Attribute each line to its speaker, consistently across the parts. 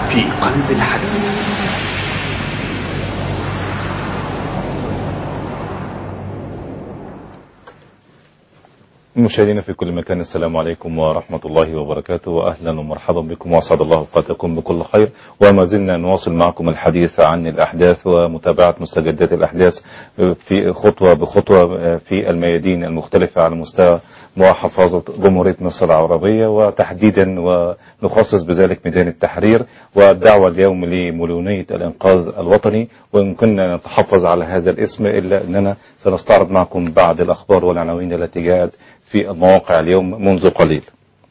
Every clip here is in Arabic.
Speaker 1: في قلب الحديث.
Speaker 2: مشاهدينا في كل مكان، السلام عليكم ورحمة الله وبركاته، وأهلا ومرحبا بكم، وأسعد الله أوقاتكم بكل خير. وما زلنا نواصل معكم الحديث عن الأحداث ومتابعة مستجدات الأحداث في خطوة بخطوة في الميادين المختلفة على مستوى محافظة جمهورية مصر العربية، وتحديدا ونخصص بذلك ميدان التحرير والدعوة اليوم لمليونية الإنقاذ الوطني. وإن كنا نتحفظ على هذا الاسم إلا أننا سنستعرض معكم بعض الأخبار والعناوين التي جاءت في المواقع اليوم منذ قليل.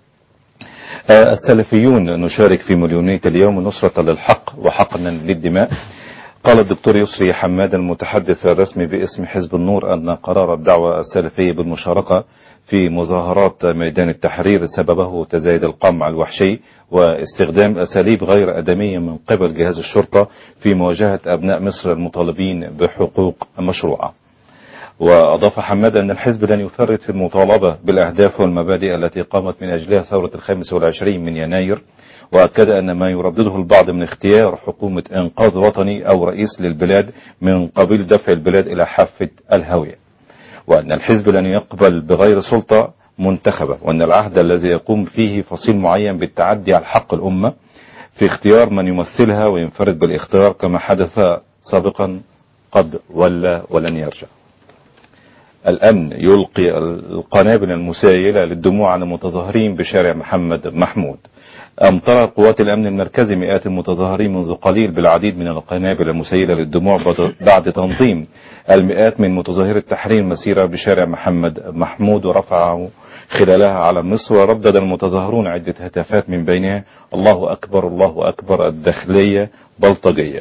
Speaker 2: السلفيون نشارك في مليونية اليوم نصرة للحق وحقنا للدماء. قال الدكتور يسري حماد المتحدث الرسمي باسم حزب النور أن قرار الدعوة السلفية بالمشاركة في مظاهرات ميدان التحرير سببه تزايد القمع الوحشي واستخدام أساليب غير آدمية من قبل جهاز الشرطة في مواجهة أبناء مصر المطالبين بحقوق مشروعة. وأضاف حماد أن الحزب لن يفرط في المطالبة بالأهداف والمبادئ التي قامت من أجلها ثورة 25 من يناير، وأكد أن ما يردده البعض من اختيار حكومة إنقاذ وطني أو رئيس للبلاد من قبيل دفع البلاد إلى حافة الهوية، وأن الحزب لن يقبل بغير سلطة منتخبة، وأن العهد الذي يقوم فيه فصيل معين بالتعدي على حق الأمة في اختيار من يمثلها وينفرد بالاختيار كما حدث سابقا قد ولن يرجع. الأمن يلقي القنابل المسيلة للدموع على المتظاهرين بشارع محمد محمود. أمطر قوات الأمن المركزي مئات المتظاهرين منذ قليل بالعديد من القنابل المسيلة للدموع بعد تنظيم المئات من متظاهري التحرير مسيرة بشارع محمد محمود ورفعه خلالها على مصر. وردد المتظاهرون عدة هتافات من بينها الله أكبر الله أكبر الداخلية بلطجية.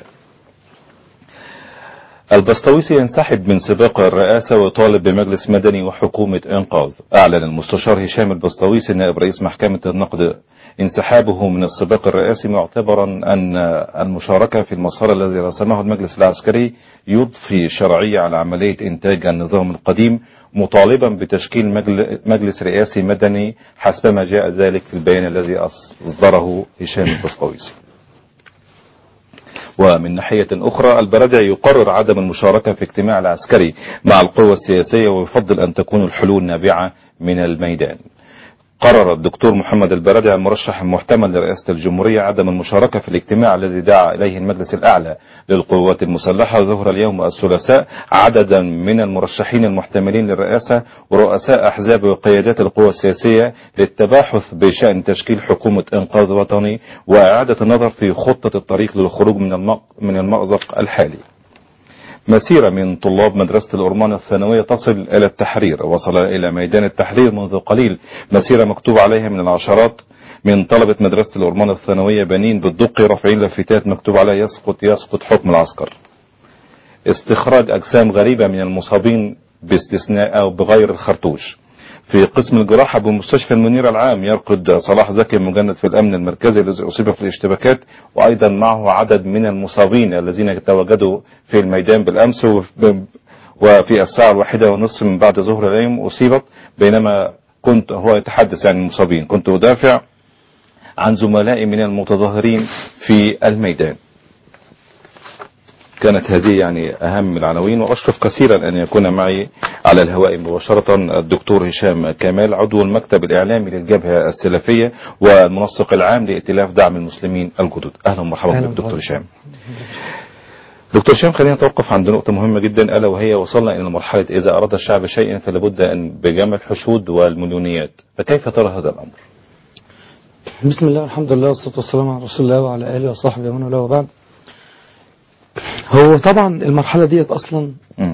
Speaker 2: البسطويسي ينسحب من سباق الرئاسة ويطالب بمجلس مدني وحكومة إنقاذ. أعلن المستشار هشام البسطويسي نائب رئيس محكمة النقد انسحابه من السباق الرئاسي، معتبرا أن المشاركة في المسار الذي رسمه المجلس العسكري يضفي شرعية على عملية إنتاج النظام القديم، مطالبا بتشكيل مجلس رئاسي مدني حسبما جاء ذلك في البيان الذي أصدره هشام البسطويسي. ومن ناحية أخرى البرادعي يقرر عدم المشاركة في اجتماع العسكري مع القوى السياسية ويفضل أن تكون الحلول نابعة من الميدان. قرر الدكتور محمد البرادعي المرشح المحتمل لرئاسة الجمهورية عدم المشاركة في الاجتماع الذي دعا إليه المجلس الأعلى للقوات المسلحة ظهر اليوم الثلاثاء عددا من المرشحين المحتملين للرئاسة ورؤساء أحزاب وقيادات القوى السياسية للتباحث بشأن تشكيل حكومة إنقاذ وطني وإعادة النظر في خطة الطريق للخروج من المأزق الحالي. مسيرة من طلاب مدرسة الأورمان الثانوية تصل إلى التحرير. وصل إلى ميدان التحرير منذ قليل مسيرة مكتوب عليها من العشرات من طلبة مدرسة الأورمان الثانوية بنين بالدقي رافعين لافتات مكتوب عليها يسقط حكم العسكر. استخراج أجسام غريبة من المصابين باستثناء أو بغير الخرطوش. في قسم الجراحة بمستشفى المنيرة العام يرقد صلاح زكي المجند في الأمن المركزي الذي أصيب في الاشتباكات، وأيضا معه عدد من المصابين الذين تواجدوا في الميدان بالأمس. وفي الساعة 1:30 من بعد ظهر اليوم أصيبت. بينما هو يتحدث عن المصابين كنت أدافع عن زملائي من المتظاهرين في الميدان. كانت هذه يعني أهم العناوين، وأشرف كثيرا أن يكون معي على الهواء مباشرة الدكتور هشام كمال عضو المكتب الإعلامي للجبهة السلفية والمنسق العام لائتلاف دعم المسلمين الجدد. أهلا ومرحبا بك دكتور هشام. دكتور هشام، خلينا نتوقف عند نقطة مهمة جدا، ألا وهي وصلنا إلى مرحلة إذا أراد الشعب شيئا فلابد أن بجمع الحشود والمليونيات، فكيف ترى هذا الأمر؟
Speaker 3: بسم الله والحمد لله والصلاة والسلام على رسول الله وعلى آله وصحبه ومن والاه وبعد. هو طبعا المرحلة ديت أصلا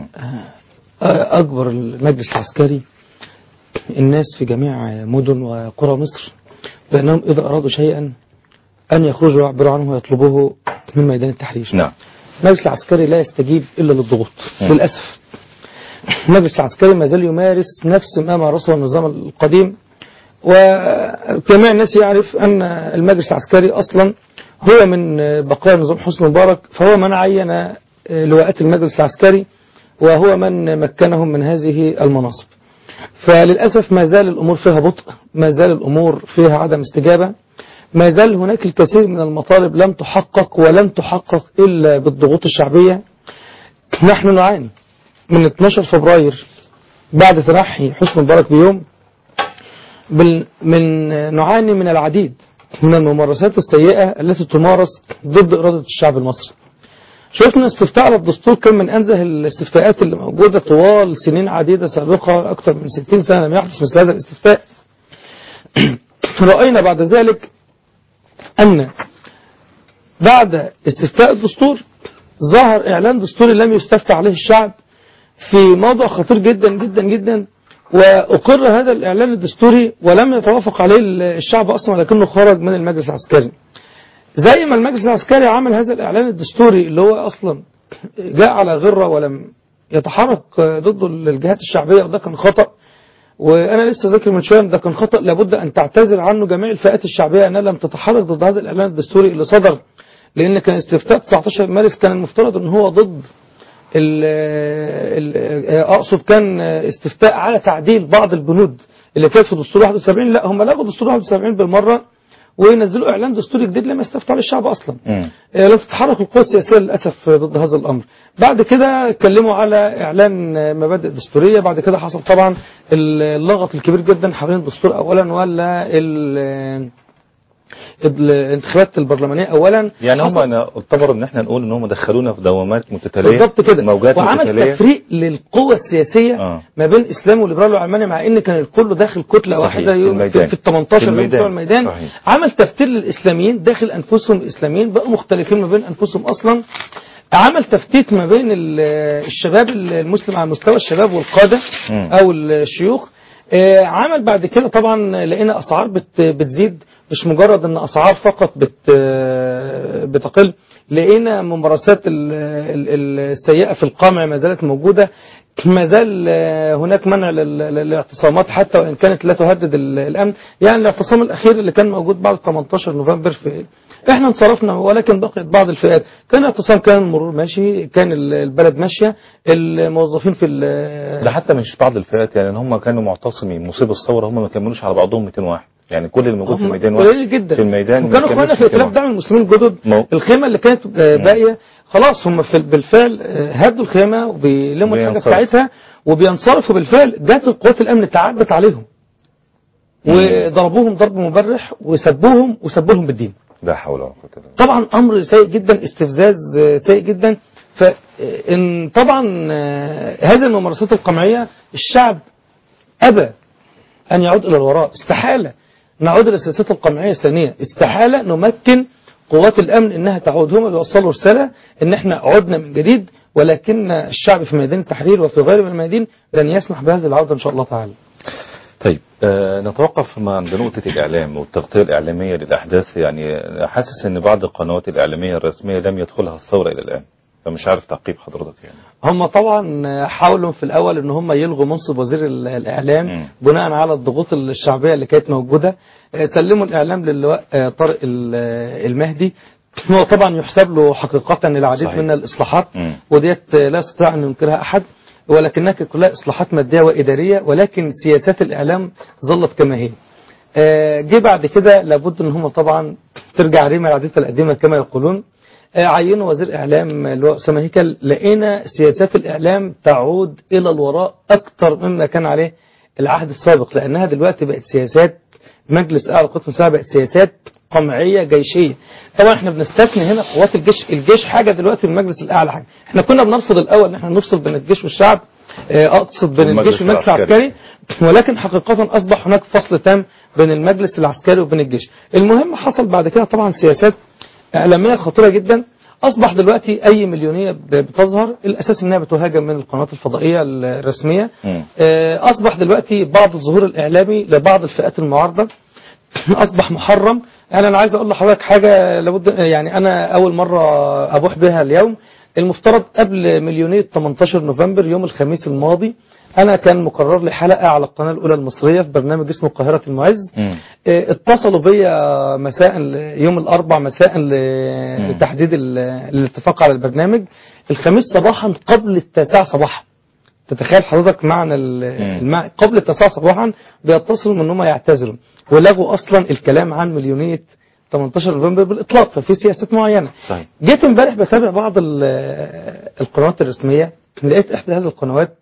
Speaker 3: أكبر المجلس العسكري الناس في جميع مدن وقرى مصر بأنهم إذا أرادوا شيئا أن يخرجوا يعبروا عنه ويطلبوه من ميدان التحرير.
Speaker 2: نعم.
Speaker 3: المجلس العسكري لا يستجيب إلا للضغوط للأسف. المجلس العسكري ما زال يمارس نفس ما مارسه النظام القديم، وجميع الناس يعرف أن المجلس العسكري أصلا هو من بقايا نظام حسني مبارك، فهو من عين لواءات المجلس العسكري وهو من مكنهم من هذه المناصب. فللأسف ما زال الأمور فيها بطء، ما زال الأمور فيها عدم استجابة، ما زال هناك الكثير من المطالب لم تحقق ولن تحقق إلا بالضغوط الشعبية. نحن نعاني من 12 فبراير بعد ترحي حسني مبارك بيوم نعاني من العديد من الممارسات السيئة التي تمارس ضد إرادة الشعب المصري. شفنا استفتاء على الدستور كان من أنزه الاستفتاءات اللي موجودة طوال سنين عديدة سابقة، أكثر من 60 سنة لم يحدث مثل هذا الاستفتاء. رأينا بعد ذلك أن بعد استفتاء الدستور ظهر إعلان دستوري لم يستفتى عليه الشعب في موضوع خطير جدا جدا جدا، وأقر هذا الإعلان الدستوري ولم يتوافق عليه الشعب أصلا، ولكنه خرج من المجلس العسكري. زي ما المجلس العسكري عمل هذا الإعلان الدستوري اللي هو أصلا جاء على غرة ولم يتحرك ضد الجهات الشعبية، وده كان خطأ. وأنا لسه ذاكر من شوية ده كان خطأ لابد أن تعتذر عنه جميع الفئات الشعبية أنها لم تتحرك ضد هذا الإعلان الدستوري اللي صدر، لأن كان استفتاء 19 مارس كان المفترض أن هو ضد أقصد كان استفتاء على تعديل بعض البنود اللي كانت في دستور 71. لا، هم لغوا دستور 71 بالمرة وينزلوا إعلان دستوري جديد لما يستفتوا على الشعب أصلا. لم تتحرك القوى السياسية للأسف ضد هذا الأمر. بعد كده اتكلموا على إعلان مبادئ دستورية. بعد كده حصل طبعا اللغط الكبير جدا حوالين الدستور أولا، ولا الانتخابات البرلمانية أولا.
Speaker 2: يعني هم اعتبروا ان احنا نقول ان هم دخلونا في دوامات متتالية
Speaker 3: بالضبط كده،
Speaker 2: موجات
Speaker 3: وعمل
Speaker 2: متتالية.
Speaker 3: تفريق للقوى السياسية ما بين الإسلام والليبرال والعلماني، مع ان كان الكل داخل كتلة واحدة في ال 18 يوم بتوع الميدان.
Speaker 2: صحيح.
Speaker 3: عمل تفتير للإسلاميين داخل أنفسهم، الإسلاميين بقوا مختلفين ما بين أنفسهم أصلا. عمل تفتيت ما بين الشباب المسلم على مستوى الشباب والقادة أو الشيوخ. عمل بعد كده طبعا لقينا أسعار بتزيد، مش مجرد ان اسعار فقط بتقل، لقينا ممارسات السيئة في القمع ما زالت موجودة. ما زال هناك منع للاعتصامات حتى وان كانت لا تهدد الامن. يعني الاعتصام الاخير اللي كان موجود بعد 18 نوفمبر احنا انصرفنا، ولكن بقيت بعض الفئات كان اعتصام، كان المرور ماشي، كان البلد ماشية، الموظفين في
Speaker 2: ده حتى مش بعض الفئات، يعني هم كانوا معتصمين مصيب الثورة، هم ما كملوش على بعضهم 200 واحد، يعني كل اللي موجود في الميدان
Speaker 3: قليل جدا
Speaker 2: في الميدان.
Speaker 3: وكانوا اخواننا في ائتلاف دعم المسلمين الجدد الخيمة اللي كانت باقية خلاص هم بالفعل هدوا الخيمة وبيلموا الحاجة بتاعتها وبينصرفوا. بالفعل جات قوات الامن تعدت عليهم وضربوهم ضرب مبرح وسبوهم بالدين.
Speaker 2: لا حول ولا قوة الا بالله.
Speaker 3: طبعا امر سيء جدا، استفزاز سيء جدا. فإن طبعا هذه الممارسات القمعية الشعب أبى أن يعود إلى الوراء. استحالة نعود إلى السياسات القمعية ثانية، استحالة نمكن قوات الأمن إنها تعود. هم بيوصلوا رسالة إن إحنا عدنا من جديد، ولكن الشعب في ميدان التحرير وفي غير من الميادين لن يسمح بهذه العودة إن شاء الله تعالى.
Speaker 2: طيب نتوقف عند نقطة الإعلام والتغطية الإعلامية للأحداث. يعني حاسس إن بعض القنوات الإعلامية الرسمية لم يدخلها الثورة إلى الآن، فمش عارف تعقيب حضرتك. يعني
Speaker 3: هم طبعا حاولوا في الأول إن هم يلغوا منصب وزير الإعلام بناء على الضغوط الشعبية اللي كانت موجودة. سلموا الإعلام للواء طارق المهدي. هو طبعا يحسب له حقيقة العديد من الإصلاحات، وديت لا يستطيع أن ينكرها أحد، ولكنها كلها إصلاحات مادية وإدارية، ولكن سياسات الإعلام ظلت كما هي. جه بعد كده لابد ان هم طبعا ترجع ريما العادات القديمة كما يقولون. عينوا وزير إعلام اللي هو أسامة هيكل. لقينا سياسات الإعلام تعود إلى الوراء أكثر مما كان عليه العهد السابق، لأنها دلوقتي بقت سياسات مجلس أعلى القوات المسلحة، بقت سياسات قمعية جيشية. طبعا احنا بنستثني هنا قوات الجيش حاجة دلوقتي والمجلس الأعلى حاجة. احنا كنا بنرفض الأول ان احنا نفصل بين الجيش والشعب، أقصد بين الجيش والمجلس العسكري، ولكن حقيقة أصبح هناك فصل تام بين المجلس العسكري وبين الجيش. المهم حصل بعد كده طبعا سياسات إعلامية خطيرة جدا. أصبح دلوقتي أي مليونية بتظهر الأساس أنها بتهاجم من القنوات الفضائية الرسمية. أصبح دلوقتي بعض الظهور الإعلامي لبعض الفئات المعارضة أصبح محرم. أنا عايز أقول لحضرتك حاجة لابد، يعني أنا أول مرة أبوح بها اليوم. المفترض قبل مليونية 18 نوفمبر يوم الخميس الماضي أنا كان مقرر لي حلقة على القناة الأولى المصرية في برنامج اسمه القاهرة المعز. اتصلوا بيا مساء يوم الأربع مساء لتحديد الاتفاق على البرنامج. الخميس صباحا قبل 9 صباحا، تتخيل حضرتك معنى قبل 9 صباحا بيتصلوا من هم يعتذروا ولغوا أصلا الكلام عن مليونية 18 نوفمبر بالإطلاق، ففي سياسات معينة.
Speaker 2: صحيح.
Speaker 3: جيت امبارح بتابع بعض القنوات الرسمية، لقيت إحدى هذه القنوات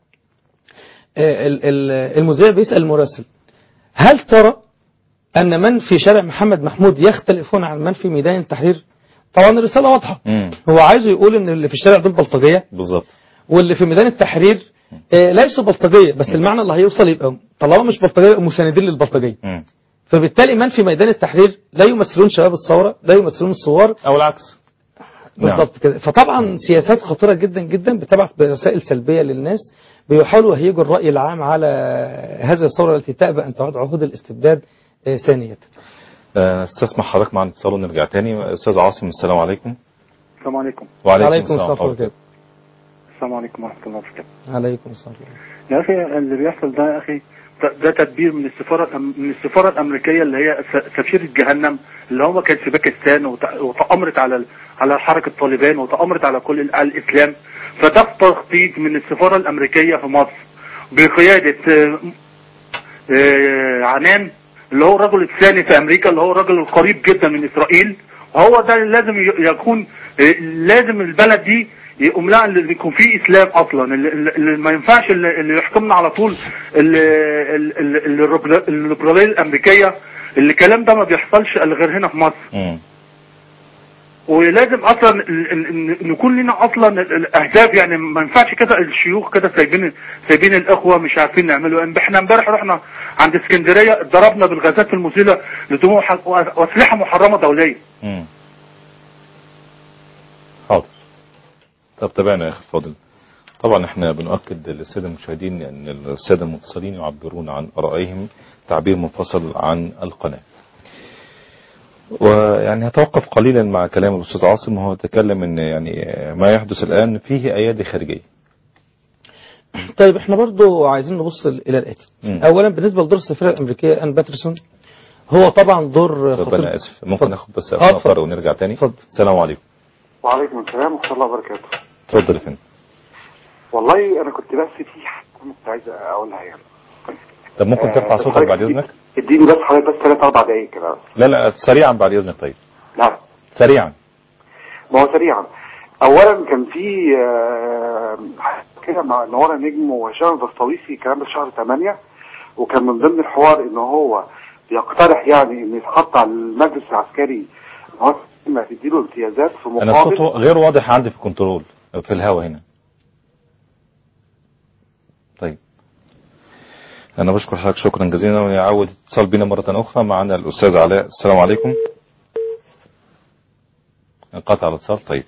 Speaker 3: المذيع بيسأل المراسل: هل ترى أن من في شارع محمد محمود يختلفون عن من في ميدان التحرير؟ طبعا الرسالة واضحة. هو عايزه يقول ان اللي في الشارع دول بلطجية
Speaker 2: بالظبط،
Speaker 3: واللي في ميدان التحرير ليسوا بلطجية، بس المعنى اللي هيوصل يبقى طالما مش بلطجية يبقى مساندين للبلطجية. فبالتالي من في ميدان التحرير لا يمثلون شباب الثورة، لا يمثلون الثوار
Speaker 2: او العكس.
Speaker 3: بالضبط كده. فطبعا سياسات خطيرة جدا جدا بتبعث برسائل سلبية للناس، بيحاولوا يهيجوا الرأي العام على هذه الثورة التي تأبى أن تعود عهود الاستبداد ثانية.
Speaker 2: استسمح حضرتك معنا اتصال ونرجع تاني. استاذ عاصم، السلام عليكم.
Speaker 1: السلام عليكم.
Speaker 2: وعليكم السلام ورحمة الله.
Speaker 1: السلام عليكم ورحمة الله وبركاته.
Speaker 3: عليكم السلام.
Speaker 1: يا أخي اللي بيحصل ده يا أخي ده تدبير من السفارة الأمريكية اللي هي سفيرة جهنم، اللي هم كانت في باكستان وتأمرت على حركة طالبان وتأمرت على كل الإسلام. فده تخطيط من السفارة الأمريكية في مصر بقيادة عنان اللي هو الرجل الثاني في أمريكا، اللي هو الرجل القريب جدا من إسرائيل. وهو ده اللي لازم يكون، لازم البلد دي يقوم لها اللي يكون فيه إسلام أصلا، اللي ما ينفعش اللي يحكمنا على طول الليبرالية الأمريكية. اللي الكلام ده ما بيحصلش إلا غير هنا في مصر. ولازم اصلا نكون لنا اصلا الاهداف، يعني ما ينفعش كده الشيوخ كده سايبين الاخوه مش عارفين نعملوا. احنا امبارح رحنا عند اسكندريه ضربنا بالغازات المسيله لدموع واسلحه محرمه دوليه.
Speaker 2: حاضر. طب تابعنا يا اخي الفاضل. طبعا احنا بنؤكد للساده المشاهدين ان الساده المتصلين يعبرون عن ارائهم تعبير منفصل عن القناه. ويعني هتوقف قليلا مع كلام الأستاذ عاصم، وهو تكلم ان يعني ما يحدث الآن فيه أيادي خارجية.
Speaker 3: طيب احنا برضو عايزين نبص إلى الآتي. أولا بالنسبة لدور السفيرة الأمريكية أن باترسون، هو طبعا دور
Speaker 2: خطير. أنا آسف، ممكن ناخد بس أفكار ونرجع تاني.
Speaker 3: فضل.
Speaker 2: السلام عليكم.
Speaker 4: وعليكم السلام ورحمة الله وبركاته.
Speaker 2: اتفضل يا فندم.
Speaker 4: والله أنا كنت بس في حاجة كنت عايز أقولها يعني.
Speaker 2: طب ممكن ترفع صوتك بعد إذنك؟
Speaker 4: اديني بس حضرتك بس 3-4 دقايق كده.
Speaker 2: لا سريعا بعد إذنك. طيب.
Speaker 4: نعم.
Speaker 2: سريعا.
Speaker 4: ما هو سريعا. أولا كان في كده مع نوار نجم وهشام البسطويسي الكلام ده شهر 8، وكان من ضمن الحوار إن هو بيقترح يعني إن يتحط على المجلس العسكري ما تديله امتيازات في مقابل.
Speaker 2: أنا الصوت غير واضح عندي في الكنترول في الهوا هنا. طيب. أنا بشكر حضرتك شكرا جزيلا، ونعود اتصال بنا مرة أخرى. معنا الأستاذ علاء. السلام عليكم. انقطع الاتصال. طيب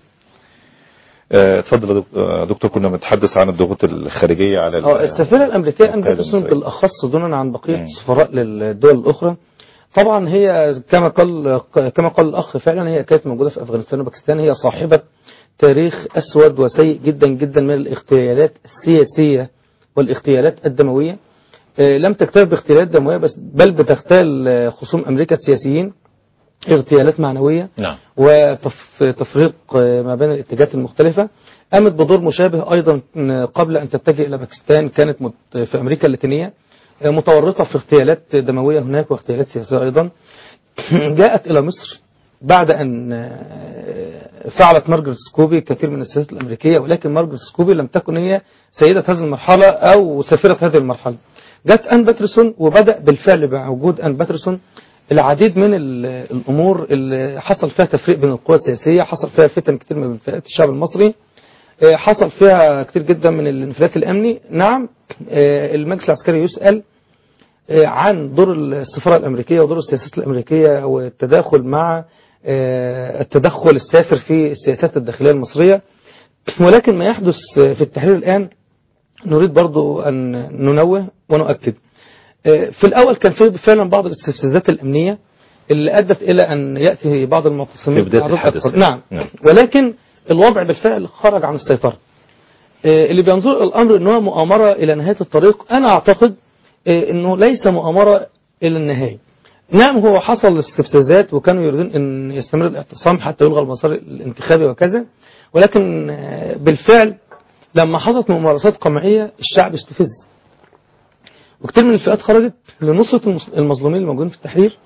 Speaker 2: اتفضل يا دكتور. كنا بنتحدث عن الضغوط الخارجية على
Speaker 3: السفيرة الأمريكية أن باترسون بالأخص دونا عن بقية السفراء للدول الأخرى. طبعا هي كما قال الأخ فعلا هي كانت موجودة في أفغانستان وباكستان. هي صاحبة تاريخ أسود وسيء جدا جدا من الاغتيالات السياسية والاغتيالات الدموية. لم تكتفي باغتيالات دموية بس، بل بتغتال خصوم أمريكا السياسيين اغتيالات معنوية.
Speaker 2: نعم.
Speaker 3: وتفريق ما بين الاتجاهات المختلفة. قامت بدور مشابه أيضا قبل أن تتجه إلى باكستان، كانت في أمريكا اللاتينية متورطة في اغتيالات دموية هناك واغتيالات سياسية أيضا. جاءت إلى مصر بعد أن فعلت مارجريت سكوبي كثير من السياسات الأمريكية، ولكن مارجريت سكوبي لم تكن هي سيدة هذه المرحلة أو سفيرة هذه المرحلة. جاءت أن باترسون، وبدأ بالفعل بوجود أن باترسون العديد من الأمور اللي حصل فيها تفريق بين القوى السياسية، حصل فيها فتن كتير من فئات الشعب المصري، حصل فيها كتير جدا من الانفلات الأمني. نعم. المجلس العسكري يسأل عن دور السفارة الأمريكية ودور السياسات الأمريكية والتداخل مع التدخل السافر في السياسات الداخلية المصرية. ولكن ما يحدث في التحرير الآن نريد برضو أن ننوه ونؤكد. في الأول كان في فعلا بعض الاستفزازات الأمنية اللي أدت إلى أن يأتي بعض المعتصمين
Speaker 2: في بداية الحدث.
Speaker 3: نعم. ولكن الوضع بالفعل خرج عن السيطرة. اللي بينظر إلى الأمر أنه مؤامرة إلى نهاية الطريق، أنا أعتقد أنه ليس مؤامرة إلى النهاية. نعم هو حصل استفزازات وكانوا يريدون أن يستمر الاعتصام حتى يلغى المسار الانتخابي وكذا، ولكن بالفعل لما حصلت ممارسات قمعية الشعب استفز، وكثير من الفئات خرجت لنصرة المظلومين الموجودين في التحرير.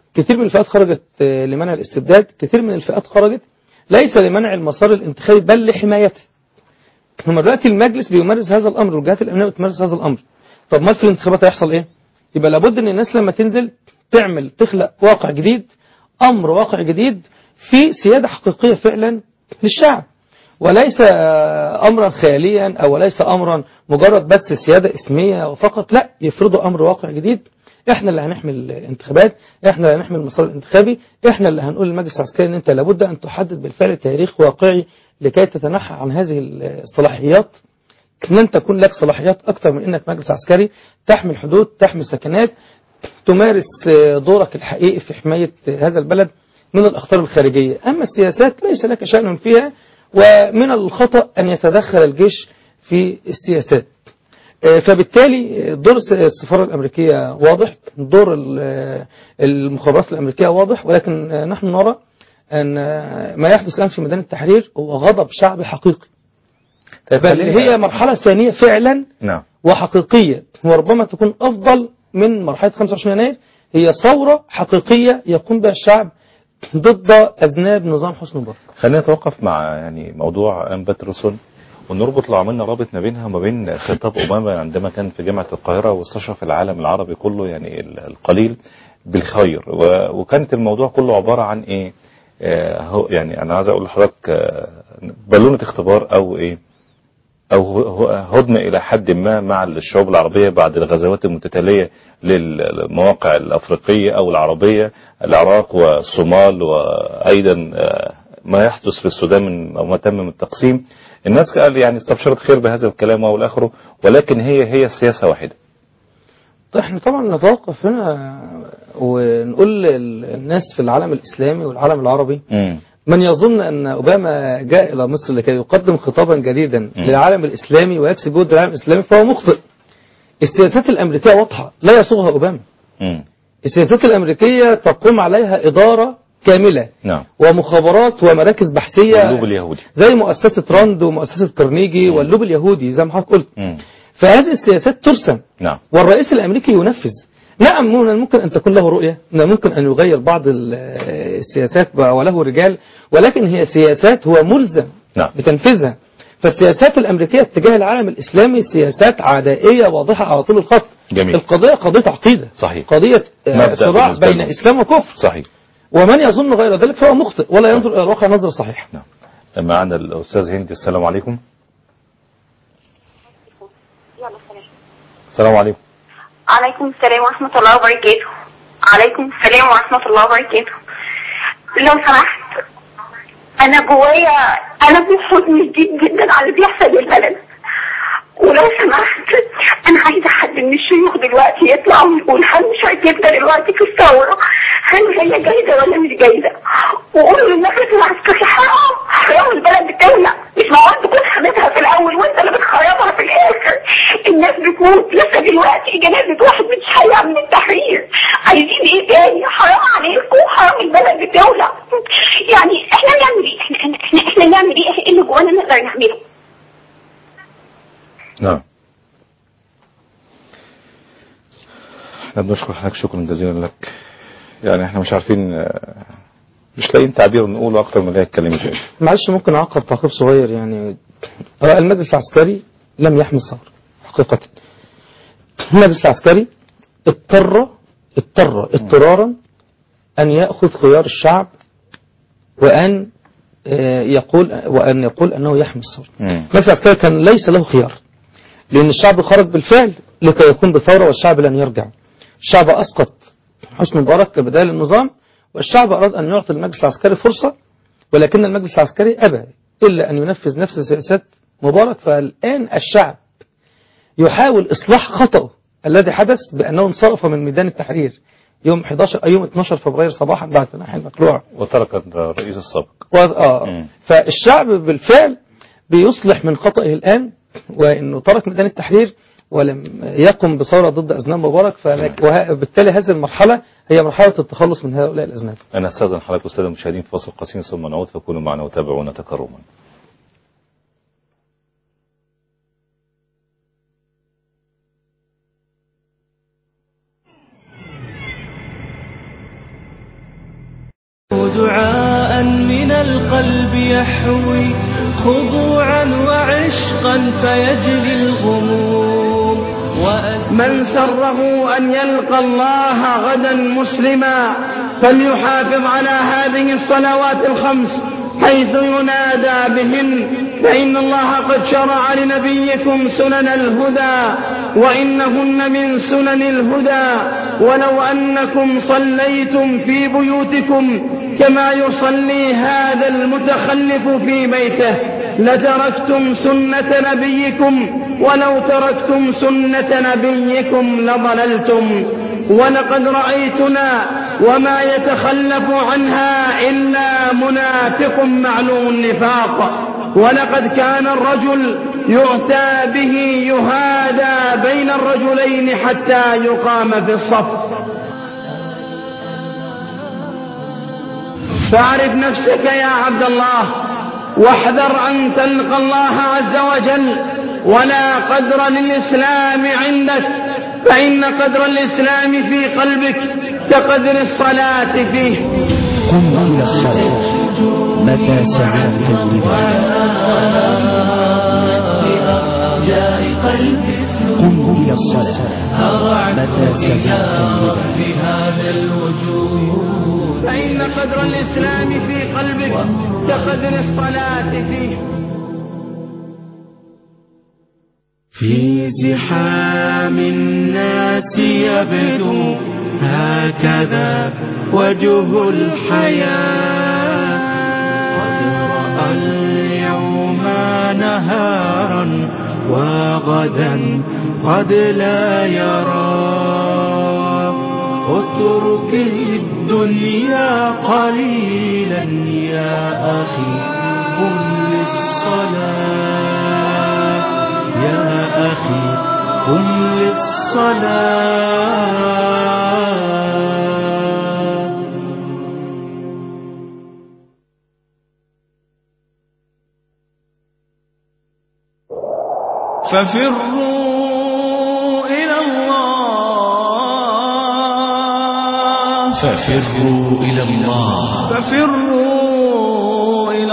Speaker 3: كثير من الفئات خرجت لمنع الاستبداد، كثير من الفئات خرجت ليس لمنع المسار الانتخابي بل لحمايته. هم دلوقتي المجلس بيمارس هذا الأمر والجهات الأمنية بتمارس هذا الأمر. طب ما في الانتخابات هيحصل إيه؟ يبقى لابد إن الناس لما تنزل تخلق واقع جديد، أمر واقع جديد في سيادة حقيقية فعلا للشعب، وليس أمرا خياليا أو ليس أمرا مجرد بس سيادة اسمية فقط. لا، يفرضوا أمر واقع جديد. احنا اللي هنحمي الانتخابات، احنا اللي هنحمي المسار الانتخابي، احنا اللي هنقول للمجلس العسكري ان انت لابد ان تحدد بالفعل تاريخ واقعي لكي تتنحى عن هذه الصلاحيات، ان انت تكون لك صلاحيات اكثر من انك مجلس عسكري تحمي الحدود، تحمي السكنات، تمارس دورك الحقيقي في حماية هذا البلد من الأخطار الخارجية. أما السياسات ليس لك شأن فيها، ومن الخطأ أن يتدخل الجيش في السياسات. فبالتالي دور السفارة الأمريكية واضح، دور المخابرات الأمريكية واضح، ولكن نحن نرى أن ما يحدث الآن في ميدان التحرير هو غضب شعبي حقيقي، بل هي مرحلة ثانية فعلا وحقيقية، وربما تكون أفضل من مرحلة 25 يناير. هي ثورة حقيقية يقوم بها الشعب ضد أذناب نظام حسني مبارك.
Speaker 2: خلينا نتوقف مع موضوع أنبات الرسل، ونربط لو عملنا رابط ما بينها وما بين خطاب أوباما عندما كان في جامعة القاهرة واستشرف العالم العربي كله يعني القليل بالخير، وكانت الموضوع كله عبارة عن إيه؟ يعني أنا عايز أقول لحضرتك بالونة اختبار أو إيه، أو هدنة إلى حد ما مع الشعوب العربية بعد الغزوات المتتالية للمواقع الأفريقية أو العربية، العراق والصومال، وأيضا ما يحدث في السودان أو ما تم من التقسيم. الناس قال يعني استبشرت خير بهذا الكلام والآخره، ولكن هي سياسة واحدة.
Speaker 3: طيب احنا طبعا نتوقف هنا ونقول للناس في العالم الإسلامي والعالم العربي من يظن أن أوباما جاء إلى مصر لكي يقدم خطابا جديدا للعالم الإسلامي ويكسب جهد العالم الإسلامي فهو مخطئ. السياسات الأمريكية واضحة لا يصوغها أوباما. السياسات الأمريكية تقوم عليها إدارة كاملة ومخابرات ومراكز بحثية
Speaker 2: واللوب اليهودي
Speaker 3: زي مؤسسة راند ومؤسسة كارنيجي واللوب اليهودي زي ما حضرتك قلت. فهذه السياسات ترسم والرئيس الأمريكي ينفذ. نعم ممكن أن تكون له رؤية، ممكن أن يغير بعض السياسات وله رجال، ولكن هي سياسات هو ملزم بتنفيذها. فالسياسات الأمريكية اتجاه العالم الإسلامي سياسات عدائية واضحة على طول الخط.
Speaker 2: جميل.
Speaker 3: القضية قضية عقيدة،
Speaker 2: صحيح.
Speaker 3: قضية صراع بين إسلام وكفر.
Speaker 2: صحيح.
Speaker 3: ومن يظن غير ذلك فهو مخطئ ولا ينظر إلى الواقع نظرة صحيحة.
Speaker 2: معنا الأستاذ هندي. السلام عليكم. السلام عليكم.
Speaker 5: عليكم السلام ورحمة الله وبركاته. عليكم السلام ورحمة الله وبركاته. لو سمحت، أنا جوايا في حزن شديد جدا على اللي بيحصل للبلد، ولو سمحت أنا عايزة حد من الشيوخ دلوقتي يطلع ويقول هل مشاركتنا دلوقتي في الثورة هل هي جيدة ولا مش جيدة، وقولوا للمجلس العسكري حرام البلد بتولع، مش معقول تكون حميتها في الأول وأنت اللي بتخربها في الآخر. الناس بتموت لسه دلوقتي، جنازة واحد متشيع من التحرير، عايزين إيه تاني؟ حرام عليكم، حرام البلد بتولع. يعني إحنا نعمل إيه؟ إحنا نعمل إيه؟ إيه اللي جوانا نقدر نعمله؟
Speaker 2: نعم. احنا بنشكر حضرتك شكرا جزيلا لك. يعني احنا مش عارفين، مش لاقيين تعبير نقوله اكتر من اللي هي اتكلمت فيه.
Speaker 3: معلش ممكن اعقب تعقيب صغير. يعني المجلس العسكري لم يحمي الثورة حقيقة. المجلس العسكري اضطرارا ان يأخذ خيار الشعب وان يقول انه يحمي الثورة. المجلس العسكري كان ليس له خيار، لأن الشعب خرج بالفعل لكي يقوم بثورة والشعب لن يرجع. الشعب أسقط حسني مبارك كبداية النظام، والشعب أراد أن يعطي المجلس العسكري فرصة، ولكن المجلس العسكري أبى إلا أن ينفذ نفس سياسات مبارك. فالآن الشعب يحاول إصلاح خطأه الذي حدث بأنه انصرف من ميدان التحرير يوم 12 فبراير صباحا بعد تنحي المقلوع
Speaker 2: وترك الرئيس السابق.
Speaker 3: فالشعب بالفعل بيصلح من خطأه الآن، وأنه ترك ميدان التحرير ولم يقم بثورة ضد أذناب مبارك. وبالتالي هذه المرحلة هي مرحلة التخلص من هؤلاء الأذناب.
Speaker 2: أنا أستاذن حضرتك والسادة المشاهدين في فاصل قصير ثم نعود، فكونوا معنا وتابعونا تكرما.
Speaker 6: قلبي يحوي خضوعا وعشقا فيجلي الغموم.
Speaker 7: من سره أن يلقى الله غدا مسلما فليحافظ على هذه الصلوات الخمس حيث ينادى بهن، فإن الله قد شرع لنبيكم سنن الهدى وإنهن من سنن الهدى. ولو أنكم صليتم في بيوتكم كما يصلي هذا المتخلف في بيته لتركتم سنة نبيكم، ولو تركتم سنة نبيكم لضللتم. ولقد رأيتنا وما يتخلف عنها إلا منافق معلوم النفاق. ولقد كان الرجل يؤتى به يهادى بين الرجلين حتى يقام في الصف. فاعرف نفسك يا عبد الله واحذر أن تلقى الله عز وجل ولا قدر للإسلام عندك، فإن قدر الإسلام في قلبك كقدر الصلاة فيه.
Speaker 8: قم إلى الصلاة متى سمعت قم إلى الصلاة متى سمعت
Speaker 7: فإن قدر الإسلام في قلبك كقدر الصلاة فيه.
Speaker 6: في زحام الناس يبدو هكذا وجه الحياة، قد رأى اليوم نهارا وغدا قد لا يرى. اترك الدنيا قليلا يا أخي قم للصلاة، يا أخي قم للصلاة. ففروا إلى الله،
Speaker 8: ففروا إلى الله،
Speaker 6: ففروا إلى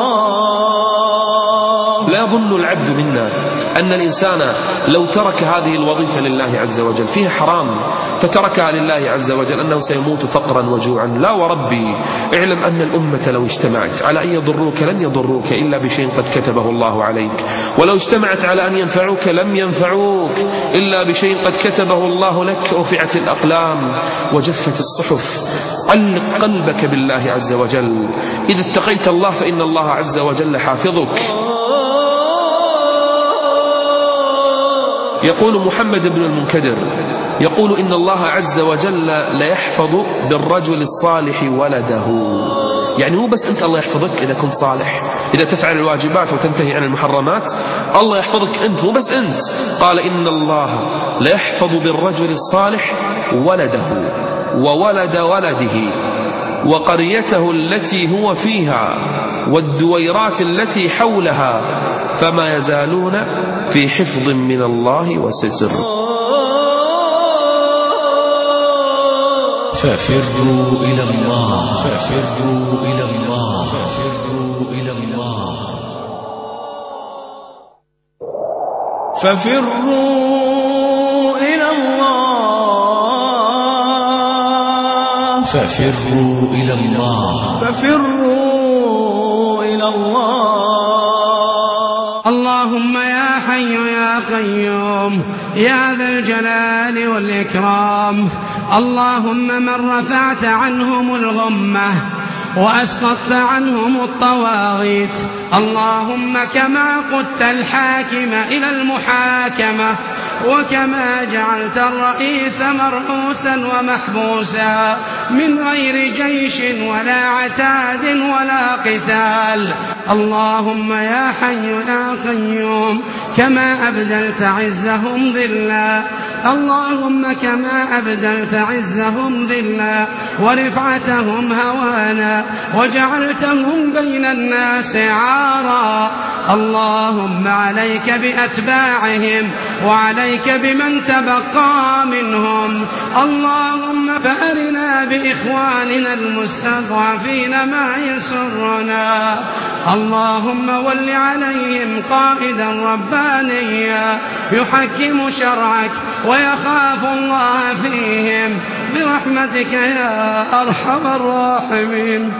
Speaker 6: الله.
Speaker 9: لا يظن العبد منا أن الإنسان لو ترك هذه الوظيفة لله عز وجل فيها حرام فتركها لله عز وجل أنه سيموت فقرا وجوعا. لا وربي، اعلم أن الأمة لو اجتمعت على أن يضروك لن يضروك إلا بشيء قد كتبه الله عليك، ولو اجتمعت على أن ينفعوك لم ينفعوك إلا بشيء قد كتبه الله لك. رفعت الأقلام وجفت الصحف. علق قلبك بالله عز وجل. إذا اتقيت الله فإن الله عز وجل حافظك. يقول محمد بن المنكدر يقول إن الله عز وجل ليحفظ بالرجل الصالح ولده. يعني مو بس أنت الله يحفظك إذا كنت صالح، إذا تفعل الواجبات وتنتهي عن المحرمات الله يحفظك أنت، مو بس أنت. قال إن الله ليحفظ بالرجل الصالح ولده وولد ولده وقريته التي هو فيها والدويرات التي حولها، فما يزالون في حفظ من الله وستر.
Speaker 8: ففروا إلى الله، ففروا إلى الله، ففروا إلى الله،
Speaker 6: ففروا إلى الله،
Speaker 8: ففروا إلى الله،
Speaker 6: ففروا إلى الله.
Speaker 7: اللهم يا حي يا قيوم يا ذا الجلال والإكرام، اللهم من رفعت عنهم الغمة وأسقطت عنهم الطواغيت، اللهم كما قدت الحاكم إلى المحاكمة وكما جعلت الرئيس مرؤوسا ومحبوسا من غير جيش ولا عتاد ولا قتال، اللهم يا حي يا قيوم كما أبدلت عزهم ذلا اللهم كما أبدلت عزهم ذلا ورفعتهم هوانا وجعلتهم بين الناس عارا، اللهم عليك بأتباعهم وعليك بمن تبقى منهم، اللهم فأرنا بإخواننا المستضعفين ما يسرنا، اللهم ول عليهم قائدا ربانيا يحكم شرعك ويخاف الله فيهم برحمتك يا أرحم الراحمين.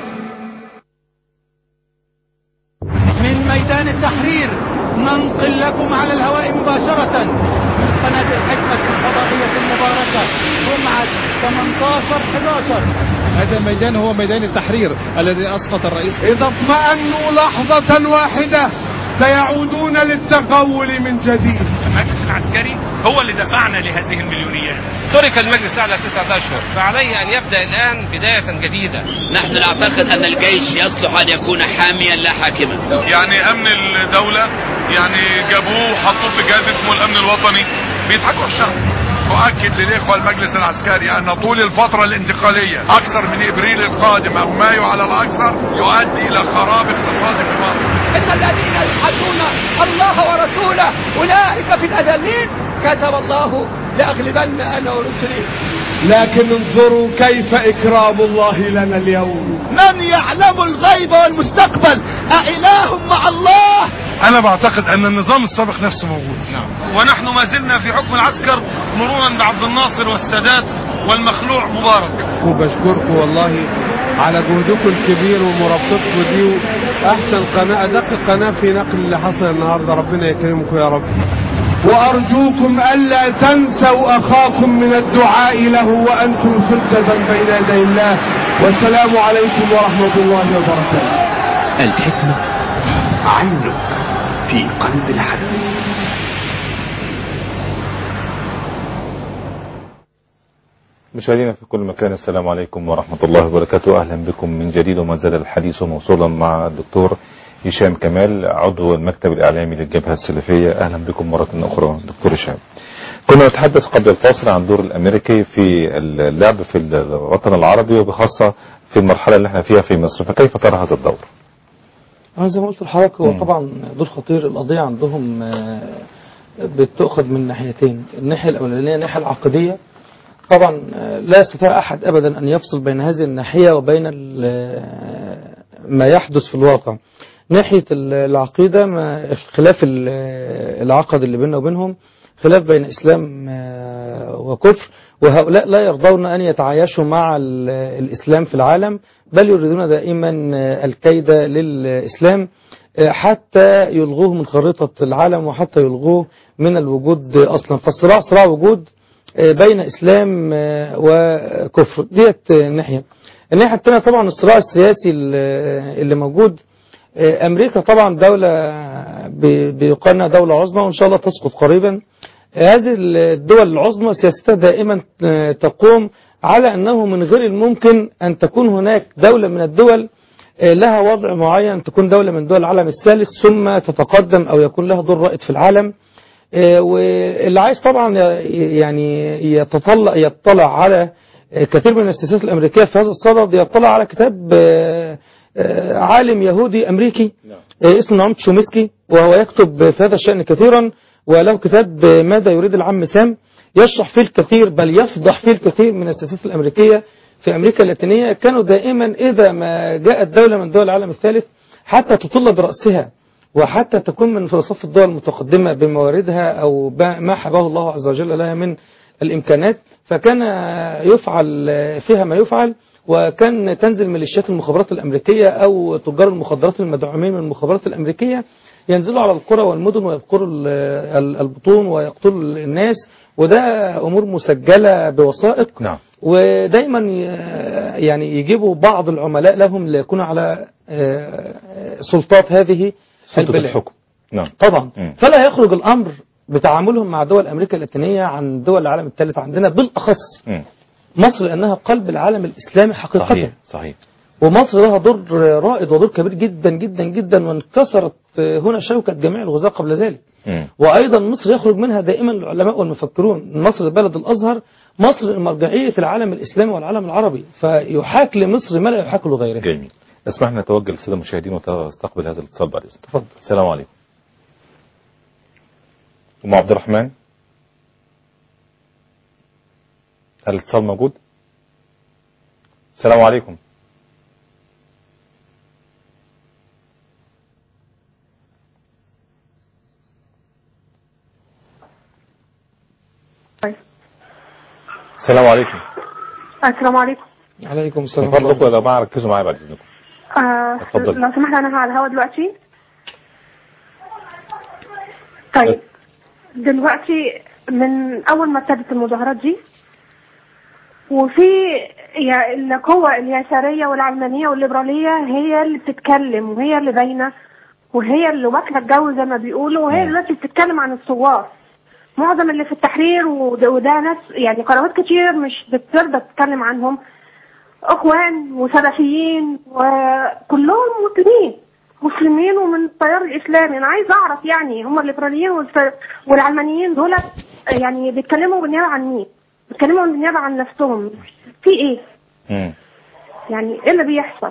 Speaker 10: من ميدان التحرير ننقل لكم على الهواء مباشرة من قناة الحكمة الفضائية المباركة جمعة 18/11.
Speaker 11: هذا الميدان هو ميدان التحرير الذي أسقط الرئيس.
Speaker 12: إذا اطمأنوا لحظة واحدة سيعودون للتقول من جديد.
Speaker 13: المجلس العسكري هو اللي دفعنا لهذه المليونيات. ترك المجلس على 9 أشهر، فعليه أن يبدأ الآن بداية جديدة.
Speaker 14: نحن نعتقد أن الجيش يصلح أن يكون حاميا لا حاكما.
Speaker 15: يعني أمن الدولة يعني جابوه وحطوه في جهاز اسمه الأمن الوطني، بيضحكوا على الشعب. أؤكد للإخوة المجلس العسكري أن طول الفترة الانتقالية أكثر من إبريل القادم أو مايو على الأكثر يؤدي إلى خراب اقتصادي في مصر.
Speaker 16: إن الذين يحدون الله ورسوله أولئك في الأذلين، كتب الله لأغلبن أنا ورسلي.
Speaker 12: لكن انظروا كيف إكرام الله لنا اليوم.
Speaker 10: من يعلم الغيب والمستقبل أإله مع الله؟
Speaker 15: أنا بعتقد أن النظام السابق نفسه موجود.
Speaker 13: نعم. ونحن ما زلنا في حكم العسكر مرورا بعبد الناصر والسادات والمخلوع مبارك.
Speaker 12: وبشكركم والله على جهدكم الكبير ومرابطتكم دي، أحسن قناة أدق قناة في نقل اللي حصل النهارده، ربنا يكرمكم يا رب. وأرجوكم ألا تنسوا أخاكم من الدعاء له وأنتم سجدا بين يدي الله. والسلام عليكم ورحمة الله وبركاته.
Speaker 17: الحكمة عينك في قلب الحديث.
Speaker 2: مشاهدينا في كل مكان، السلام عليكم ورحمة الله وبركاته. أهلا بكم من جديد، وما زال الحديث موصولا مع الدكتور هشام كمال عضو المكتب الإعلامي للجبهة السلفية. أهلا بكم مرة أخرى دكتور هشام. كنا نتحدث قبل الفاصل عن دور الأمريكي في اللعب في الوطن العربي، وبخاصة في المرحلة اللي احنا فيها في مصر، فكيف ترى هذا الدور؟
Speaker 3: أنا زي ما قلت لحضرتك هو طبعا دور خطير. القضية عندهم بتأخذ من ناحيتين. الناحية الأولانية الناحية العقدية، طبعا لا يستطيع أحد أبدا أن يفصل بين هذه الناحية وبين ما يحدث في الواقع. ناحية العقيدة، الخلاف العقد اللي بيننا وبينهم خلاف بين إسلام وكفر، وهؤلاء لا يرضون أن يتعايشوا مع الإسلام في العالم، بل يريدون دائما الكيد للإسلام حتى يلغوه من خريطة العالم وحتى يلغوه من الوجود أصلا. فالصراع صراع وجود بين إسلام وكفر. ديت ناحية. الناحية الثانية طبعا الصراع السياسي اللي موجود. أمريكا طبعا دولة بيقال انها دولة عظمى وإن شاء الله تسقط قريبا. هذه الدول العظمى سياستها دائما تقوم على أنه من غير الممكن أن تكون هناك دولة من الدول لها وضع معين، تكون دولة من دول العالم الثالث ثم تتقدم أو يكون لها دور رائد في العالم. واللي عايز طبعا يعني يطلع على كثير من السياسات الأمريكية في هذا الصدد، يطلع على كتاب عالم يهودي أمريكي اسمه نعم تشومسكي، وهو يكتب في هذا الشأن كثيرا، وله كتاب ماذا يريد العم سام، يشرح فيه الكثير بل يفضح فيه الكثير من السياسات الأمريكية في أمريكا اللاتينية. كانوا دائما إذا ما جاءت دولة من دول العالم الثالث حتى تطل برأسها وحتى تكون من صف الدول المتقدمة بمواردها أو ما حباه الله عز وجل لها من الإمكانات، فكان يفعل فيها ما يفعل. وكان تنزل ميليشيات المخابرات الأمريكية أو تجار المخدرات المدعومين من المخابرات الأمريكية ينزلوا على القرى والمدن ويبقروا البطون ويقتلوا الناس، وده أمور مسجلة بوثائق.
Speaker 2: نعم.
Speaker 3: ودايما يعني يجيبوا بعض العملاء لهم ليكونوا على سلطات هذه
Speaker 2: الحكم. نعم.
Speaker 3: طبعا. فلا يخرج الأمر بتعاملهم مع دول أمريكا اللاتينية عن دول العالم الثالث عندنا بالأخص مصر، لأنها قلب العالم الإسلامي حقيقة.
Speaker 2: صحيح.
Speaker 3: ومصر لها دور رائد ودور كبير جدا جدا جدا، وانكسرت هنا شوكة جميع الغزاة قبل ذلك. وأيضا مصر يخرج منها دائما العلماء والمفكرون. مصر بلد الأزهر، مصر المرجعية في العالم الإسلامي والعالم العربي، فيحاك لمصر ما لا يحاك لغيره.
Speaker 2: جميل. اسمحنا نتوجه للسادة المشاهدين وتستقبل هذا الاتصال بعد إذنك.
Speaker 3: تفضل.
Speaker 2: السلام عليكم. أم عبد الرحمن، هل الاتصال موجود؟ السلام عليكم. السلام عليكم.
Speaker 18: السلام عليكم.
Speaker 3: عليكم السلام.
Speaker 2: من فضلكم يا جماعة ركزوا معايا بعد إذنكم. اتفضل.
Speaker 18: لو سمحت أنا على الهواء دلوقتي. طيب دلوقتي من أول ما ابتدت المظاهرات دي، وفي القوة اليسارية والعلمانية والليبرالية هي اللي بتتكلم، وهي اللي باينة، وهي اللي واكلة الجو زي ما بيقولوا، وهي التي بتتكلم عن الثوار. معظم اللي في التحرير وده ناس يعني قنوات كتير مش بترضى تتكلم عنهم، اخوان وسلفيين وكلهم مسلمين ومن التيار الاسلامي. انا عايز اعرف يعني هم الليبراليين والعلمانيين دول يعني بيتكلموا بالنيابه عن مين؟ بيتكلموا بالنيابه عن نفسهم في ايه؟ يعني ايه اللي بيحصل؟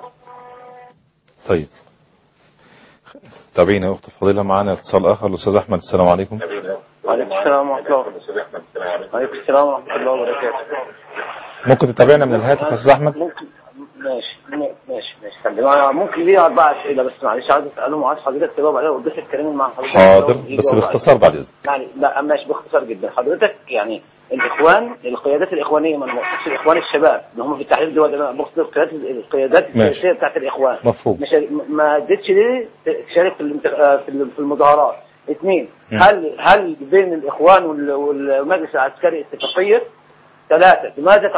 Speaker 2: طيب تابعينا يا اخت الفضيله. معانا اتصال اخر الاستاذ احمد. السلام عليكم.
Speaker 19: وعليكم السلام ورحمه الله. وعليكم السلام ورحمه الله وبركاته.
Speaker 2: ممكن تتابعنا من الهاتف يا استاذ احمد؟
Speaker 19: ممكن. ماشي. ممكن ليه 4 اسئله بس معلش عايز اسالهم وعايز حضرتك تجاوب عليها والضيف الكريم مع حضرتك.
Speaker 2: حاضر بس باختصار بعد اذنك.
Speaker 19: يعني لا ماشي باختصار جدا. حضرتك يعني الاخوان القيادات الاخوانيه ما نقصدش الاخوان الشباب اللي هم في التحرير دول، انا بقصد القيادات السياسيه بتاعت الاخوان.
Speaker 2: مفهوم.
Speaker 19: ما ادتش ليه تشارك في المظاهرات. 2 هل بين الاخوان والمجلس العسكري اتفاقيه؟ 3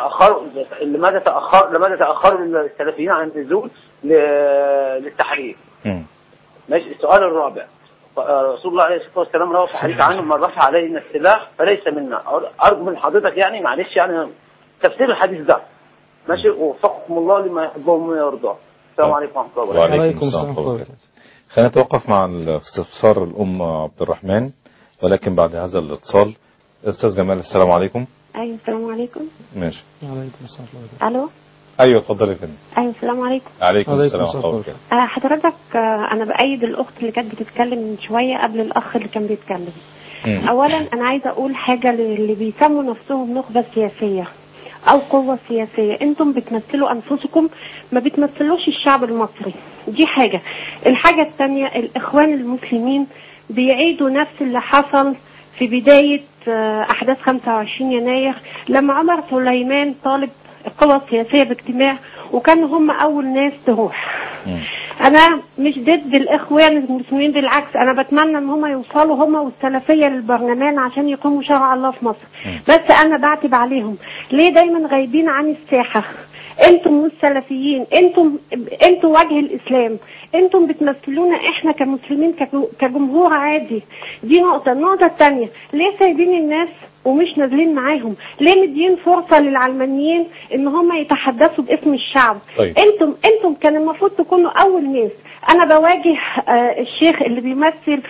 Speaker 19: لماذا تأخروا السلفيين عن النزول للتحرير؟ ماشي. السؤال الرابع، رسول الله عليه الصلاة والسلام روى في حديث عنه من رفع علينا السلاح فليس منا. أرجو من حضرتك يعني معلش يعني تفسير الحديث ده. ماشي. ووفقكم الله لما يحبهم ويرضاه. السلام عليكم ورحمة الله وبركاته.
Speaker 2: وعليكم السلام ورحمة الله وبركاته. خلينا نتوقف مع استفسار الأم عبد الرحمن، ولكن بعد هذا الاتصال أستاذ جمال. السلام عليكم.
Speaker 20: ايوه السلام عليكم.
Speaker 2: ماشي.
Speaker 3: وعليكم السلام ورحمة الله.
Speaker 20: الو.
Speaker 2: ايوه اتفضلي يا فندم.
Speaker 20: ايوه السلام عليكم.
Speaker 2: عليكم السلام ورحمه الله وبركاته.
Speaker 20: حضرتك انا بايد الاخت اللي كانت بتتكلم من شويه قبل الاخ اللي كان بيتكلم. اولا انا عايزه اقول حاجه للي بيسموا نفسهم نخبه سياسيه او قوه سياسيه. انتم بتمثلوا انفسكم، ما بتمثلوش الشعب المصري. دي حاجه. الحاجه الثانيه، الاخوان المسلمين بيعيدوا نفس اللي حصل في بداية أحداث 25 يناير لما عمر سليمان طالب القوى السياسية باجتماع، وكانوا هم أول ناس تروح. أنا مش ضد الإخوان المسلمين، بالعكس أنا بتمنى إن هم يوصلوا هم والسلفية للبرلمان عشان يقوموا شرع الله في مصر. بس أنا بعتب عليهم ليه دايما غايبين عن الساحة. انتم والسلفيين، انتم وجه الاسلام، انتم بتمثلونا احنا كمسلمين كجمهور عادي. دي نقطة. النقطة الثانية، ليه سايبين الناس ومش نازلين معاهم؟ ليه مدين فرصة للعلمانيين ان هم يتحدثوا باسم الشعب؟
Speaker 2: طيب.
Speaker 20: انتم كان المفروض تكونوا اول ناس. انا بواجه الشيخ اللي بيمثل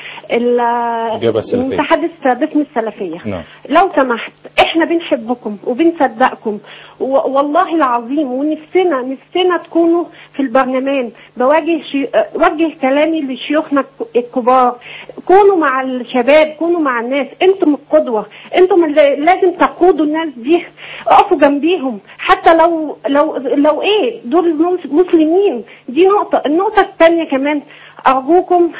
Speaker 20: المتحدث باسم السلفية. لو سمحت احنا بنحبكم وبنصدقكم والله العظيم، ونفسنا تكونوا في البرلمان. وجه كلامي لشيوخنا الكبار، كونوا مع الشباب، كونوا مع الناس. انتم القدوة، انتم اللي لازم تقودوا الناس دي. اقفوا جنبيهم حتى لو ايه دول مسلمين. دي نقطة. النقطة الثانية كمان، ارجوكم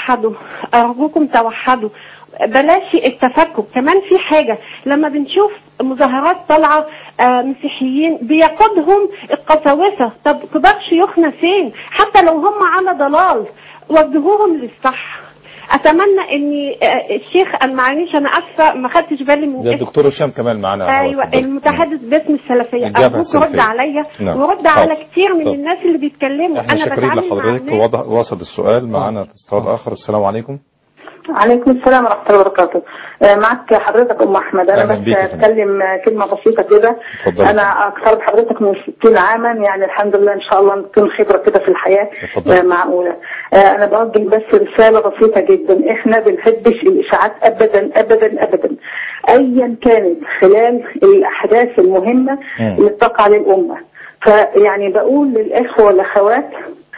Speaker 20: توحدوا، بلاش التفكك. كمان في حاجة، لما بنشوف مظاهرات طالعة مسيحيين بيقودهم القساوسة، طب كبار شيوخنا فين؟ حتى لو هم على ضلال وجهوهم للصح. اتمنى ان الشيخ معلش انا اسفه ما خدتش بالي من
Speaker 2: ده الدكتور هشام كمال معانا.
Speaker 20: ايوه المتحدث باسم السلفيه. ارجوك رد عليا ورد على كتير من الناس اللي بيتكلموا.
Speaker 2: انا شاكرين لحضرتك. وواصل السؤال. معانا اتصال اخر. السلام عليكم.
Speaker 21: عليكم السلام ورحمة الله وبركاته. معك حضرتك أم أحمد. أنا بس أتكلم كلمة بسيطة كده. أنا أكثر بحضرتك من 60 عاما، يعني الحمد لله إن شاء الله نكون خبرة كده في الحياة معقولة. أنا بوجه بس رسالة بسيطة جدا. إحنا بنحبش الإشاعات أبدا أبدا أبدا أيا كانت خلال الأحداث المهمة اللي بتقع للأمة. فيعني بقول للإخوة والأخوات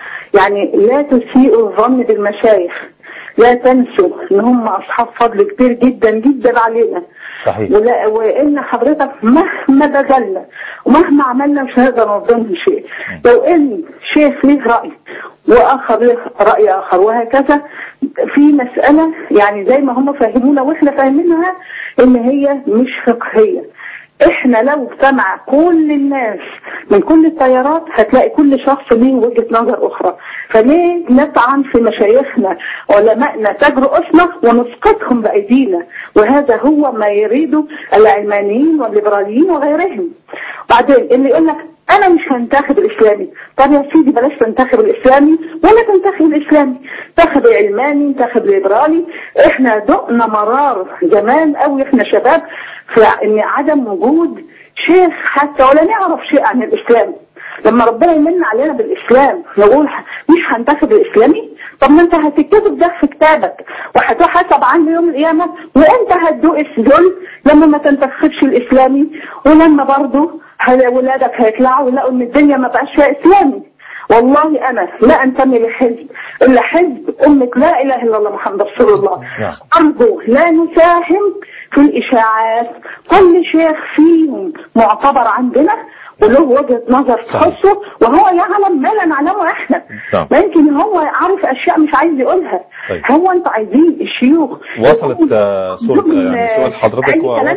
Speaker 21: يعني لا تسيئوا الظن بالمشايخ، لا تنسوا ان هم اصحاب فضل كبير جدا جدا علينا.
Speaker 2: صحيح.
Speaker 21: وان حضرتك مهما بذلنا ومهما عملنا مش هنقدر نظلمهم شيء. لو ان شيخ ليه راي واخر ليه راي اخر وهكذا في مساله يعني زي ما هم فاهمونا واحنا فاهمينها ان هي مش فقهيه. احنا لو اجتمع كل الناس من كل التيارات هتلاقي كل شخص ليه وجهة نظر اخرى. فليه نطعن في مشايخنا علمائنا تجرؤنا ونسقطهم بايدينا؟ وهذا هو ما يريده العلمانيين والليبراليين وغيرهم. بعدين اللي يقول لك انا مش هنتخب الاسلامي، طب يا سيدي بلاش تنتخب الاسلامي ولا تنتخب الاسلامي، انتخب علماني انتخب ليبرالي. احنا دقنا مرار زمان قوي احنا شباب فان عدم وجود شيخ حتى ولا نعرف شيء عن الاسلام. لما ربنا يمن علينا بالاسلام نقول مش هنتخب الاسلامي؟ طب ما انت هتكتب ده في كتابك وهتحاسب عنه يوم القيامه، وانت هتدوق الذل لما ما تنتخبش الاسلامي، ولما برضه ولادك هيطلعوا يلاقوا ان الدنيا ما بقاش فيها اسلامي. والله انا لا انتمي لحزب الا حزب امه لا اله الا الله محمد رسول الله. ارجو لا نساهم في الاشاعات. كل شيخ فيهم معتبر عندنا وله وجهة نظر تخصه وهو يعلم ما لا نعلمه احنا. ما يمكن هو عارف اشياء مش عايز يقولها. هو انتوا عايزين الشيوخ
Speaker 2: وصلت صورة يعني سؤال حضرتك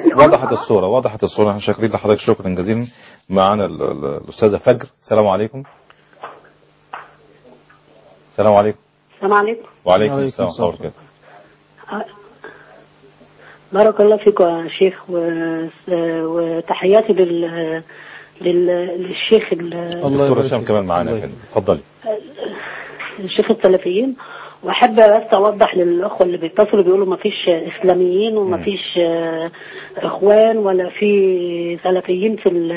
Speaker 2: وضحت الصورة. احنا شاكرين لحضرتك شكرا جزيلا. معنا الأستاذة فجر. السلام عليكم. السلام عليكم.
Speaker 22: السلام عليكم.
Speaker 2: وعليكم السلام ورحمة الله وبركاته.
Speaker 22: بارك الله فيكم يا شيخ وتحياتي للشيخ
Speaker 2: الدكتور هشام كمان معانا. اتفضلي.
Speaker 22: الشيخ السلفيين. واحب بس اوضح للاخوه اللي بيتصلوا بيقولوا ما فيش اسلاميين وما فيش اخوان ولا في سلفيين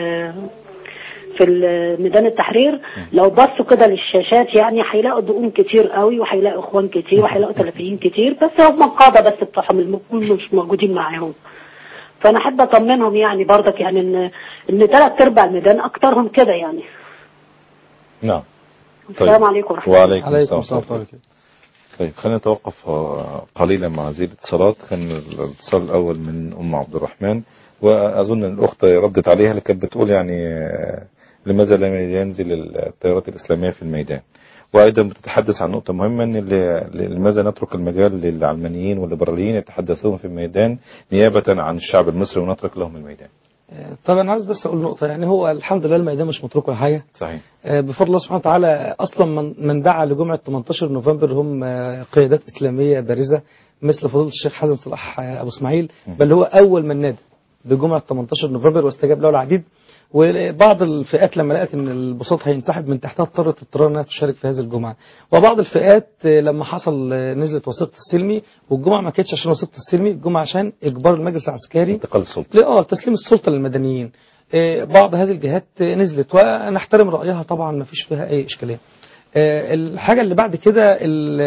Speaker 22: في ميدان التحرير. لو بصوا كده للشاشات يعني هيلاقوا دقون كتير قوي وهيلاقوا اخوان كتير وهيلاقوا سلفيين كتير، بس هم القاده بس بتوعهم مش موجودين معاهم. فانا احب اطمنهم يعني برضك يعني ان 3/4 الميدان اكترهم كده يعني.
Speaker 2: نعم.
Speaker 22: السلام عليكم ورحمه الله.
Speaker 2: وعليكم السلام ورحمه الله. طيب خلينا نتوقف قليلا مع هذه الاتصالات. كان الاتصال الاول من ام عبد الرحمن، واظن الاخت ردت عليها اللي كانت بتقول يعني لماذا لم ينزل التيارات الاسلاميه في الميدان، وايضا بتتحدث عن نقطه مهمه ان لماذا نترك المجال للعلمانيين والليبراليين يتحدثون في الميدان نيابه عن الشعب المصري ونترك لهم الميدان.
Speaker 3: طبعا انا عايز بس اقول نقطه، يعني هو الحمد لله الميدان مش متروك ولا حاجه.
Speaker 2: صحيح.
Speaker 3: بفضل الله سبحانه وتعالى اصلا من دعا لجمعه 18 نوفمبر هم قيادات اسلاميه بارزه مثل فضيله الشيخ حسن صلاح ابو اسماعيل، بل هو اول من نادى بجمعه 18 نوفمبر واستجاب له العديد. وبعض الفئات لما لقت ان البساط هينسحب من تحتها اضطرت انها تشارك في هذه الجمعه، وبعض الفئات لما حصل نزلت وثيقه السلمي، والجمعه ما كانتش عشان وثيقه السلمي، الجمعه عشان اجبار المجلس العسكري
Speaker 2: انتقال السلطه
Speaker 3: تسليم السلطه للمدنيين. بعض هذه الجهات نزلت ونحترم رايها طبعا ما فيش فيها اي اشكاليه. الحاجه اللي بعد كده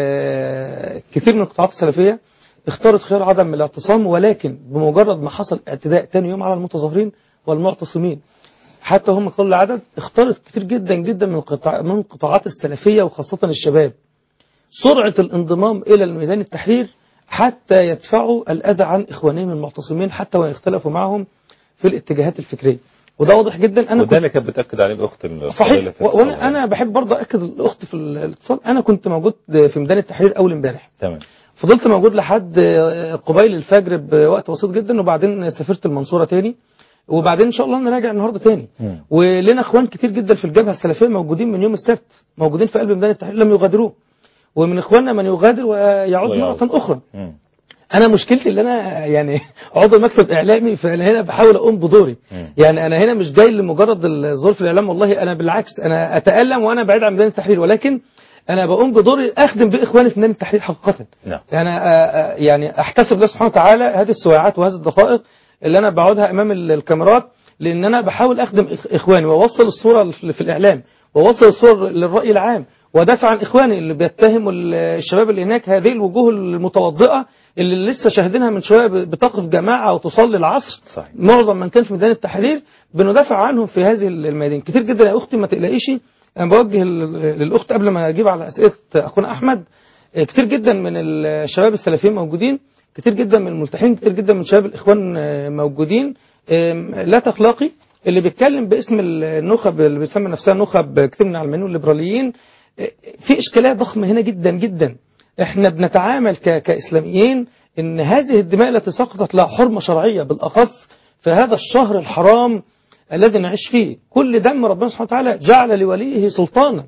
Speaker 3: كثير من القطاعات السلفيه اختارت خيار عدم الاعتصام، ولكن بمجرد ما حصل اعتداء تاني يوم على المتظاهرين والمعتصمين حتى هم قل العدد، اختارت كتير جدا جدا من القطاعات السلفية وخاصة الشباب سرعة الانضمام إلى الميدان التحرير حتى يدفعوا الأذى عن إخوانهم المعتصمين حتى وإن اختلفوا معهم في الاتجاهات الفكرية. وده واضح جدا.
Speaker 2: وده اللي كانت بتأكد عليه الأخت.
Speaker 3: صحيح. وأنا بحب برضه أكد الأخت في الاتصال. أنا كنت موجود في ميدان التحرير أول امبارح.
Speaker 2: تمام.
Speaker 3: فضلت موجود لحد قبيل الفجر بوقت بسيط جدا، وبعدين سافرت المنصورة تاني، وبعدين ان شاء الله نراجع النهارده تاني. ولنا اخوان كتير جدا في الجبهه السلفيه موجودين من يوم السبت، موجودين في قلب ميدان التحرير لم يغادروه، ومن اخواننا من يغادر ويعود مره اخرى. انا مشكلتي اللي انا يعني عضو مكتب اعلامي، فانا هنا بحاول اقوم بدوري. يعني انا هنا مش جاي لمجرد الظروف الاعلام، والله انا بالعكس انا اتالم وانا بعيد عن ميدان التحرير، ولكن أنا بقوم بدوري أخدم بإخواني في ميدان التحرير حقيقة.
Speaker 2: نعم.
Speaker 3: يعني أحتسب الله سبحانه وتعالى هذه السواعات وهذه الدقائق اللي أنا بقعدها أمام الكاميرات، لأن أنا بحاول أخدم إخواني وأوصل الصورة في الإعلام وأوصل الصورة للرأي العام ودافع عن إخواني اللي بيتهموا الشباب اللي هناك، هذه الوجوه المتوضئة اللي لسه شاهدينها من شوية بتقف جماعة وتصلي العصر.
Speaker 2: صحيح.
Speaker 3: معظم من كان في ميدان التحرير بندافع عنهم في هذه الميادين كتير جدا. يا أختي ما تقلقيش، أنا بوجه للأخت قبل ما أجيب على أسئلة أخونا أحمد، كتير جدا من الشباب السلفيين موجودين، كتير جدا من الملتحين، كتير جدا من شباب الإخوان موجودين. لا تخلاقي اللي بيتكلم باسم النخب اللي بيسمى نفسها نخب كتير من العلمانيين والليبراليين، في إشكالية ضخمة هنا جدا جدا. احنا بنتعامل كإسلاميين ان هذه الدماء التي سقطت لها حرمة شرعية، بالأخص في هذا الشهر الحرام الذي نعيش فيه، كل دم ربنا سبحانه وتعالى جعل لوليه سلطانا.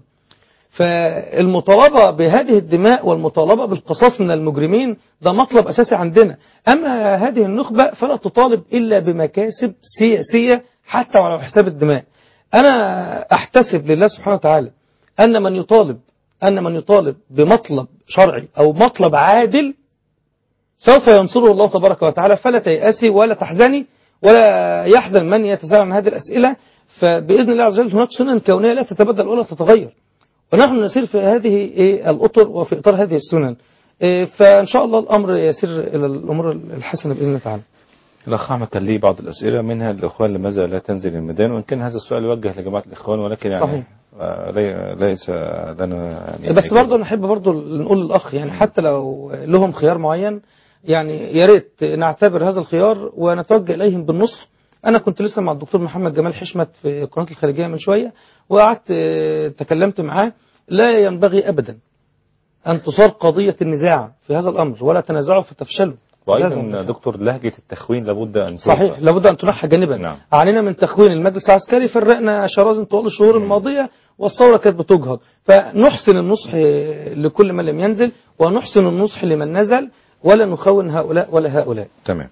Speaker 3: فالمطالبة بهذه الدماء والمطالبة بالقصاص من المجرمين ده مطلب أساسي عندنا. أما هذه النخبة فلا تطالب إلا بمكاسب سياسية حتى على حساب الدماء. أنا أحتسب لله سبحانه وتعالى أن من يطالب بمطلب شرعي أو مطلب عادل سوف ينصره الله تبارك وتعالى، فلا تيأسي ولا تحزني ولا يحزن من يتساءل عن هذه الأسئلة. فبإذن الله عز وجل هناك سنن كونية لا تتبدل ولا تتغير، ونحن نسير في هذه الأطر وفي إطار هذه السنن. فإن شاء الله الأمر يسير إلى الأمور الحسنة بإذن الله تعالى.
Speaker 2: الأخ أحمد كان لي بعض الأسئلة منها الإخوان لماذا لا تنزل الميدان، وإن كان هذا السؤال يوجه لجماعة الإخوان ولكن يعني
Speaker 3: صحيح.
Speaker 2: ليس لنا يعني
Speaker 3: بس برضه نحب برضه نقول للأخ يعني حتى لو لهم خيار معين يعني يا ريت نعتبر هذا الخيار ونتوجه إليهم بالنصح. أنا كنت لسه مع الدكتور محمد جمال حشمت في قناة الخارجية من شوية وقعدت تكلمت معاه، لا ينبغي أبدا أن تصار قضية النزاع في هذا الأمر ولا تنازعوا فتفشلوا.
Speaker 2: وأيضا دكتور لهجة التخوين لابد أن
Speaker 3: صحيح لابد أن تنحى جانبا.
Speaker 2: نعم.
Speaker 3: علينا من تخوين المجلس العسكري، فرقنا شرازم طوال الشهور الماضية والثورة كانت بتجهض، فنحسن النصح لكل من لم ينزل ونحسن النصح لمن نزل ولا نخون هؤلاء ولا هؤلاء.
Speaker 2: تمام.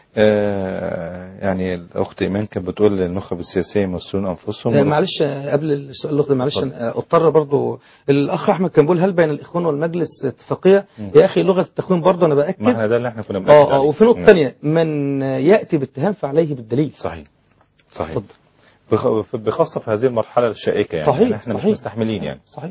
Speaker 2: يعني الأخت إيمان كانت بتقول النخب السياسية يمثلون أنفسهم.
Speaker 3: معلش قبل السؤال الأخت معلش اضطر برضو الأخ أحمد كان بيقول هل بين الإخوان والمجلس اتفاقية؟ يا أخي لغة التخوين برضو أنا بأكد.
Speaker 2: ما ده اللي احنا كنا بنأكد عليه.
Speaker 3: وفي نقطة ثانية من يأتي باتهام فعليه بالدليل.
Speaker 2: صحيح. بخاصة في هذه المرحلة الشائكة يعني.
Speaker 3: صحيح.
Speaker 2: احنا مش مستحملين يعني.
Speaker 3: صحيح.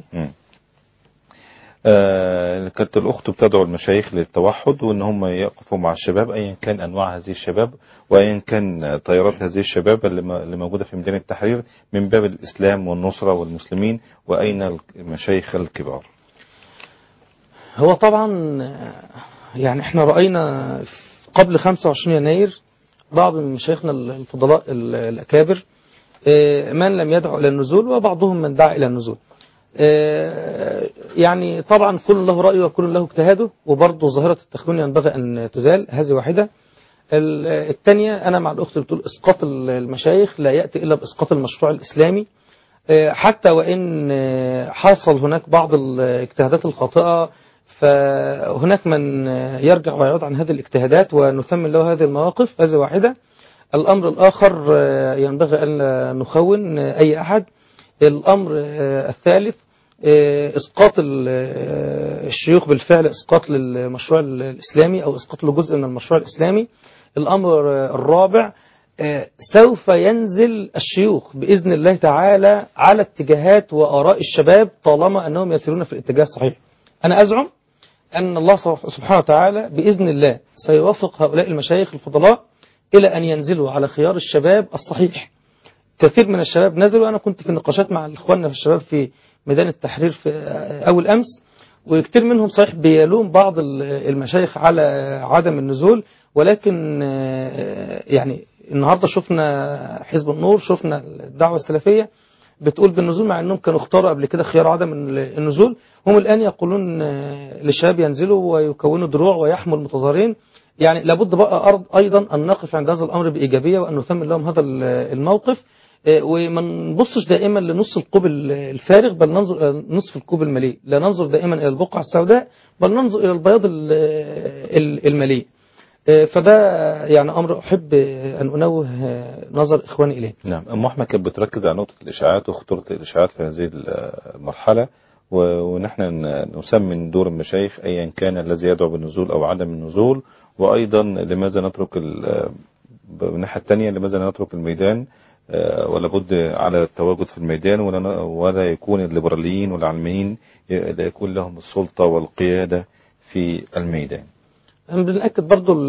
Speaker 2: كانت الأخت بتدعو المشايخ للتوحد وأن هم يقفوا مع الشباب أيا كان أنواع هذه الشباب وأيا كان تيارات هذه الشباب اللي موجودة في ميدان التحرير من باب الإسلام والنصرة والمسلمين، وأين المشايخ الكبار؟
Speaker 3: هو طبعا يعني احنا رأينا قبل 25 يناير بعض من مشايخنا الفضلاء الأكابر من لم يدعو إلى النزول وبعضهم من دعا إلى النزول. يعني طبعا كل له رأيه وكل له اجتهاده، وبرضه ظاهرة التخوين ينبغي أن تزال، هذه واحدة. الثانية أنا مع الأخت بتقول إسقاط المشايخ لا يأتي إلا بإسقاط المشروع الإسلامي، حتى وإن حصل هناك بعض الاجتهادات الخاطئة فهناك من يرجع ويعود عن هذه الاجتهادات ونثمن له هذه المواقف، هذه واحدة. الأمر الآخر ينبغي أن نخون أي أحد. الأمر الثالث إسقاط الشيوخ بالفعل، إسقاط للمشروع الإسلامي أو إسقاط لجزء من المشروع الإسلامي. الأمر الرابع سوف ينزل الشيوخ بإذن الله تعالى على اتجاهات وآراء الشباب طالما أنهم يسيرون في الاتجاه الصحيح. أنا أزعم أن الله سبحانه وتعالى بإذن الله سيوفق هؤلاء المشايخ الفضلاء إلى أن ينزلوا على خيار الشباب الصحيح. كثير من الشباب نزلوا، أنا كنت في نقاشات مع الإخواننا في الشباب في ميدان التحرير في أول أمس، وكثير منهم صحيح بيلوم بعض المشايخ على عدم النزول، ولكن يعني النهاردة شفنا حزب النور، شفنا الدعوة السلفية بتقول بالنزول مع أنهم كانوا اختاروا قبل كده خيار عدم النزول، هم الآن يقولون للشباب ينزلوا ويكونوا دروع ويحموا المتظاهرين. يعني لابد بقى أيضا أن نقف عند هذا الأمر بإيجابية وأن نثمن لهم هذا الموقف، وما نبصش دائما لنص الكوب الفارغ بل ننظر إلى نصف الكوب المليء، لا ننظر دائما إلى البقعة السوداء بل ننظر إلى البياض المليء. فده يعني أمر أحب أن أنوه نظر إخواني إليه.
Speaker 2: نعم. أم أحمد كانت بتركز على نقطة الإشاعات وخطورة الإشاعات في هذه المرحلة، ونحن نسمن دور المشايخ أيا كان الذي يدعو بالنزول أو عدم النزول. وأيضا لماذا نترك الناحية الثانية لماذا نترك الميدان ولا بد على التواجد في الميدان ولا يكون الليبراليين والعلمانيين لا يكون لهم السلطة والقيادة في الميدان.
Speaker 3: بنأكد برضو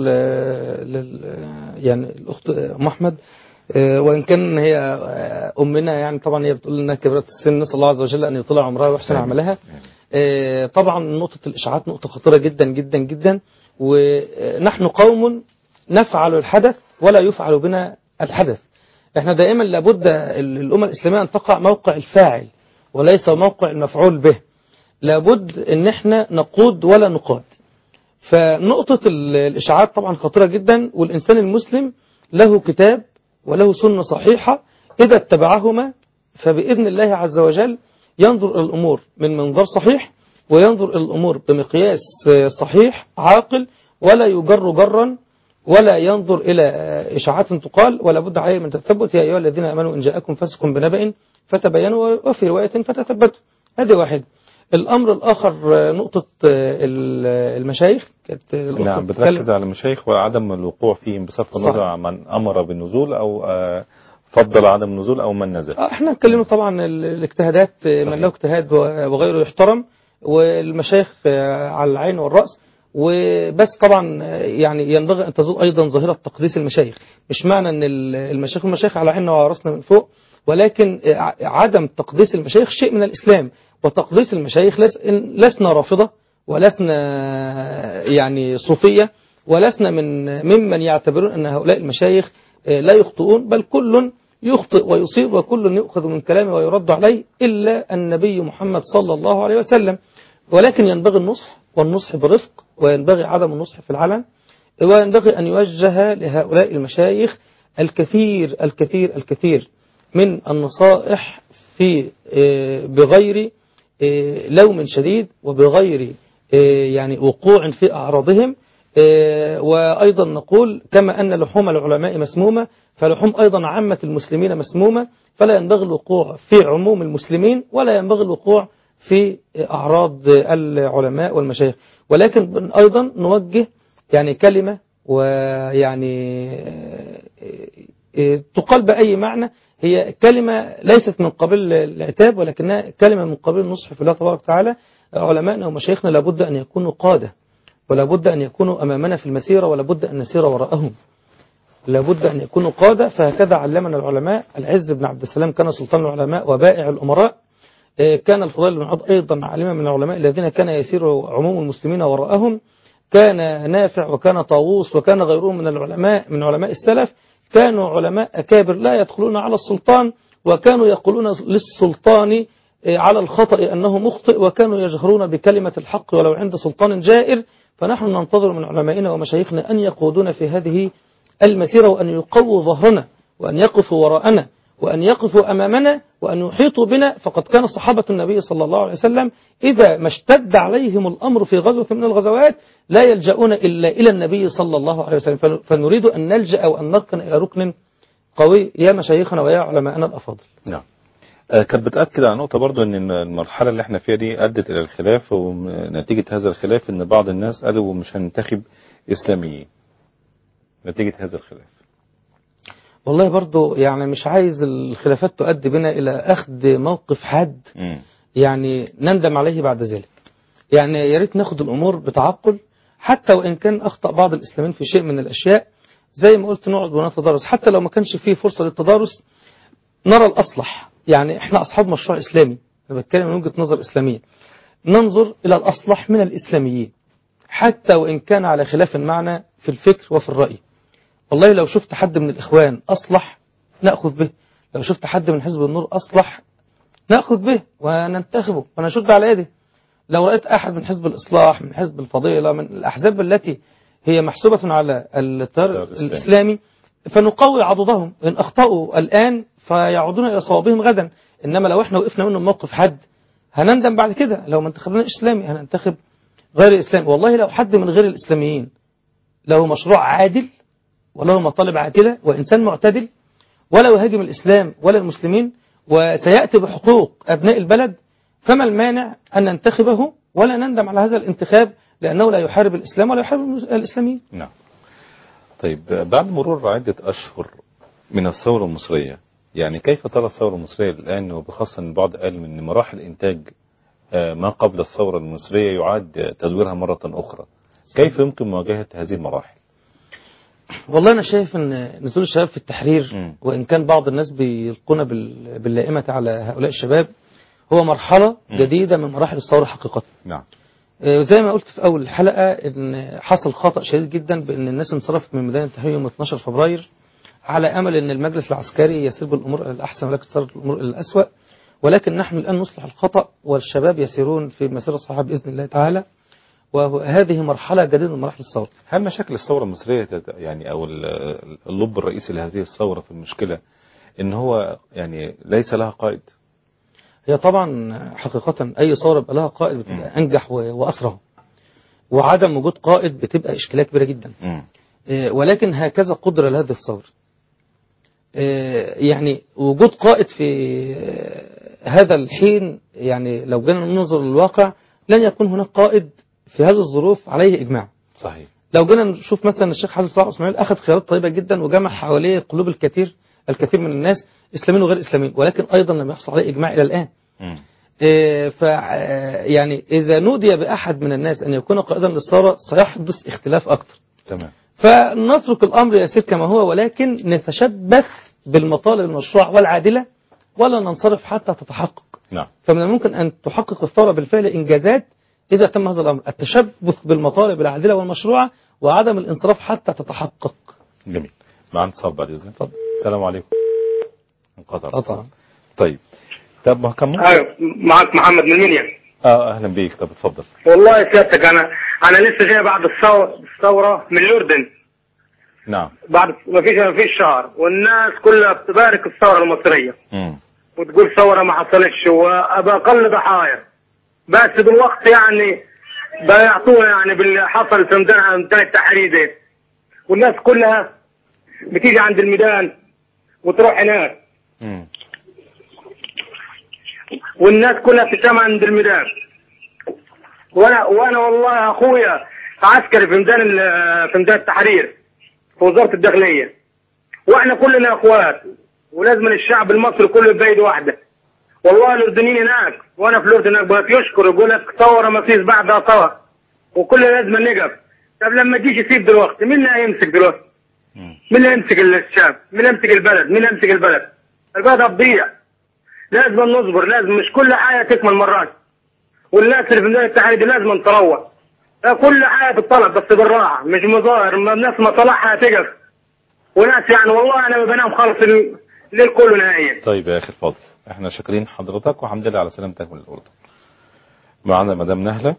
Speaker 3: يعني الأخت أم أحمد وإن كان هي أمنا يعني طبعا هي بتقول إنها كبرت السن، نسأل الله عز وجل أن يطلع عمرها ويحسن عملها. طبعا نقطة الإشاعات نقطة خطيرة جدا جدا جدا، ونحن قوم نفعل الحدث ولا يفعل بنا الحدث. احنا دائما لابد الأمة الإسلامية أن تقع موقع الفاعل وليس موقع المفعول به. لابد ان احنا نقود ولا نقاد. فنقطة الإشاعات طبعا خطيرة جدا، والإنسان المسلم له كتاب وله سنة صحيحة إذا اتبعهما فبإذن الله عز وجل ينظر إلى الأمور من منظر صحيح، وينظر إلى الأمور بمقياس صحيح عاقل، ولا يجر جرا، ولا ينظر إلى إشاعات تقال، ولا بد عليه من التثبت. يا أيها الذين آمنوا إن جاءكم فاسق بنبأ فتبينوا، وفي رواية فتثبتوا. هذه واحد. الأمر الآخر نقطة المشايخ.
Speaker 2: نعم، بتركز على المشايخ وعدم الوقوع فيهم بصرف النظر عن من أمر بالنزول أو فضل عدم النزول أو من نزل.
Speaker 3: احنا اتكلمنا طبعا الاجتهادات من له اجتهاد وغيره يحترم، والمشايخ على العين والرأس. وبس طبعا يعني ينبغي أن تزول أيضا ظاهرة تقديس المشايخ. مش معنى أن المشايخ على عيننا وعلى رأسنا من فوق، ولكن عدم تقديس المشايخ شيء من الإسلام. وتقديس المشايخ لسنا رافضة، ولسنا يعني صوفية، ولسنا ممن يعتبرون أن هؤلاء المشايخ لا يخطئون، بل كل يخطئ ويصيب وكل يؤخذ من كلامه ويرد عليه إلا النبي محمد صلى الله عليه وسلم. ولكن ينبغي النصح، والنصح برفق، وينبغي عدم النصح في العلن، وينبغي أن يوجه لهؤلاء المشايخ الكثير الكثير الكثير من النصائح في بغير لوم شديد، وبغير يعني وقوع في أعراضهم. وأيضا نقول كما أن لحوم العلماء مسمومة، فلحوم أيضا عامة المسلمين مسمومة، فلا ينبغي الوقوع في عموم المسلمين، ولا ينبغي الوقوع في أعراض العلماء والمشايخ. ولكن أيضا نوجه يعني كلمة ويعني تقال بأي معنى، هي كلمة ليست من قبيل العتاب، ولكنها كلمة من قبيل النصح في الله تبارك وتعالى. علماءنا ومشايخنا لابد أن يكونوا قادة، ولابد أن يكونوا أمامنا في المسيرة، ولابد أن نسير وراءهم. لابد أن يكونوا قادة، فهكذا علمنا العلماء. العز بن عبد السلام كان سلطان العلماء وبائع الأمراء. كان الفضيل بن عض أيضا عالما من العلماء الذين كان يسير عموم المسلمين وراءهم. كان نافع وكان طاووس وكان غيرهم من العلماء من علماء السلف، كانوا علماء أكابر لا يدخلون على السلطان، وكانوا يقولون للسلطان على الخطأ أنه مخطئ، وكانوا يجهرون بكلمة الحق ولو عند سلطان جائر. فنحن ننتظر من علمائنا ومشايخنا أن يقودون في هذه المسيرة، وأن يقووا ظهرنا، وأن يقفوا وراءنا، وأن يقفوا أمامنا، وأن يحيطوا بنا. فقد كان صحابة النبي صلى الله عليه وسلم إذا ما اشتد عليهم الأمر في غزوة من الغزوات لا يلجؤون إلا إلى النبي صلى الله عليه وسلم. فنريد أن نلجأ وأن نركن إلى ركن قوي يا مشايخنا ويا علماءنا الأفاضل.
Speaker 2: نعم. كانت بتأكد على نقطة برضو أن المرحلة اللي احنا فيها دي أدت إلى الخلاف، ونتيجة هذا الخلاف أن بعض الناس قالوا مش هننتخب إسلاميين نتيجة هذا الخلاف.
Speaker 3: والله برضو يعني مش عايز الخلافات تؤدي بنا إلى أخذ موقف حاد يعني نندم عليه بعد ذلك. يعني يا ريت ناخد الأمور بتعقل، حتى وإن كان أخطأ بعض الإسلاميين في شيء من الأشياء، زي ما قلت نقعد ونتدارس، حتى لو ما كانش فيه فرصة للتدارس نرى الأصلح. يعني إحنا أصحاب مشروع إسلامي، أنا بتكلم من وجهة نظر إسلامية، ننظر إلى الأصلح من الإسلاميين حتى وإن كان على خلاف معنا في الفكر وفي الرأي. والله لو شفت حد من الإخوان أصلح نأخذ به، لو شفت حد من حزب النور أصلح نأخذ به وننتخبه ونشد على يده. لو رأيت أحد من حزب الإصلاح، من حزب الفضيلة، من الأحزاب التي هي محسوبة على التيار الإسلامي، فنقوي عضدهم. إن أخطأوا الآن فيعودون إلى صوابهم غدا. إنما لو إحنا وقفنا منهم موقف حد هنندم بعد كده. لو ما انتخبنا إسلامي هننتخب غير إسلامي. والله لو حد من غير الإسلاميين له مشروع عادل وله مطالب عادلة وإنسان معتدل، ولا يهاجم الإسلام ولا المسلمين، وسيأتي بحقوق أبناء البلد، فما المانع أن ننتخبه ولا نندم على هذا الانتخاب، لأنه لا يحارب الإسلام ولا يحارب الإسلاميين.
Speaker 2: نعم. طيب بعد مرور عدة أشهر من الثورة المصرية، يعني كيف ترى الثورة المصرية الآن، وبخاصة البعض قال من مراحل إنتاج ما قبل الثورة المصرية يعاد تدويرها مرة أخرى، كيف يمكن مواجهة هذه المراحل؟
Speaker 3: والله أنا شايف أن نزول الشباب في التحرير وإن كان بعض الناس بيلقون باللائمة على هؤلاء الشباب هو مرحلة جديدة من مراحل الثورة حقيقة.
Speaker 2: نعم.
Speaker 3: زي ما قلت في أول الحلقة أن حصل خطأ شديد جدا بأن الناس انصرفت من ميدان التحرير يوم 12 فبراير على أمل أن المجلس العسكري يسير بالأمور إلى الأحسن ولكن صارت الأمور إلى الأسوأ، ولكن نحن الآن نصلح الخطأ والشباب يسيرون في مسيرة صحيحة بإذن الله تعالى، وهذه مرحلة جديدة من مراحل الثورة.
Speaker 2: هل مشاكل الثورة المصرية يعني أو اللب الرئيسي لهذه الثورة في المشكلة إن هو يعني ليس لها قائد؟
Speaker 3: هي طبعا حقيقة أي ثورة بقى لها قائد بتبقى أنجح وأسرع، وعدم وجود قائد بتبقى إشكالية كبيرة جدا. ولكن هكذا قدرة لهذه الثورة. يعني وجود قائد في هذا الحين، يعني لو جينا ننظر للواقع لن يكون هناك قائد في هذه الظروف عليه إجماع.
Speaker 2: صحيح.
Speaker 3: لو جينا نشوف مثلا الشيخ حسن صلاح إسماعيل أخذ خيارات طيبة جدا وجمع حواليه قلوب الكثير من الناس إسلاميين وغير إسلاميين، ولكن أيضا لم يحصل عليه إجماع إلى الآن. يعني إذا نودي بأحد من الناس أن يكون قائدا للثورة سيحدث اختلاف أكثر.
Speaker 2: تمام.
Speaker 3: فنترك الأمر يسير كما هو، ولكن نتشبث بالمطالب المشروعة والعادلة ولا ننصرف حتى تتحقق.
Speaker 2: نعم.
Speaker 3: فمن الممكن أن تحقق الثورة بالفعل إنجازات إذا تم هذا الأمر، التشبث بالمطالب العادلة والمشروعة وعدم الانصراف حتى تتحقق.
Speaker 2: جميل. معنا اتصال بعد إذنك. السلام عليكم. انقطع. طيب. طب ما كمل.
Speaker 1: ايوه معك محمد من منيا.
Speaker 2: اهلا بيك. طب اتفضل.
Speaker 1: والله يا سيادتك انا لسه جاي بعد الثوره من الاردن.
Speaker 2: نعم.
Speaker 1: بعد ما فيش شهر، والناس كلها بتبارك الثوره المصريه. وتقول ثوره ما حصلتش وابقى اقل ضحايا، بس بالوقت يعني بيعطونا يعني باللي حصل في ميدان التحرير ده، والناس كلها بتيجي عند الميدان وتروح هناك. والناس كلها بتجتمع عند الميدان، وانا والله اخويا عسكري في ميدان التحرير في وزارة الداخلية، واحنا كلنا اخوات ولازم الشعب المصري كله بيد واحدة. والله الاردنيين هناك وانا في الاردن هناك بقى يشكر يقول لك ثورة ما فيش بعدها ثورة وكلنا لازم نقف. طب لما تجيش يسيب دلوقتي مين اللي هيمسك دلوقتي؟ مين اللي يمسك الشعب؟ مين اللي يمسك البلد؟ مين اللي يمسك البلد؟ البلد هتضيع. لازم نصبر، لازم مش كل حاجة تكمل مرات، والناس اللي في ميدان التحرير لازم تروح. كل حاجة تطلب بس بالراحة، مش مظاهر الناس مصالحها تقف، وناس يعني والله أنا بنام خالص الليل كله نهائيا.
Speaker 2: طيب يا أخي الفاضل، احنا شاكرين حضرتك والحمد لله على سلامتك من الأردن. معنا مدام نهلة.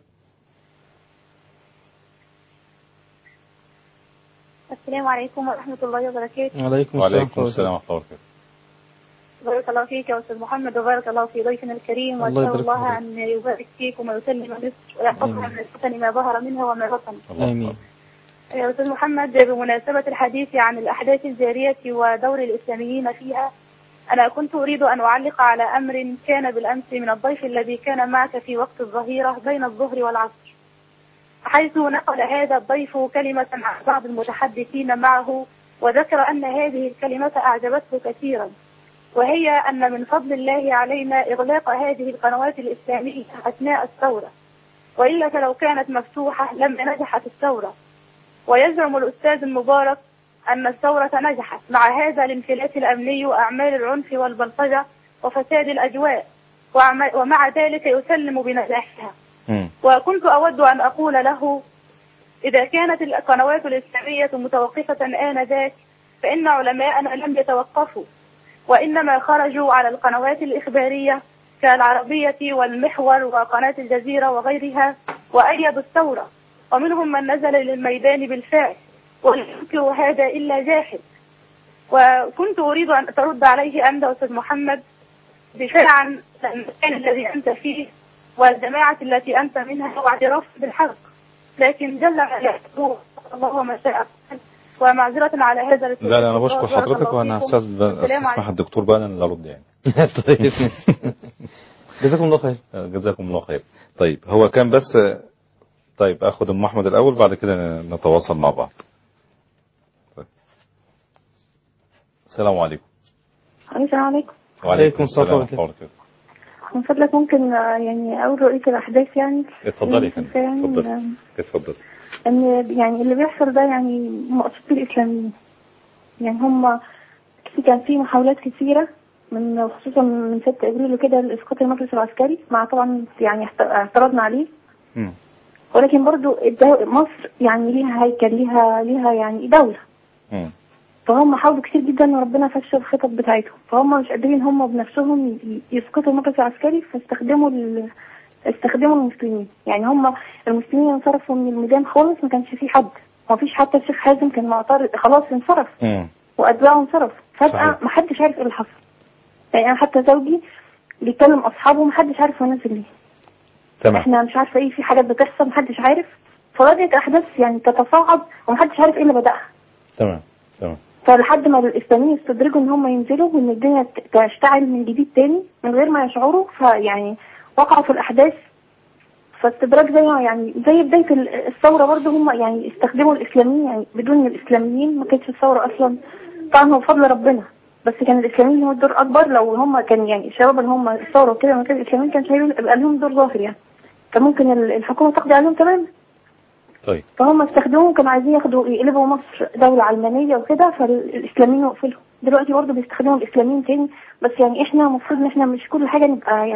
Speaker 4: السلام عليكم ورحمة الله وبركاته.
Speaker 2: وعليكم السلام ورحمة الله وبركاته.
Speaker 4: بارك الله فيك يا أستاذ محمد، وبارك الله في ضيفنا الكريم، وأسأل الله أن يبارك فيكم ويسلم مصر ويحفظها من الفتن ما ظهر منها وما بطن.
Speaker 3: آمين.
Speaker 4: يا أستاذ محمد، بمناسبة الحديث عن الأحداث الجارية ودور الإسلاميين فيها، أنا كنت أريد أن أعلق على أمر كان بالأمس من الضيف الذي كان معك في وقت الظهيرة بين الظهر والعصر، حيث نقل هذا الضيف كلمة عن بعض المتحدثين معه وذكر أن هذه الكلمة أعجبته كثيرا، وهي أن من فضل الله علينا إغلاق هذه القنوات الإسلامية أثناء الثورة، وإلا فلو كانت مفتوحة لما نجحت الثورة. ويزعم الأستاذ المبارك أن الثورة نجحت مع هذا الانفلات الأمني وأعمال العنف والبلطجة وفساد الأجواء، ومع ذلك يسلم بنجاحها. وكنت أود أن أقول له إذا كانت القنوات الإسلامية متوقفة آنذاك فإن علماءنا لم يتوقفوا، وإنما خرجوا على القنوات الإخبارية كالعربية والمحور وقناة الجزيرة وغيرها وأيدوا الثورة، ومنهم من نزل للميدان بالفعل، ولا ينكر هذا إلا جاحد. وكنت أريد أن ترد عليه أنت أستاذ محمد دفاعا عن المكان الذي أنت فيه والجماعة التي أنت منها واعتراف بالحق، لكن جل وعلا الله ما شاء. ومعذرة على هذا
Speaker 2: لا أنا بشكر حضرتك، وأنا أستسمح الدكتور بقى أنا اللي أرد يعني.
Speaker 3: طيب. جزاكم الله خير.
Speaker 2: جزاكم الله خير. طيب هو كان بس طيب اخد ام احمد الاول بعد كده نتواصل مع بعض. طيب. السلام عليكم.
Speaker 18: السلام عليكم.
Speaker 2: وعليكم السلام ورحمه الله وبركاته.
Speaker 18: من فضلك ممكن يعني اقول رؤية الاحداث يعني.
Speaker 2: اتفضلي يا فندم. اتفضلي.
Speaker 18: ان يعني اللي بيحصل ده يعني مقصود بالاسلاميين. يعني هم كان في محاولات كثيرة من خصوصا من 6 ابريل وكده لاسقاط المجلس العسكري، مع طبعا يعني اعترضنا عليه. ولكن برضو مصر يعني ليها هيكل، ليها يعني دولة. فهم حاولوا كتير جدا وربنا فشل الخطط بتاعتهم، فهم مش قادرين هم بنفسهم يسقطوا المجلس العسكري، فاستخدموا المسلمين. يعني هم المسلمين انصرفوا من الميدان خالص، ما كانش في حد، ما فيش حتى الشيخ حازم كان معترض، خلاص انصرف واتباعه انصرف فجأة، ما حدش عارف ايه اللي حصل. يعني انا حتى زوجي بيكلم اصحابه ما حدش عارف هو نازل ليه. تمام. احنا مش عارفه ايه، في حاجات بتحصل ما حدش عارف، فبدأت احداث يعني تتصاعد وما حدش عارف ايه اللي بدأها.
Speaker 2: تمام.
Speaker 18: فلحد ما الاسلاميين استدرجوا ان هم ينزلوا وان الدنيا تشتعل من جديد تاني من غير ما يشعروا، فيعني وقعوا في الاحداث. فاستدراج زي بدايه الثوره برضه، هم يعني استخدموا الاسلاميين، يعني بدون الاسلاميين ما كانتش الثوره اصلا. طبعا هو بفضل ربنا، بس كان الاسلاميين هو الدور اكبر. لو هم كان يعني الشباب اللي هم الثوره وكده ما كان الاسلاميين كان هيبقى لهم دور ظاهر، يعني كان ممكن الحكومه تقضي عليهم تماما. طيب. فهم استخدموهم، كانوا عايزين يقلبوا مصر دولة علمانية وكده، فالإسلاميين وقفوا لهم. دلوقتي برضه بيستخدموا الإسلاميين تاني، بس يعني إحنا المفروض إن إحنا مش كل حاجة نبقى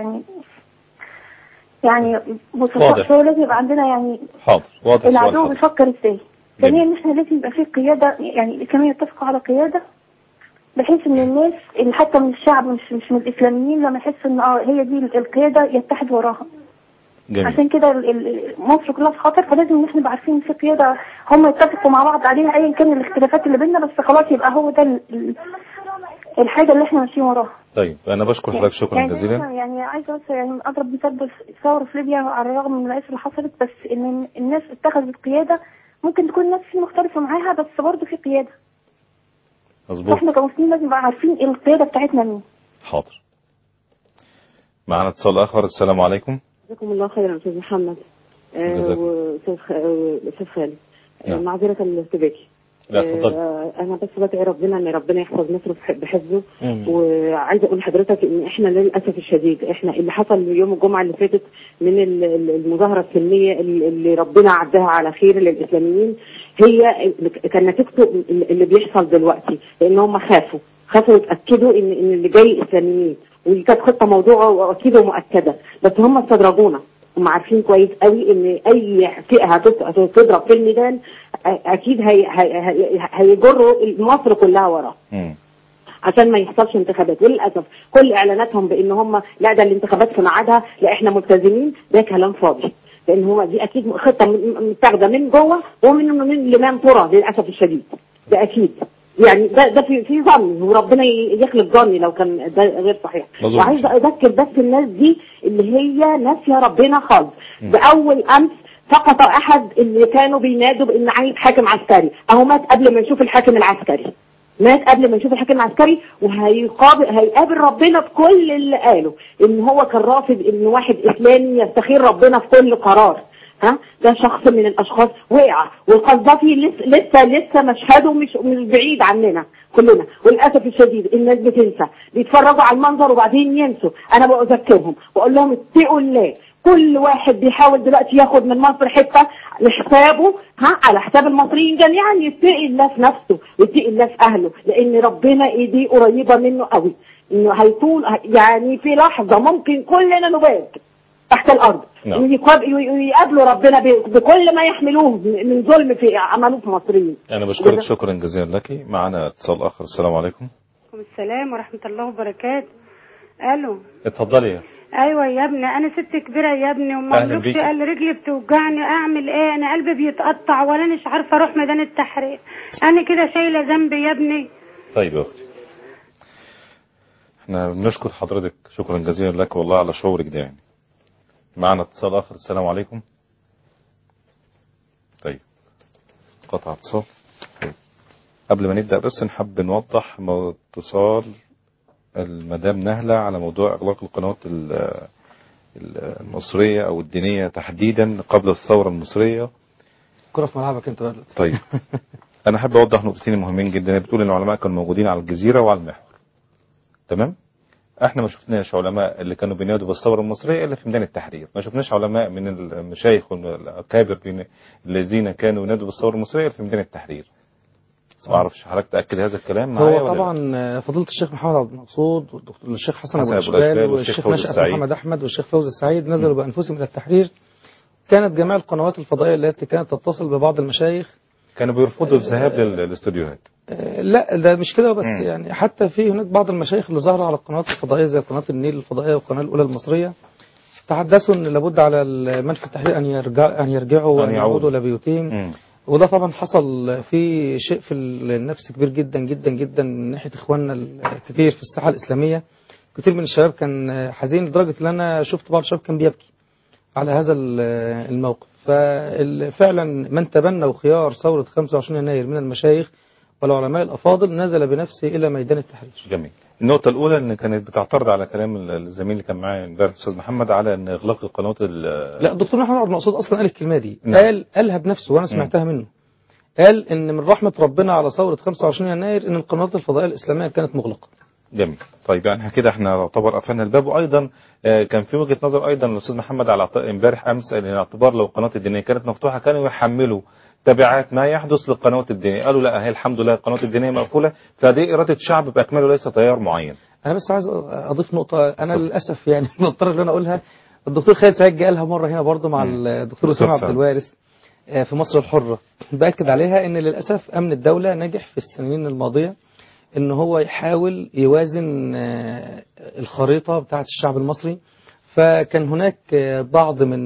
Speaker 18: يعني بصراحة شوية، لازم يبقى عندنا يعني
Speaker 2: واضح
Speaker 18: العدو بيفكر إزاي. ثانيا إن إحنا لازم يبقى في قيادة، يعني الإسلاميين يتفقوا على قيادة بحيث إن الناس اللي حتى من الشعب مش من الإسلاميين لما يحسوا إن هي دي القيادة يتحد وراها. جميل. عشان كده مصر كلها في خطر، فلازم ان احنا نبقى عارفين في قياده هم يتفقوا مع بعض عليها ايا كان الاختلافات اللي بيننا، بس خلاص يبقى هو ده الحاجه اللي احنا ماشيين وراها.
Speaker 2: طيب انا بشكر حضرتك شكرا جزيلا.
Speaker 18: يعني عايزه بس يعني اضرب مثال ثوره في ليبيا على الرغم من الرئيس اللي حصلت، بس ان الناس اتخذت قياده ممكن تكون الناس فيه مختلفه معاها، بس برضه في قياده. مظبوط. احنا كمسلمين لازم نبقى عارفين القياده بتاعتنا مين.
Speaker 2: حاضر. معنا اتصال اخر. السلام عليكم.
Speaker 5: جزاكم الله خيرا استاذ محمد واستاذ خالد. معذره لارتباكي.
Speaker 2: لا اتفضل.
Speaker 5: انا بس بدعي ربنا ان ربنا يحفظ مصر بحفظه. وعايزه اقول لحضرتك ان احنا للاسف الشديد احنا اللي حصل يوم الجمعه اللي فاتت من المظاهره السلميه اللي ربنا عداها على خير للاسلاميين، هي كان نتيجته اللي بيحصل دلوقتي، لان هم خافوا يتاكدوا ان اللي جاي اسلاميين، ودي كانت خطه موضوعه واكيده ومؤكده، بس هم استدرجونا. هم عارفين كويس قوي ان اي فئه هتضرب في الميدان اكيد هيجروا مصر كلها وراه عشان ما يحصلش انتخابات. وللاسف كل اعلاناتهم بان هم لا ده الانتخابات في ميعادها، لا احنا ملتزمين، ده كلام فاضي، لان هو دي اكيد خطه متاخده من جوه ومن الامام ترى للاسف الشديد. ده اكيد يعني ده في ظني، وربنا يخلف ظني لو كان ده غير صحيح. وعايزه اذكر بس الناس دي اللي هي ناسيه ربنا خالص. باول امس سقط احد اللي كانوا بينادوا بان عايز حاكم عسكري، اهو مات قبل ما يشوف الحاكم العسكري، هيقابل ربنا بكل اللي قاله، ان هو كان رافض ان واحد اسلامي يستخير ربنا في كل قرار. ده شخص من الاشخاص وقع، والقذافي لسه مشهده مش بعيد عننا كلنا. وللاسف الشديد الناس بتنسى، بيتفرجوا على المنظر وبعدين ينسوا. انا بذكرهم واقول لهم اتقوا الله. كل واحد بيحاول دلوقتي ياخد من مصر حته لحسابه على حساب المصريين جميعا، يتقي الله في نفسه ويتقي الله في اهله، لان ربنا ايديه قريبه منه قوي، انه هيطول يعني في لحظه ممكن كلنا نبات تحت الارض. يقابلوا ربنا بكل ما يحملوه من ظلم في عملوه في مصريين.
Speaker 2: انا بشكرك شكرا جزيلا لك. معنا اتصال اخر. السلام عليكم.
Speaker 9: وعليكم السلام ورحمه الله وبركاته. الو.
Speaker 2: اتفضلي.
Speaker 9: ايوه يا ابني، انا ست كبيره يا ابني، ومملوكش قال رجلي بتوجعني، اعمل ايه؟ انا قلبي بيتقطع ولا مش عارفه اروح ميدان التحرير، انا كده شايله ذنبي يا ابني.
Speaker 2: طيب يا اختي، احنا بنشكر حضرتك شكرا جزيلا لك والله على شعورك ده. يعني معنا اتصال اخر. السلام عليكم. طيب قطع اتصال. قبل ما نبدأ بس نحب نوضح اتصال المدام نهلة على موضوع اغلاق القنوات المصرية أو الدينية تحديدا قبل الثورة المصرية.
Speaker 3: كرة في ملعبك أنت بقى.
Speaker 2: طيب أنا حابب أوضح نقطتين مهمين جدا. بتقول إن العلماء كانوا موجودين على الجزيرة وعلى المحور، تمام؟ احنا ما شفناش علماء اللي كانوا بينادوا بالثوره المصريه الا في ميدان التحرير، ما شفناش علماء من المشايخ والاكابر الذين كانوا ينادوا بالثوره المصريه في ميدان التحرير. ما اعرفش حضرتك تاكد هذا الكلام معايا؟
Speaker 3: هو طبعا فضيله الشيخ محمد عبد المقصود والشيخ حسن ابو الاشبال والشيخ نشأت محمد احمد والشيخ فوزي السعيد نزلوا بانفسهم الى التحرير. كانت جميع القنوات الفضائيه التي كانت تتصل ببعض المشايخ
Speaker 2: كانوا بيرفضوا الذهاب للاستوديوهات.
Speaker 3: لا ده مش كده بس يعني حتى في هناك بعض المشايخ اللي ظهروا على القنوات الفضائيه زي قناه النيل الفضائيه والقناه الاولى المصريه تحدثوا ان لابد على المنفى التحرير ان يرجعوا وان يعودوا لبيوتهم. وده طبعا حصل في شيء في النفس كبير جدا جدا جدا من ناحيه اخواننا الكثير في الساحه الاسلاميه. كثير من الشباب كان حزين لدرجه ان انا شفت بعض الشباب كان بيبكي على هذا الموقف. ففعلا من تبنوا خيار ثورة 25 يناير من المشايخ والعلماء الأفاضل نزل بنفسه إلى ميدان التحرير.
Speaker 2: جميل. النقطة الأولى إن كانت بتعترض على كلام الزميل اللي كان معايا امبارح الأستاذ محمد على إن إغلاق القنوات. لا
Speaker 3: الدكتور محمد عبد المقصود أصلا قال الكلمة دي. نعم. قالها بنفسه وأنا سمعتها منه. قال إن من رحمة ربنا على ثورة 25 يناير إن القنوات الفضائية الإسلامية كانت مغلقة.
Speaker 2: جميل. طيب يعني كده احنا نعتبر قفلنا الباب. وايضا كان في وجهة نظر ايضا الاستاذ محمد على امبارح امس ان اعتبار لو القنوات الدينية كانت مفتوحة كانوا يحملوا تبعات ما يحدث للقنوات الدينية. قالوا لا هي الحمد لله القنوات الدينية مقفولة فدي إرادة شعب بأكمله ليس تيار معين.
Speaker 3: انا بس عايز اضيف نقطة انا للاسف يعني مضطر ان انا اقولها. الدكتور خالد سعيد قالها مرة هنا برضه مع الدكتور اسامه عبد الوارث في مصر الحرة. باكد عليها ان للاسف امن الدولة نجح في السنين الماضية ان هو يحاول يوازن الخريطة بتاعة الشعب المصري. فكان هناك بعض من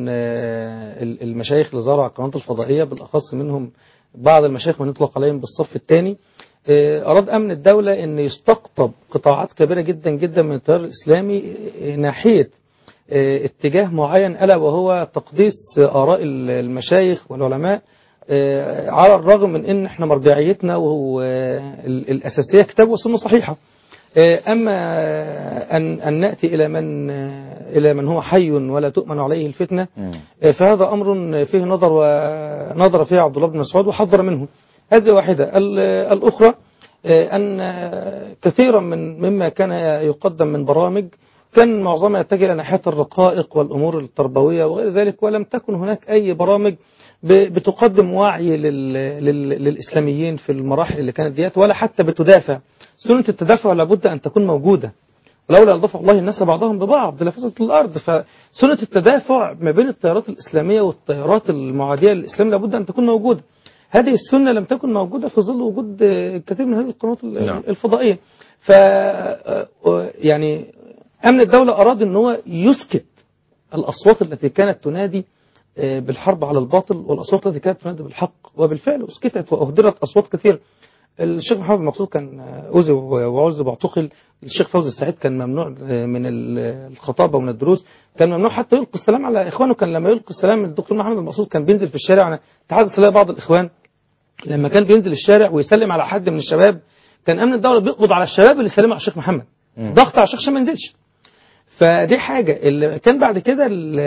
Speaker 3: المشايخ اللي ظهروا على القنوات الفضائية بالاخص منهم بعض المشايخ من يطلق عليهم بالصف الثاني أراد أمن الدولة أن يستقطب قطاعات كبيرة جدا جدا من التيار الإسلامي ناحية اتجاه معين ألا وهو تقديس آراء المشايخ والعلماء على الرغم من أن احنا مرجعيتنا وهو الأساسية كتاب وسنة صحيحة. أما أن نأتي إلى من هو حي ولا تؤمن عليه الفتنة فهذا أمر فيه نظر فيه عبد الله بن مسعود وحذر منه. هذه واحدة. الأخرى أن كثيرا مما كان يقدم من برامج كان معظمها يتجه إلى ناحية الرقائق والأمور التربوية وغير ذلك ولم تكن هناك أي برامج بتقدم وعي للإسلاميين في المراحل اللي كانت ديت ولا حتى بتدافع. سنة التدافع لابد أن تكون موجودة ولولا يدفع الله الناس بعضهم ببعض لفسدت الأرض. فسنة التدافع ما بين التيارات الإسلامية والتيارات المعادية للإسلام لابد أن تكون موجودة. هذه السنة لم تكن موجودة في ظل وجود كثير من هذه القنوات الفضائية. يعني أمن الدولة أراد أن هو يسكت الأصوات التي كانت تنادي بالحرب على الباطل والأصوات التي كانت تنادي بالحق وبالفعل أسكتت وأهدرت أصوات كثير. الشيخ محمد المقصود كان أوذي وعذب واعتقل. الشيخ فوزي السعيد كان ممنوع من الخطابة ومن الدروس. كان ممنوع حتى يلقي السلام على إخوانه. كان لما يلقي السلام الدكتور محمد المقصود كان بينزل في الشارع. أنا تحدث لي بعض الإخوان لما كان بينزل الشارع ويسلم على حد من الشباب كان أمن الدولة بيقبض على الشباب اللي سلموا على الشيخ محمد ضغط على الشيخ عشان ما ينزلش. فدي حاجة. اللي كان بعد كده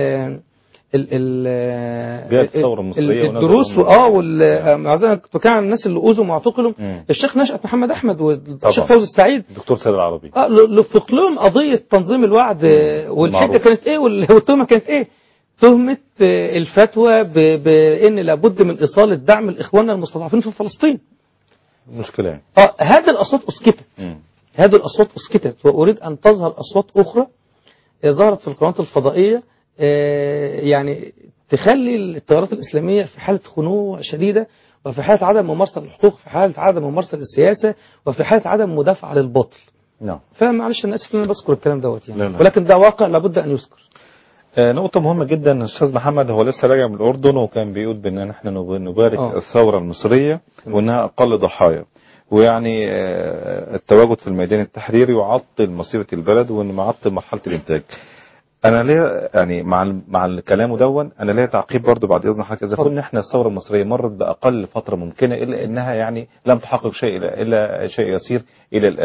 Speaker 2: الثورة المصرية
Speaker 3: الدروس كنت عن الناس اللي أوذوا واعتقلوا الشيخ نشأت محمد أحمد والشيخ فوزي السعيد
Speaker 2: الدكتور سيد العربي
Speaker 3: لفق لهم قضية تنظيم الوعد والحجة كانت إيه والتهمة كانت إيه؟ تهمة الفتوى بأن لابد من إيصال الدعم لإخواننا المستضعفين في فلسطين.
Speaker 2: مشكلة يعني.
Speaker 3: هذه الأصوات أسكتت. هذه الأصوات أسكتت وأريد أن تظهر أصوات أخرى ظهرت في القنوات الفضائية يعني تخلي التيارات الإسلامية في حالة خنوع شديدة وفي حالة عدم ممارسة للحقوق في حالة عدم ممارسة للسياسة وفي حالة عدم مدافعة للباطل.
Speaker 2: نعم.
Speaker 3: فمعلش أنا آسف إن أنا بذكر الكلام دوت يعني. ولكن ده واقع لابد أن يذكر.
Speaker 2: نقطة مهمة جدا. الأستاذ محمد هو لسه راجع من الأردن وكان بيقول بأن نحن نبارك الثورة المصرية وأنها أقل ضحايا ويعني التواجد في الميدان التحريري يعطل مصيرة البلد وأنه معطل مرحلة الإنتاج. أنا ليه يعني مع الكلام دون أنا ليه تعقيب برضو بعد إذن حضرتك. إذا كنا إحنا الثورة المصرية مرت بأقل فترة ممكنة إلا إنها يعني لم تحقق شيء إلا شيء يسير إلى الآن.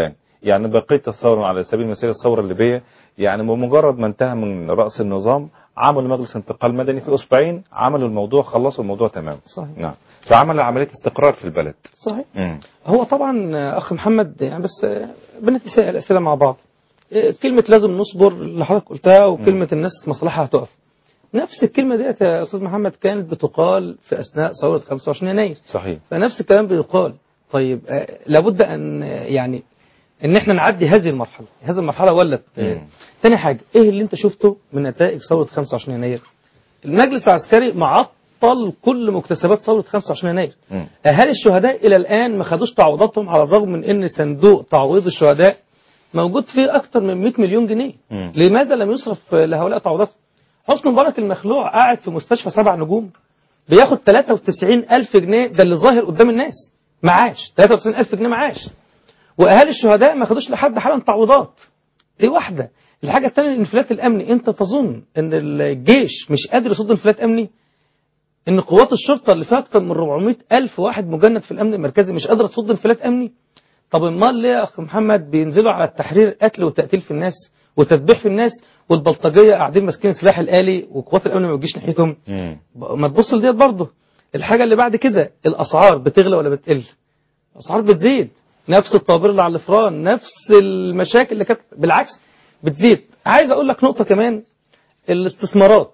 Speaker 2: يعني بقية الثورة على سبيل المثال الثورة الليبية، يعني بمجرد ما انتهى من رأس النظام عملوا مجلس انتقال مدني في أسبوعين، عملوا الموضوع، خلصوا الموضوع تمام.
Speaker 3: صحيح.
Speaker 2: نعم. فعمل عملية استقرار في البلد.
Speaker 3: صحيح. هو طبعا أخ محمد يعني بس بنتساءل أسئلة مع بعض. كلمة لازم نصبر اللي حضرتك قلتها، وكلمة الناس مصلحة هتقف. نفس الكلمة ديت يا أستاذ محمد كانت بتقال في أثناء ثورة 25 يناير.
Speaker 2: صحيح.
Speaker 3: فنفس الكلام بيقال. طيب لابد أن يعني ان احنا نعدي هذه المرحله ولت. تاني حاجه، ايه اللي انت شفته من نتائج ثوره 25 يناير؟ المجلس العسكري معطل كل مكتسبات ثوره 25 يناير. اهالي الشهداء الى الان ما خدوش تعويضاتهم، على الرغم من ان صندوق تعويض الشهداء موجود فيه اكثر من 100 مليون جنيه. لماذا لم يصرف لهؤلاء تعويضاتهم؟ حسني مبارك المخلوع قاعد في مستشفى 7 نجوم بياخد 93,000 جنيه، ده اللي ظاهر قدام الناس معاش، 93,000 جنيه معاش. واهالي الشهداء ما خدوش لحد حالا تعويضات. دي واحده. الحاجه الثانيه الانفلات الامني. انت تظن ان الجيش مش قادر يصد انفلات امني؟ ان قوات الشرطه اللي فيها اكثر من 400,000 واحد مجند في الامن المركزي مش قادره تصد انفلات امني؟ طب امال ليه يا اخ محمد بينزلوا على التحرير قتل وتقتيل في الناس وتذبيح في الناس، والبلطجيه قاعدين ماسكين السلاح الآلي وقوات الامن ما بتجيش ناحيتهم؟ ما تبص لديت برضه. الحاجه اللي بعد كده، الاسعار بتغلى ولا بتقل؟ الاسعار بتزيد. نفس الطوابير اللي على الفران، نفس المشاكل اللي كانت، بالعكس بتزيد. عايز اقول لك نقطة كمان، الاستثمارات.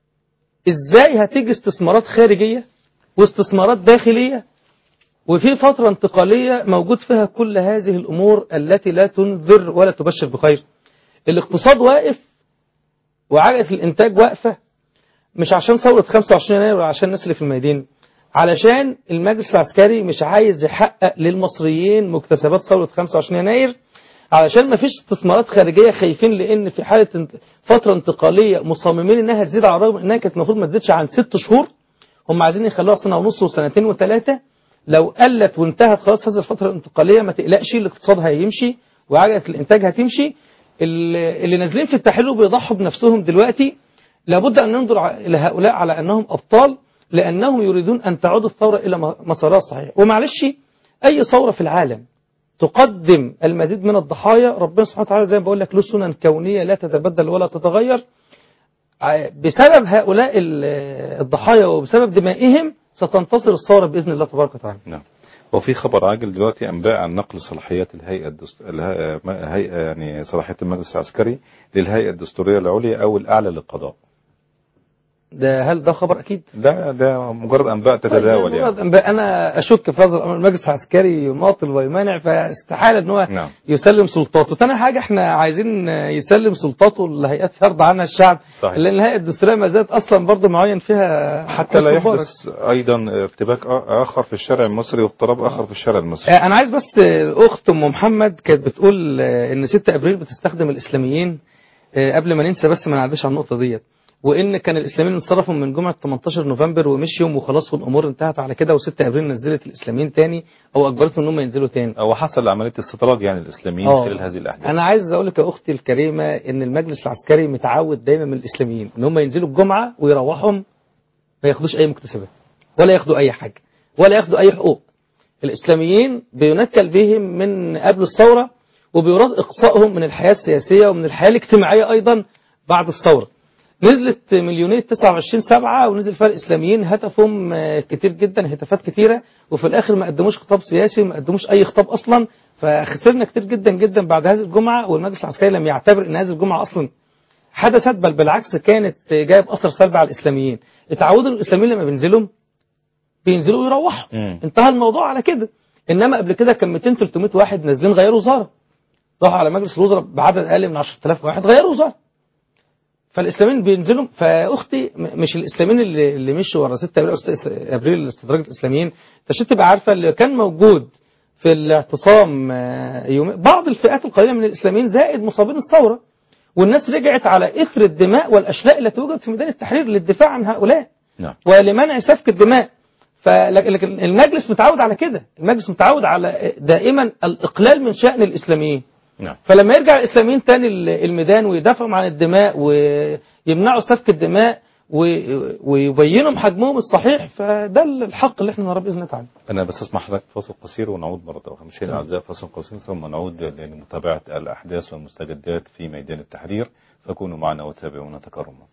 Speaker 3: ازاي هتيجي استثمارات خارجية واستثمارات داخلية وفي فترة انتقالية موجود فيها كل هذه الامور التي لا تنذر ولا تبشر بخير؟ الاقتصاد واقف وعجلة الانتاج واقفة، مش عشان ثورة 25 يناير ولا عشان الناس اللي في الميادين، علشان المجلس العسكري مش عايز يحقق للمصريين مكتسبات ثورة 25 يناير، علشان ما فيش استثمارات خارجية، خايفين لأن في حالة فترة انتقالية مصممين إنها تزيد، على الرغم إنها كانت المفروض ما تزيدش عن 6 شهور. هم عايزين يخلوها سنة ونص وسنتين وثلاثة. لو قلت وانتهت خلاص هذه الفترة الانتقالية ما تقلقش، الاقتصاد هيمشي وعجلة الإنتاج هتمشي. اللي نازلين في التحرير بيضحوا بنفسهم دلوقتي، لابد أن ننظر إلى هؤلاء على أنهم أبطال، لأنهم يريدون أن تعود الثورة إلى مسارها الصحيح. ومعلش، أي ثورة في العالم تقدم المزيد من الضحايا، ربنا سبحانه وتعالى زي ما بقول لك له سنن كونية لا تتبدل ولا تتغير. بسبب هؤلاء الضحايا وبسبب دمائهم ستنتصر الثورة بإذن الله تبارك وتعالى.
Speaker 2: نعم. وفي خبر عاجل دلوقتي أنباء عن نقل صلاحيات الهيئة يعني صلاحيات المجلس العسكري للهيئة الدستورية العليا أو الأعلى للقضاء.
Speaker 3: هل ده خبر أكيد؟
Speaker 2: ده مجرد أنباء تتداول.
Speaker 3: طيب يعني أنباء. أنا أشك في هذا الأمر. المجلس العسكري يماطل ويمانع، فاستحالة أن هو يسلم سلطاته. ثاني حاجة، احنا عايزين يسلم سلطاته لهيئات فرض عنها الشعب. صحيح. لأن الهيئة الدستورية ما زالت أصلا برضه معين فيها
Speaker 2: حتى لا يحدث أيضا ارتباك آخر في الشارع المصري واضطراب آخر في الشارع المصري.
Speaker 3: أنا عايز بس، أخت أم محمد كانت بتقول إن 6 أبريل بتستخدم الإسلاميين. قبل ما ننسى بس ما نعديش على النقطة ديت، وان كان الاسلاميين انصرفوا من جمعه 18 نوفمبر ومشيوا وخلاص والامور انتهت على كده، و6 ابريل نزلت الاسلاميين تاني او اجبرتهم ان هم ينزلوا تاني،
Speaker 2: او حصل عمليه استطراد يعني الاسلاميين خلال هذه الاحداث.
Speaker 3: انا عايز اقول لك يا اختي الكريمه ان المجلس العسكري متعود دايما من الاسلاميين ان هم ينزلوا الجمعه ويروحوا ما ياخدوش اي مكتسبات ولا ياخدوا اي حاجه ولا ياخدوا اي حقوق. الاسلاميين بينكل بهم من قبل الثوره، وبيراد اقصائهم من الحياه السياسيه ومن الحياه الاجتماعيه ايضا بعد الثوره. نزلت 2,29,7 ونزل فيها الإسلاميين هتفهم كتير جدا، هتافات كتيرة، وفي الآخر ما قدموش خطاب سياسي وما قدموش أي خطاب أصلا. فخسرنا كتير جدا جدا بعد هذه الجمعة، والمجلس العسكري لم يعتبر أن هذه الجمعة أصلا حدثت، بل بالعكس كانت جايب أثر سلبي على الإسلاميين. اتعودوا الإسلاميين لما بينزلوا ويروحوا، انتهى الموضوع على كده. إنما قبل كده كان 200-300 واحد نازلين غيروا وزارة، راحوا على مجلس الوزراء بعدد أقل من 10,000 واحد غيروا وزارة. فالإسلاميين بينزلوا. فأختي مش الإسلاميين اللي مشوا ورا 6 أبريل استدراج الإسلاميين، عشان تبقى عارفة اللي كان موجود في الاعتصام بعض الفئات القليلة من الإسلاميين زائد مصابين الثورة، والناس رجعت على إثر الدماء والأشلاء التي وجدت في ميدان التحرير للدفاع عن هؤلاء ولمنع سفك الدماء. لكن المجلس متعود على كده، المجلس متعود على دائما الإقلال من شأن الإسلاميين. فلما يرجع الإسلاميين تاني الميدان ويدافعوا عن الدماء ويمنعوا سفك الدماء ويبينهم حجمهم الصحيح، فده الحق اللي احنا نرى بإذن الله تعالى.
Speaker 2: أنا بس أسمح لك فاصل قصير ونعود مرة أخرى. مشاهدينا الأعزاء فاصل قصير ثم نعود لمتابعة الأحداث والمستجدات في ميدان التحرير، فكونوا معنا وتابعونا تكرما.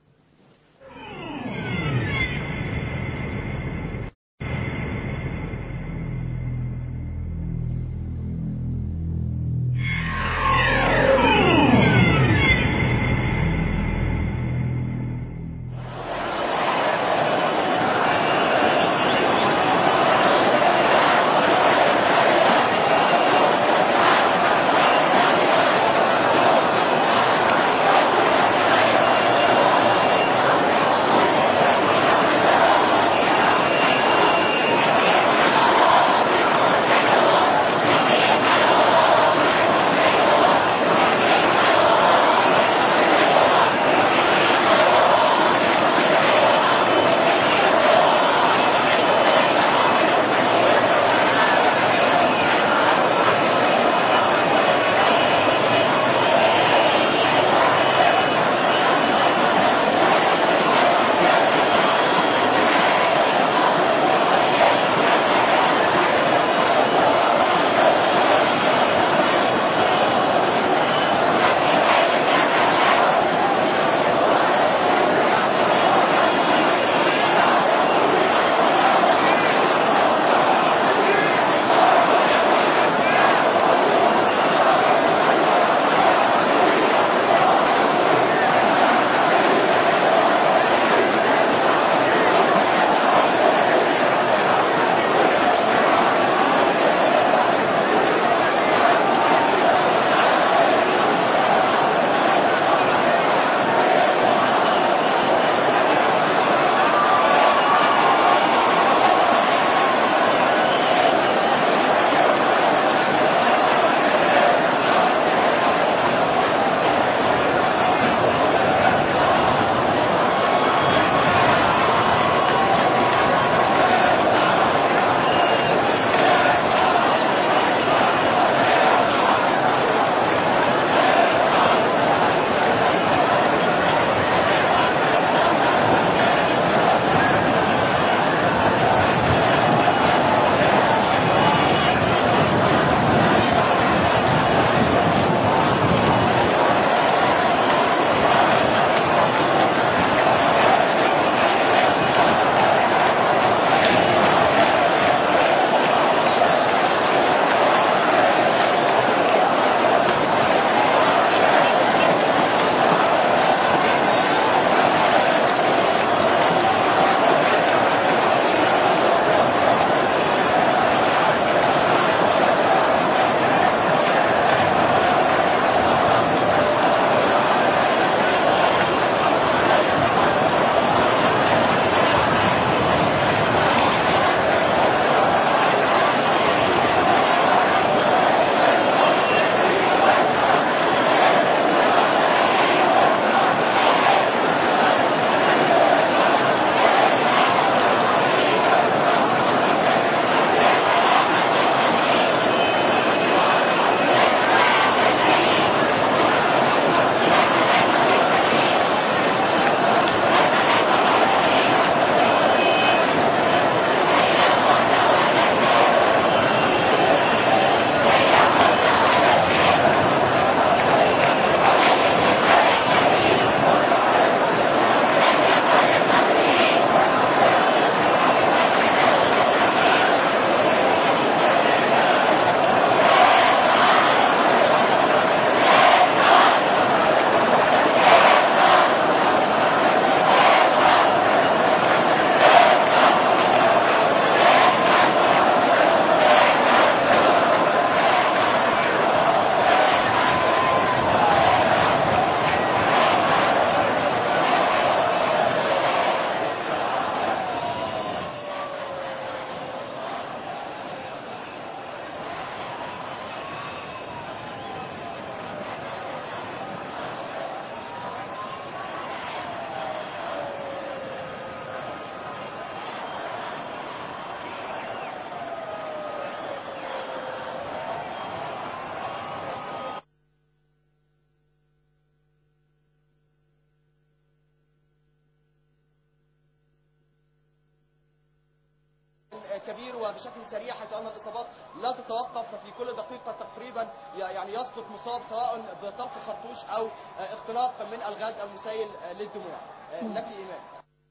Speaker 6: كبير وبشكل سريع، حيث أن الإصابات لا تتوقف، ففي كل دقيقة تقريبا يعني يسقط مصاب سواء بطلق خرطوش أو اختناق من الغاز المسيل للدموع. لك إيمان.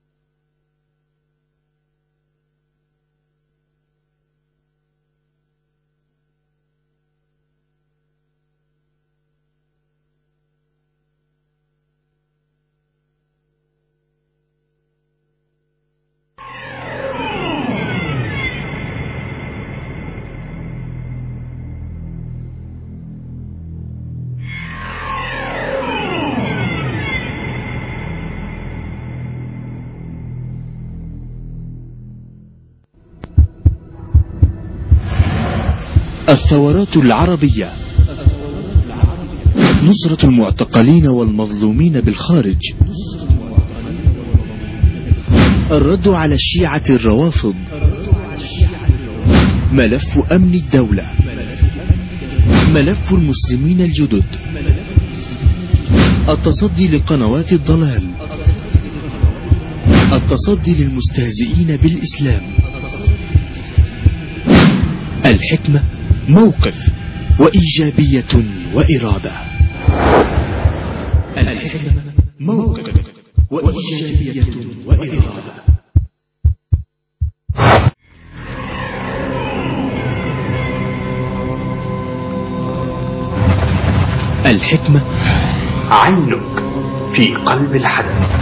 Speaker 8: الثورات العربية، نصرة المعتقلين والمظلومين بالخارج، الرد على الشيعة الروافض، ملف أمن الدولة، ملف المسلمين الجدد، التصدي لقنوات الضلال، التصدي للمستهزئين بالإسلام. الحكمة موقف وإيجابية وإرادة. الحكمة موقف وإيجابية وإرادة. الحكمة
Speaker 17: عينك في قلب الحدث.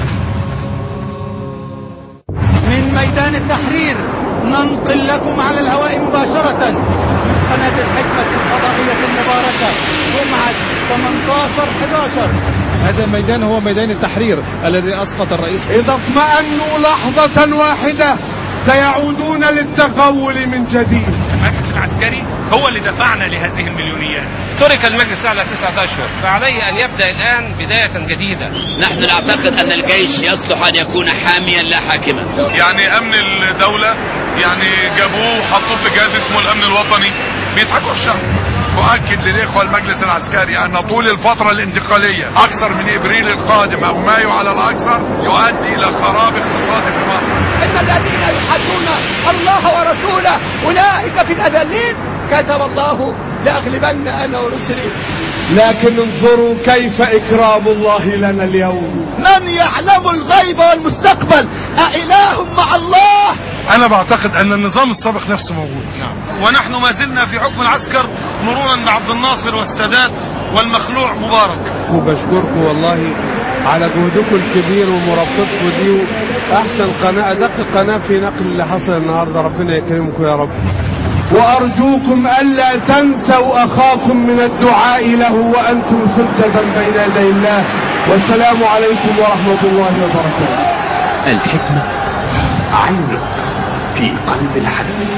Speaker 10: من ميدان التحرير ننقل لكم على الهواء مباشرة قناة الحكمة الفضائية المباركة جمعة 18/11.
Speaker 11: هذا الميدان هو ميدان التحرير الذي أسقط الرئيس.
Speaker 12: إذا اطمأنوا لحظة واحدة سيعودون للتقول من جديد.
Speaker 13: المجلس العسكري هو اللي دفعنا لهذه المليونيات. ترك المجلس على 9 أشهر، فعليه أن يبدأ الآن بداية جديدة.
Speaker 14: نحن نعتقد أن الجيش يصلح أن يكون حاميا لا حاكما.
Speaker 15: يعني أمن الدولة يعني جابوه وحطوه في جهاز اسمه الأمن الوطني، بيضحكوا الشعب. أؤكد للإخوة المجلس العسكري أن طول الفترة الانتقالية أكثر من إبريل القادم أو مايو على الأكثر يؤدي إلى خراب اقتصادي في مصر.
Speaker 16: إن الذين يحدون الله ورسوله أولئك في الأذلين، كتب الله لأغلبن أنا ورسلي.
Speaker 12: لكن انظروا كيف إكرام الله لنا اليوم.
Speaker 10: من يعلم الغيب والمستقبل أإله مع الله؟
Speaker 15: أنا بعتقد أن النظام السابق نفسه موجود. ونحن ما زلنا في حكم العسكر مرورا بعبد الناصر والسادات والمخلوع مبارك.
Speaker 12: وبشكركم والله على جهدكم الكبير ومرافقتكم دي، أحسن قناة أدق قناة في نقل اللي حصل النهارده. ربنا يكرمكم يا رب. وأرجوكم ألا تنسوا أخاكم من الدعاء له وأنتم سجدا بين يدي الله. والسلام عليكم ورحمة الله وبركاته.
Speaker 17: الحكمة عينك في قلب الحدث.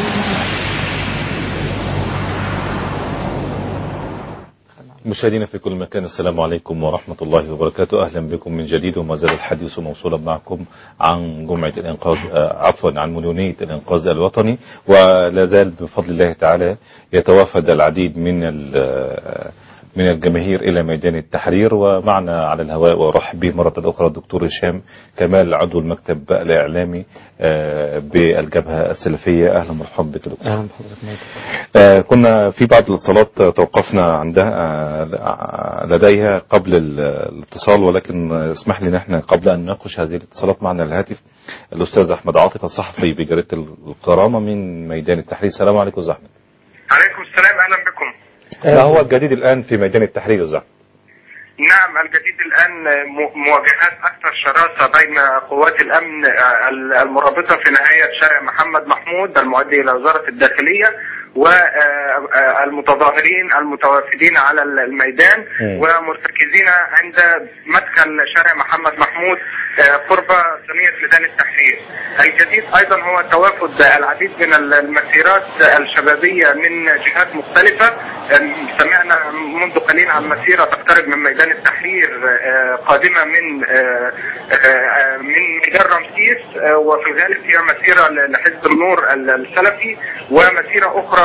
Speaker 2: مشاهدينا في كل مكان، السلام عليكم ورحمة الله وبركاته. أهلا بكم من جديد، وما زال الحديث موصولا معكم عن جمعة الإنقاذ عن مليونية الإنقاذ الوطني. ولا زال بفضل الله تعالى يتوافد العديد من الجماهير إلى ميدان التحرير. ومعنا على الهواء وأرحب به مرة أخرى الدكتور هشام كمال، عضو المكتب الإعلامي بالجبهة السلفية. أهلا ومرحبا بك دكتور.
Speaker 3: أهلا بحضرتك.
Speaker 2: كنا في بعض الاتصالات توقفنا عندها لديها قبل الاتصال، ولكن اسمح لي نحن قبل أن نناقش هذه الاتصالات معنا الهاتف الأستاذ أحمد عاطف الصحفي بجريدة الكرامة من ميدان التحرير. السلام عليكم أستاذ أحمد.
Speaker 1: عليكم السلام، أهلا بكم.
Speaker 2: ما هو الجديد الآن في ميدان التحرير أستاذ؟
Speaker 1: نعم، الجديد الآن مواجهات أكثر شراسة بين قوات الأمن المرابطة في نهاية شارع محمد محمود المؤدي إلى وزارة الداخلية والمتظاهرين المتوافدين على الميدان ومرتكزين عند مدخل شارع محمد محمود قرب ثنية ميدان التحرير. الجديد أيضا هو توافد العديد من المسيرات الشبابية من جهات مختلفة. سمعنا منذ قليل عن مسيرة تقترب من ميدان التحرير قادمة من ميدان رمسيس، وفي ذلك هي مسيرة لحزب النور السلفي، ومسيرة أخرى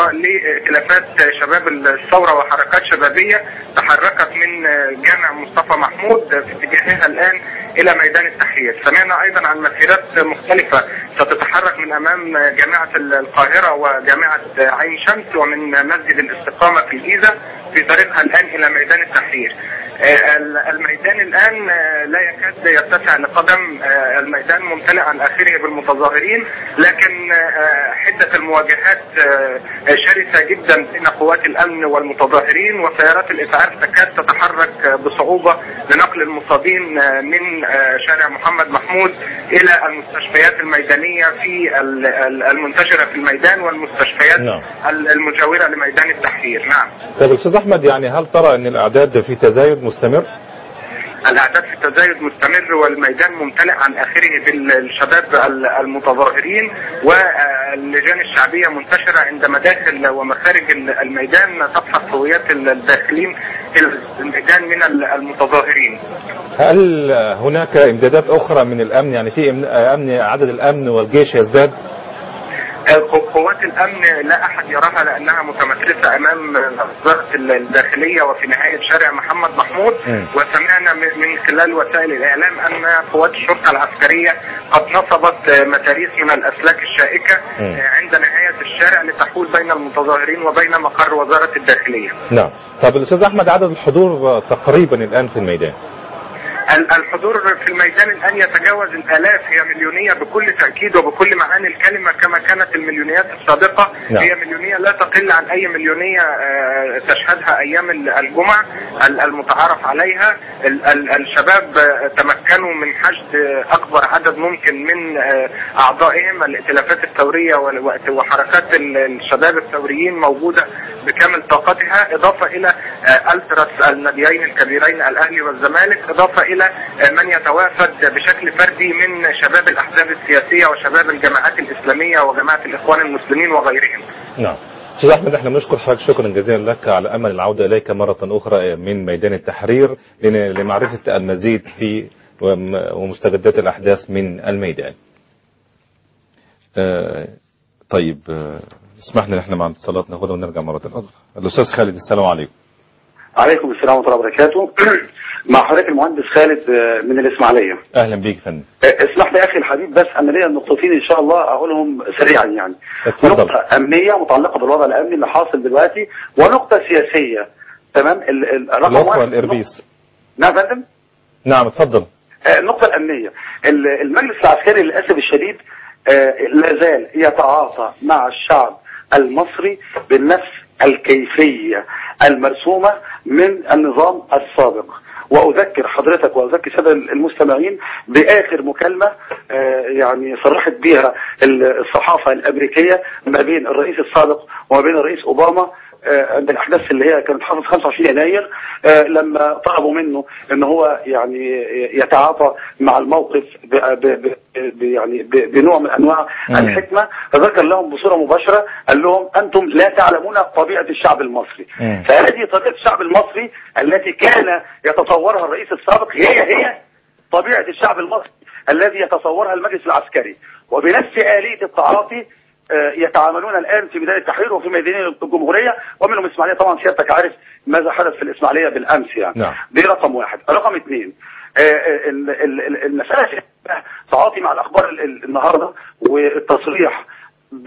Speaker 1: إضافة لائتلافات شباب الثورة وحركات شبابية تحركت من جامع مصطفى محمود في اتجاهها الآن إلى ميدان التحرير. سمعنا أيضا عن مسيرات مختلفة ستتحرك من أمام جامعة القاهرة وجامعة عين شمس ومن مسجد الاستقامة في الجيزة في طريقها الآن إلى ميدان التحرير. الميدان الآن لا يكاد يتسع لقدم، الميدان ممتلئ عن آخره بالمتظاهرين، لكن حدة المواجهات شرسة جدا بين قوات الأمن والمتظاهرين، وسيارات الإسعاف تكاد تتحرك بصعوبة لنقل المصابين من شارع محمد محمود إلى المستشفيات الميدانية في المنتشرة في الميدان والمستشفيات المجاورة لميدان التحرير. نعم.
Speaker 2: طيب أستاذ أحمد، يعني هل ترى أن الأعداد في تزايد مستمر؟
Speaker 1: الأعداد في تزايد مستمر، والميدان ممتلئ عن آخره بالشباب المتظاهرين، واللجان الشعبية منتشرة عند مداخل ومخارج الميدان تفحص هويات الداخلين الميدان من المتظاهرين.
Speaker 2: هل هناك إمدادات أخرى من الأمن؟ يعني في عدد الأمن والجيش يزداد؟
Speaker 1: قوات الأمن لا أحد يراها لأنها متمثلة أمام وزارة الداخلية وفي نهاية شارع محمد محمود. وسمعنا من خلال وسائل الإعلام أن قوات الشرطة العسكرية قد نصبت متاريس من الأسلاك الشائكة عند نهاية الشارع لتحول بين المتظاهرين وبين مقر وزارة الداخلية.
Speaker 2: نعم. طب الأستاذ أحمد، عدد الحضور تقريبا الآن في الميدان؟
Speaker 1: الحضور في الميدان الآن يتجاوز الآلاف، هي مليونية بكل تأكيد وبكل معاني الكلمة، كما كانت المليونيات السابقة. هي مليونية لا تقل عن أي مليونية تشهدها أيام الجمعة المتعارف عليها. الشباب تمكنوا من حشد أكبر عدد ممكن من أعضائهم. الائتلافات الثورية وحركات الشباب الثوريين موجودة بكامل طاقتها، إضافة إلى ألتراس الناديين الكبيرين الأهلي والزمالك، إضافة إلى من يتوافد بشكل فردي من شباب الأحزاب السياسية وشباب الجماعات الإسلامية وجماعة الإخوان المسلمين وغيرهم.
Speaker 2: نعم. أستاذ أحمد، احنا بنشكر حضرتك شكرا جزيلا لك، على أمل العودة إليك مرة أخرى من ميدان التحرير لمعرفة المزيد في ومستجدات الأحداث من الميدان. طيب، اسمح لنا احنا مع اتصالات ناخدها ونرجع مرة أخرى. الأستاذ خالد، السلام عليكم.
Speaker 7: عليكم السلام ورحمة الله وبركاته. مع حضرتك المهندس خالد من الإسماعيلية.
Speaker 2: أهلا بيك فندم.
Speaker 7: اسمح لي أخي الحبيب، بس أنا ليا نقطتين إن شاء الله أقولهم سريعا. يعني
Speaker 2: اتفضل.
Speaker 7: نقطة أمنية متعلقة بالوضع الأمني اللي حاصل دلوقتي، ونقطة سياسية. تمام.
Speaker 2: رقم واحد الإربيس.
Speaker 7: نعم فندم.
Speaker 2: نعم اتفضل.
Speaker 7: النقطة الأمنية، المجلس العسكري للأسف الشديد لا زال يتعاطى مع الشعب المصري بالنفس الكيفية المرسومة من النظام السابق. وأذكر حضرتك وأذكر السادة المستمعين بآخر مكالمة يعني صرحت بها الصحافة الأمريكية ما بين الرئيس السابق وما بين الرئيس أوباما عند الأحداث اللي هي كانت حصلت 25 يناير، لما طلبوا منه ان هو يعني يتعاطى مع الموقف يعني بنوع من انواع الحكمة. فذكر لهم بصورة مباشرة، قال لهم انتم لا تعلمون طبيعة الشعب المصري. فهذه طبيعة الشعب المصري التي كان يتصورها الرئيس السابق هي طبيعة الشعب المصري الذي يتصورها المجلس العسكري، وبنفس آلية التعاطي يتعاملون الآن في ميدان التحرير وفي ميدانين الجمهورية ومنهم الإسماعيلية. طبعا سيادتك عارف ماذا حدث في الإسماعيلية بالأمس يعني.
Speaker 2: نعم.
Speaker 7: دي رقم واحد. رقم اثنين، المسألة تعاطي مع الأخبار النهاردة والتصريح ب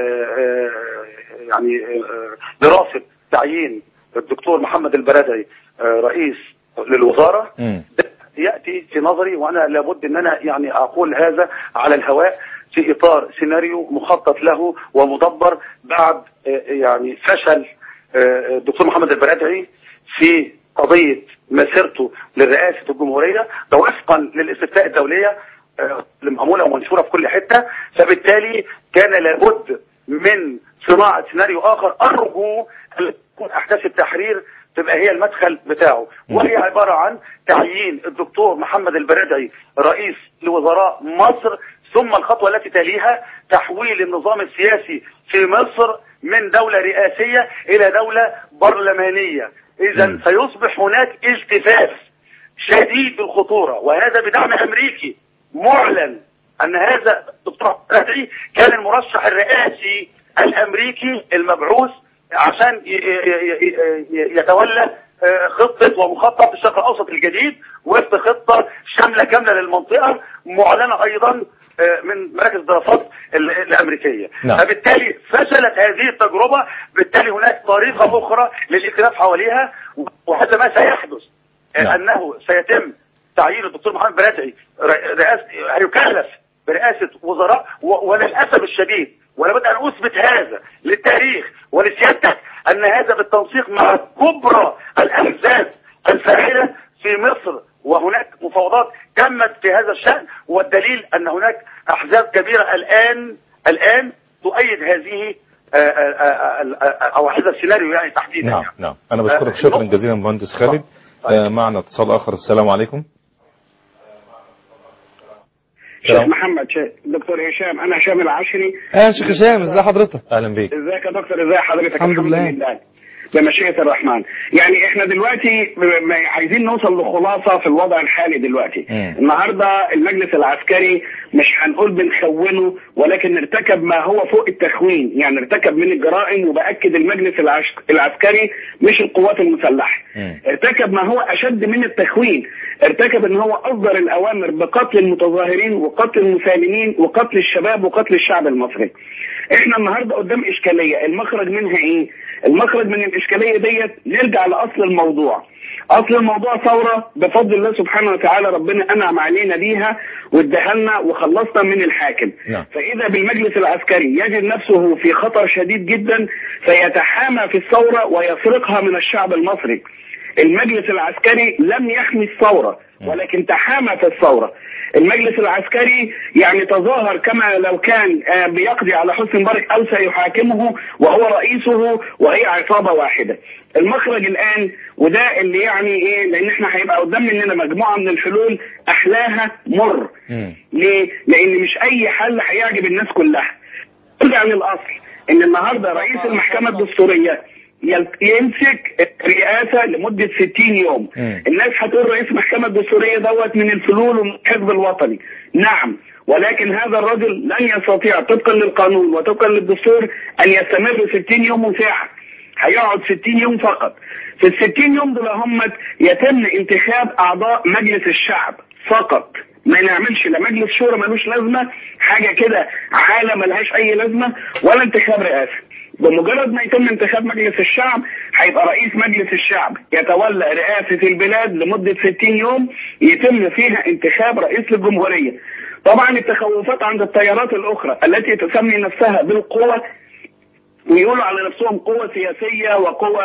Speaker 7: يعني دراسة تعيين الدكتور محمد البرادعي رئيس للوزارة، يأتي في نظري، وأنا لابد أن أنا يعني أقول هذا على الهواء، في إطار سيناريو مخطط له ومدبر بعد يعني فشل الدكتور محمد البرادعي في قضية مسيرته للرئاسة الجمهورية، ده وفقا للاستفتاء الدولية المعمولة ومنشورة في كل حتة. فبالتالي كان لابد من صناعة سيناريو آخر، أرجو أن تكون أحداث التحرير تبقى هي المدخل بتاعه، وهي عبارة عن تعيين الدكتور محمد البرادعي رئيس لوزراء مصر، ثم الخطوة التي تليها تحويل النظام السياسي في مصر من دولة رئاسية إلى دولة برلمانية. إذا سيصبح هناك التفاف شديد الخطورة، وهذا بدعم أمريكي معلن أن هذا الدكتور البرادعي كان المرشح الرئاسي الامريكي المبعوث عشان يتولى خطة ومخطط الشرق الاوسط الجديد وفق خطة شاملة كاملة للمنطقة معلنة ايضا من مراكز الدراسات الامريكية.
Speaker 2: نعم.
Speaker 7: فبالتالي فشلت هذه التجربة، بالتالي هناك طريقة اخرى للائتلاف حواليها، وهذا ما سيحدث.
Speaker 2: نعم.
Speaker 7: انه سيتم تعيين الدكتور محمد براتعي هيكلف برئاسة وزراء، وللأسف الشديد ولا بد أن أثبت هذا للتاريخ ولسيادتك أن هذا بالتنسيق مع كبرى الأحزاب الفاعلة في مصر، وهناك مفاوضات تمت في هذا الشأن، والدليل أن هناك أحزاب كبيرة الآن تؤيد هذه أو هذا السيناريو يعني تحديدا.
Speaker 2: نعم نعم. أنا بشكرك شكرا جزيلا مهندس خالد. معنا اتصال آخر. السلام عليكم.
Speaker 19: شيخ محمد، دكتور هشام، انا هشام العشري.
Speaker 3: اهلا شيخ هشام، ازي حضرتك؟
Speaker 2: اهلا بيك.
Speaker 19: ازيك يا دكتور؟ ازي حضرتك؟
Speaker 3: الحمد لله
Speaker 19: بمشيئة الرحمن. يعني احنا دلوقتي عايزين نوصل لخلاصة في الوضع الحالي دلوقتي. النهاردة المجلس العسكري مش هنقول بنخونه، ولكن ارتكب ما هو فوق التخوين، يعني ارتكب من الجرائم، وبأكد المجلس العسكري مش القوات المسلحة. ارتكب ما هو أشد من التخوين، ارتكب ان هو أصدر الأوامر بقتل المتظاهرين وقتل المسالمين وقتل الشباب وقتل الشعب المصري. احنا النهاردة قدام إشكالية، المخرج منها ايه؟ المخرج من الإشكالية ديت نرجع لأصل الموضوع. أصل الموضوع ثورة بفضل الله سبحانه وتعالى، ربنا أنعم علينا بيها وادهلنا وخلصنا من الحاكم. فإذا بالمجلس العسكري يجد نفسه في خطر شديد جدا، فيتحامى في الثورة ويسرقها من الشعب المصري. المجلس العسكري لم يحمي الثورة ولكن تحامى في الثورة. المجلس العسكري يعني تظاهر كما لو كان بيقضي على حسني مبارك أو سيحاكمه وهو رئيسه وهي عصابة واحدة. المخرج الآن وده اللي يعني إيه، لأن إحنا هيبقى قدام مننا مجموعة من الحلول أحلاها مر. ليه؟ لأن مش أي حل هيعجب الناس كلها. نرجع للأصل إن النهاردة رئيس المحكمة الدستورية يمسك رئاسة لمدة 60 يوم. الناس هتقول رئيس المحكمة الدستورية دوت من الفلول ومن الحزب الوطني. نعم، ولكن هذا الرجل لن يستطيع طبقا للقانون وطبقا للدستور أن يستمر 60 يوم وساعة. هيقعد 60 يوم فقط. في ال60 يوم دول هم يتم انتخاب أعضاء مجلس الشعب فقط. ما نعملش لا مجلس شورى ملوش لازمة، حاجة كده عالة ملهاش أي لازمة، ولا انتخاب رئاسة. بمجرد ما يتم انتخاب مجلس الشعب هيبقى رئيس مجلس الشعب يتولى رئاسة البلاد لمدة 60 يوم يتم فيها انتخاب رئيس للجمهورية. طبعا التخوفات عند التيارات الأخرى التي تسمي نفسها بالقوة ويقولوا على نفسهم قوة سياسية وقوة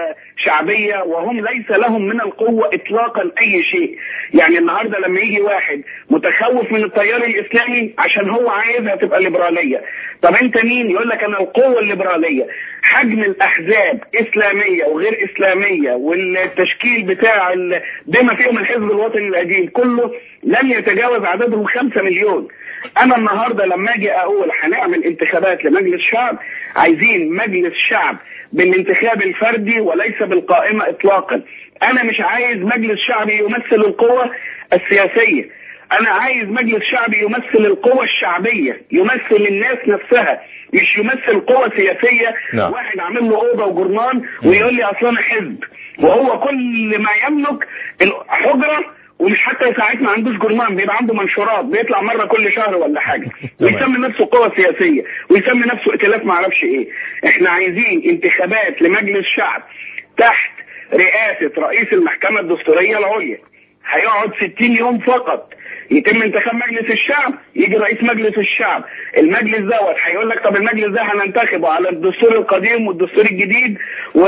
Speaker 19: شعبية، وهم ليس لهم من القوة إطلاقا أي شيء. يعني النهاردة لما يجي واحد متخوف من التيار الإسلامي عشان هو عايزها تبقى ليبرالية، طب أنت مين؟ يقول لك أنا القوة الليبرالية. حجم الأحزاب إسلامية وغير إسلامية والتشكيل بتاع بما فيهم الحزب الوطني القديم كله لم يتجاوز عددهم 5 مليون. أنا النهاردة لما أجي أقول هنعمل انتخابات لمجلس شعب، عايزين مجلس شعب بالانتخاب الفردي وليس بالقائمة إطلاقا. أنا مش عايز مجلس شعبي يمثل القوة السياسية، أنا عايز مجلس شعبي يمثل القوة الشعبية، يمثل الناس نفسها، مش يمثل قوة سياسية.
Speaker 2: نعم.
Speaker 19: واحد عامل له أوضة وجرنان ويقول لي أصلا أنا حزب، وهو كل ما يملك حجرة، ومش حتى ساعات ما عندوش جرنان، بيبقى عنده منشورات بيطلع مرة كل شهر ولا حاجة، ويسمي نفسه قوة سياسية ويسمي نفسه ائتلاف ما اعرفش ايه. احنا عايزين انتخابات لمجلس شعب تحت رئاسة رئيس المحكمة الدستورية العليا. هيقعد 60 يوم فقط، يتم انتخاب مجلس الشعب، يجي رئيس مجلس الشعب. المجلس دوت هيقول لك طب المجلس ده هننتخبه على الدستور القديم والدستور الجديد،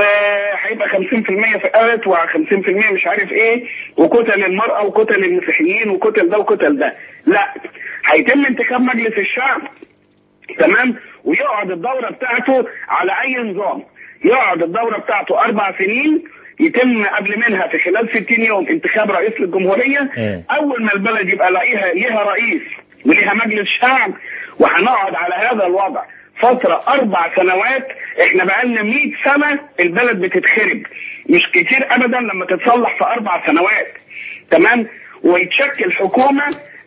Speaker 19: وهيبقى 50% فئات و50% مش عارف ايه، وكتل المرأة وكتل المسيحيين وكتل ده وكتل ده. لا، هيتم انتخاب مجلس الشعب تمام، ويقعد الدورة بتاعته على اي نظام. يقعد الدورة بتاعته 4 سنين، يتم قبل منها في خلال 60 يوم انتخاب رئيس للجمهورية. أول ما البلد يبقى ليها رئيس وليها مجلس شعب، وهنقعد على هذا الوضع فترة 4 سنوات. احنا بقالنا 100 سنة البلد بتتخرب، مش كتير أبدا لما تتصلح في 4 سنوات تمام، ويتشكل حكومة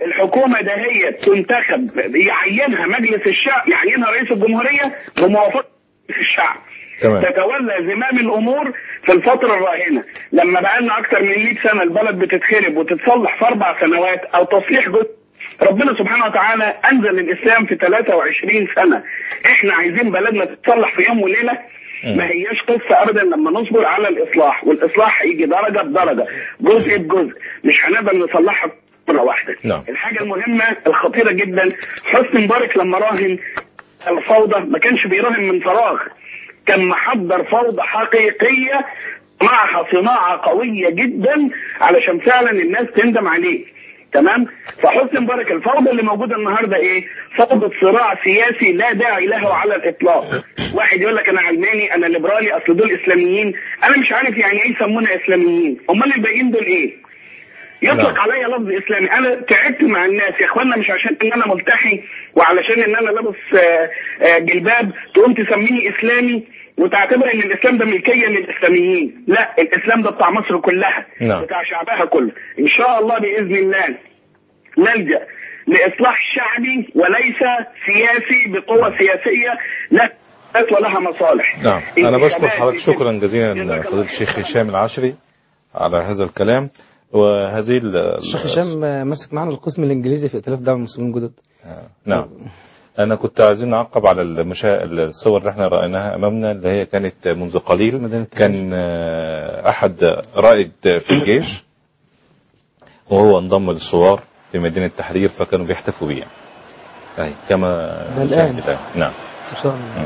Speaker 19: الحكومه دهيت تنتخب يعينها مجلس الشعب، يعينها رئيس الجمهوريه بموافقه الشعب.
Speaker 2: تمام.
Speaker 19: تتولى زمام الامور في الفتره الراهنه. لما بقى لنا اكتر من 100 سنه البلد بتتخرب وتتصلح في 4 سنوات او تصليح جزء، ربنا سبحانه وتعالى انزل الاسلام في 23 سنه. احنا عايزين بلدنا تتصلح في يوم وليله؟ ما هياش قصه ابدا لما نصبر على الاصلاح، والاصلاح هيجي درجه بدرجه، جزء بجزء، مش هنقدر نصلحها مره واحده. الحاجه المهمه الخطيره جدا، حسني مبارك لما راهن الفوضى ما كانش بيراهن من فراغ، كان محضر فوضى حقيقيه معها صناعه قويه جدا علشان فعلا الناس تندم عليه. تمام. فحسني مبارك الفوضى اللي موجوده النهارده ايه؟ فوضى صراع سياسي لا داعي له على الاطلاق. واحد يقول لك انا علماني، انا ليبرالي، اصل دول اسلاميين. انا مش عارف يعني ايه يسمونا اسلاميين، امال الباقيين دول ايه؟ يطلق عليا لفظ اسلامي. انا تعبت مع الناس يا اخوانا، مش عشان ان انا ملتحي وعلشان ان انا لابس جلباب تقوم تسميني اسلامي وتعتبر ان الاسلام ده ملكيه للاسلاميين. لا، الاسلام ده بتاع مصر كلها، بتاع شعبها كله. ان شاء الله باذن الله نلجا لاصلاح شعبي وليس سياسي بقوه سياسيه لا تطلع لها مصالح.
Speaker 2: نعم. انا بشكر حضرتك شكرا جزيلا فضيله الشيخ هشام العشري على هذا الكلام. وهذه
Speaker 3: الشيخ هشام مسك معنا القسم الانجليزي في ائتلاف دعم المسلمين الجدد.
Speaker 2: نعم. أنا كنت عايزين نعقب على الصور اللي احنا رأيناها أمامنا اللي هي كانت منذ قليل. كان أحد رائد في الجيش وهو انضم للثوار في مدينة التحرير، فكانوا بيحتفوا بيه يعني كما
Speaker 3: الآن.
Speaker 2: نعم.
Speaker 3: إن شاء الله.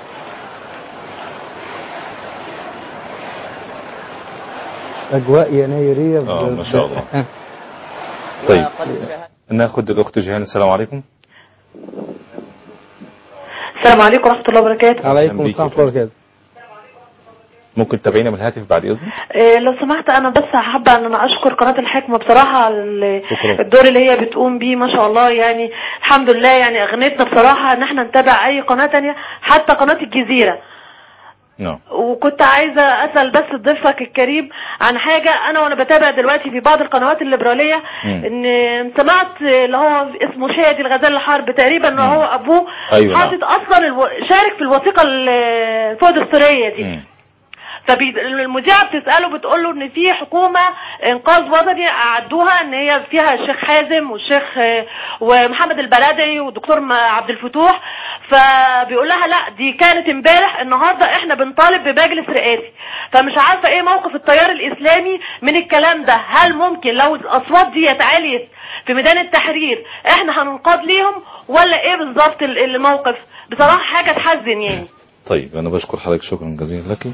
Speaker 3: أجواء ينايرية
Speaker 2: ما شاء الله. طيب ناخد الأخت جيهان. السلام عليكم.
Speaker 20: السلام عليكم ورحمة الله وبركاته.
Speaker 3: عليكم السلام ورحمة الله وبركاته.
Speaker 2: ممكن تتابعينا من الهاتف بعد إذنك؟
Speaker 20: لو سمحت، أنا بس حابة أن أنا أشكر قناة الحكمة بصراحة الدور اللي هي بتقوم بيه ما شاء الله. يعني الحمد لله، يعني أغنتنا بصراحة أن احنا نتابع أي قناة تانية حتى قناة الجزيرة. وكنت عايزة أسأل بس ضيفك الكريم عن حاجة. أنا وأنا بتابع دلوقتي في بعض القنوات الليبرالية إن سمعت اللي هو اسمه شادي الغزال الحرب تقريبا إن هو أبوه حاطط أصلا شارك في الوثيقة الفوضى السورية دي. فالمذيعة بتسأله بتقول له ان في حكومة انقاذ وطني اعدوها ان هي فيها الشيخ حازم والشيخ ومحمد البلدعي والدكتور عبد الفتوح. فبيقول لها لا، دي كانت امبارح، النهاردة احنا بنطالب بمجلس رئاسي. فمش عارفة ايه موقف التيار الاسلامي من الكلام ده. هل ممكن لو الاصوات دي اتعاليت في ميدان التحرير احنا هننقاد ليهم، ولا ايه بالظبط الموقف؟ بصراحة حاجة تحزن يعني.
Speaker 2: طيب انا بشكر حضرتك شكرا جزيلا لك.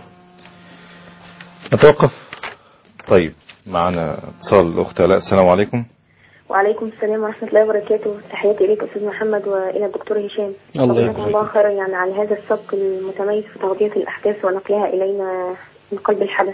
Speaker 2: نتوقف. طيب معنا اتصال الأخت آلاء. السلام عليكم.
Speaker 21: وعليكم السلام ورحمة الله وبركاته. تحياتي إليك أستاذ محمد وإلى الدكتور هشام. الله خيرا يعني على هذا السبق المتميز في تغطية الأحداث ونقلها إلينا من قلب الحدث.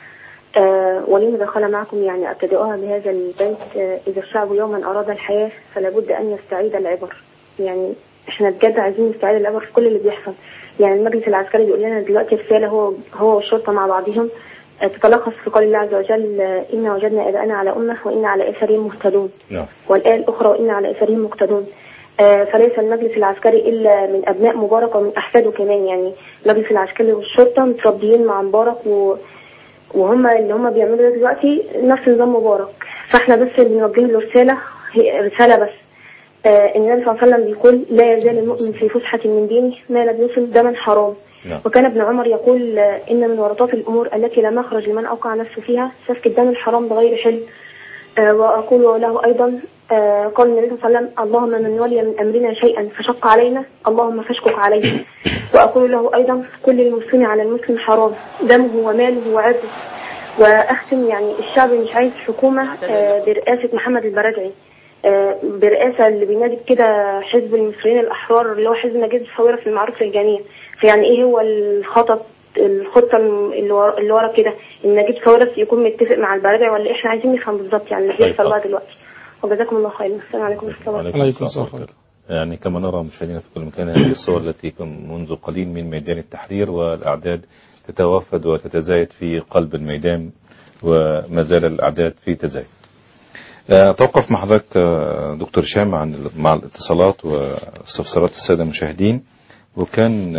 Speaker 21: ولي مداخلة معكم يعني أبتدئها بهذا البيت: إذا الشعب يوما أراد الحياة فلا بد أن يستعيد العبر. يعني إحنا بجد عايزين نستعيد العبر في كل اللي بيحصل. يعني المجلس العسكري بيقول لنا دلوقتي رسالة هو والشرطة مع بعضهم تتلخص في قول الله عز وجل: إنا وجدنا آباءنا على أمة وإنا على آثارهم مهتدون. والآية الأخرى: وإنا على آثارهم مقتدون. فليس المجلس العسكري إلا من أبناء مبارك ومن أحفاده كمان. يعني المجلس العسكري والشرطة متربيين مع مبارك وهم اللي هم بيعملوا دلوقتي نفس نظام مبارك. فاحنا بس اللي بنوجه له رسالة بس. النبي صلى الله عليه وسلم بيقول: لا يزال المؤمن في فسحة من دينه ما لم يصل دما حرام. وكان ابن عمر يقول: إن من ورطات الأمور التي لا مخرج لمن أوقع نفسه فيها سفك الدم الحرام بغير حل. وأقول له أيضا قال النبي صلى الله عليه وسلم: اللهم من ولي من أمرنا شيئا فشق علينا اللهم فاشقق عليه. وأقول له أيضا: كل المسلم على المسلم حرام دمه وماله وعرضه. وأختم يعني الشعب مش عايز حكومة برئاسة محمد البلدعي، برئاسة اللي بينادي كده حزب المصريين الأحرار اللي هو حزب نجيب الثورة في المعروف للجميع. فيعني ايه هو الخطة اللي ورا كده؟ ان نجيب ثورة يكون متفق مع البلدعي، ولا احنا عايزين نفهم بالظبط يعني اللي بيحصل بقى دلوقتي. وجزاكم الله خيرا. السلام عليكم ورحمة الله وبركاته.
Speaker 2: وعليكم السلام. يعني كما نرى مشاهدينا في كل مكان هذه الصور التي منذ قليل من ميدان التحرير، والأعداد تتوافد وتتزايد في قلب الميدان وما زال الأعداد في تزايد. توقف مع حضرتك دكتور هشام مع الاتصالات واستفسارات السادة المشاهدين، وكان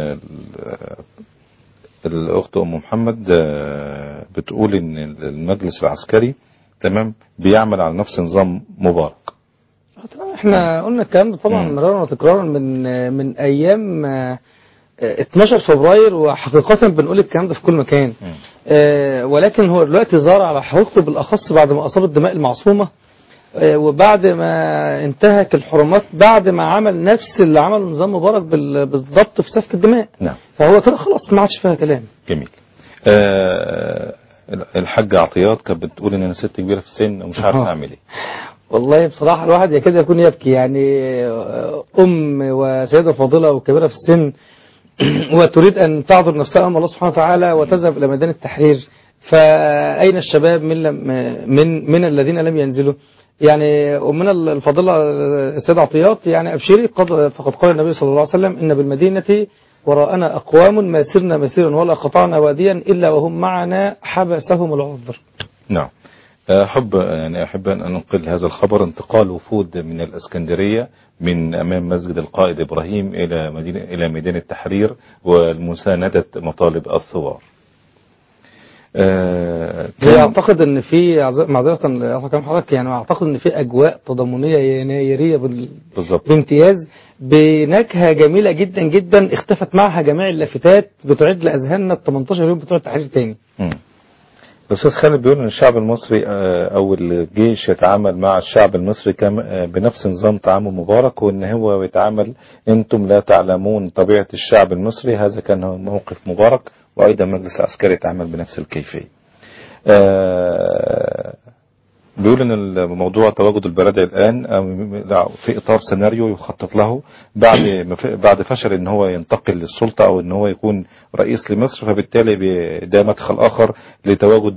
Speaker 2: الأخت أم محمد بتقول إن المجلس العسكري تمام بيعمل على نفس نظام مبارك.
Speaker 3: احنا قلنا الكلام ده طبعا مرارا وتكرارا من أيام 12 فبراير، وحقيقة بنقول الكلام ده في كل مكان. ولكن هو دلوقتي ظهر على حقيقته بالأخص بعد ما أصاب الدماء المعصومة، وبعد ما انتهك الحرمات، بعد ما عمل نفس اللي عمله نظام مبارك بالضبط في سفك الدماء.
Speaker 2: نعم.
Speaker 3: فهو كده خلاص ما عادش فيها كلام.
Speaker 2: جميل. الحاجة عطيات كانت بتقول ان انا ست كبيرة في السن ومش عارف اعمل ايه.
Speaker 3: والله بصراحة الواحد يكاد يكون يبكي، يعني ام وسيدة فاضلة وكبيرة في السن وتريد ان تعذر نفسها امام الله سبحانه وتعالى وتذهب الى ميدان التحرير، فاين الشباب من الذين لم ينزلوا؟ يعني أمنا الفاضلة السيدة عطيات يعني أبشري فقد قال النبي صلى الله عليه وسلم إن بالمدينة وراءنا أقوام ما سرنا مسيرا ولا قطعنا واديا إلا وهم معنا حبسهم العذر.
Speaker 2: نعم. أحب أن أنقل هذا الخبر. انتقال وفود من الإسكندرية من أمام مسجد القائد إبراهيم إلى ميدان التحرير والمساندة مطالب الثوار.
Speaker 3: اعتقد ان في معذرة كلام حضرتك، يعني اعتقد ان في اجواء تضامنيه ينايريه
Speaker 2: بالظبط
Speaker 3: بامتياز، بنكهه جميله جدا جدا اختفت معها جميع اللافتات بتعيد لاذهاننا ال 18 يوم بتوع التحرير تاني.
Speaker 2: الاستاذ خالد بيقول ان الشعب المصري او الجيش يتعامل مع الشعب المصري بنفس نظام تعامل مبارك، وان هو بيتعامل انتم لا تعلمون طبيعه الشعب المصري. هذا كان هو موقف مبارك، وايضا مجلس العسكري يتعامل بنفس الكيفيه. بيقول ان الموضوع تواجد البرادعي الان في اطار سيناريو يخطط له بعد فشل ان هو ينتقل للسلطه او ان هو يكون رئيس لمصر، فبالتالي ده مدخل اخر لتواجد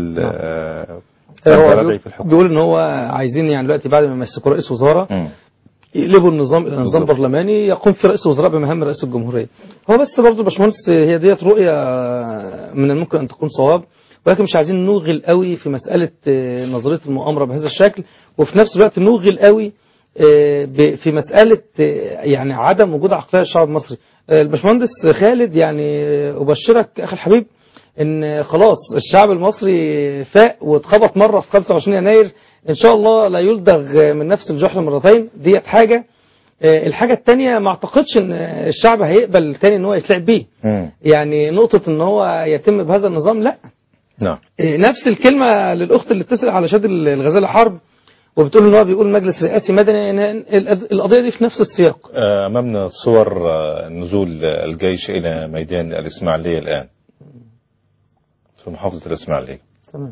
Speaker 2: البرادعي في الحكم.
Speaker 3: بيقول ان هو عايزين يعني دلوقتي بعد ما يمسكوا رئيس وزراء يقلبوا النظام الى نظام برلماني يقوم في رئيس وزراء بمهام رئيس الجمهوريه. هو بس برضه يا باشمهندس هي ديت رؤيه من الممكن ان تكون صواب، ولكن مش عايزين نوغل قوي في مسألة نظرية المؤامرة بهذا الشكل، وفي نفس الوقت نوغل قوي في مسألة يعني عدم وجود عقلية الشعب المصري. الباشمهندس خالد يعني أبشرك أخي الحبيب إن خلاص الشعب المصري فاق واتخبط مرة في 25 يناير، إن شاء الله لا يلدغ من نفس الجحر مرتين. ديت حاجة. الحاجة التانية ما اعتقدش ان الشعب هيقبل تاني ان هو يتلعب بيه. يعني نقطة ان هو يتم بهذا النظام لا.
Speaker 2: نعم.
Speaker 3: نفس الكلمة للأخت اللي بتسأل على شاد الغزالة حرب وبتقول ان هو بيقول مجلس رئاسي مدني. القضية دي في نفس السياق.
Speaker 2: أمامنا صور نزول الجيش إلى ميدان الإسماعيلية الآن في محافظة الإسماعيلية.
Speaker 3: تمام.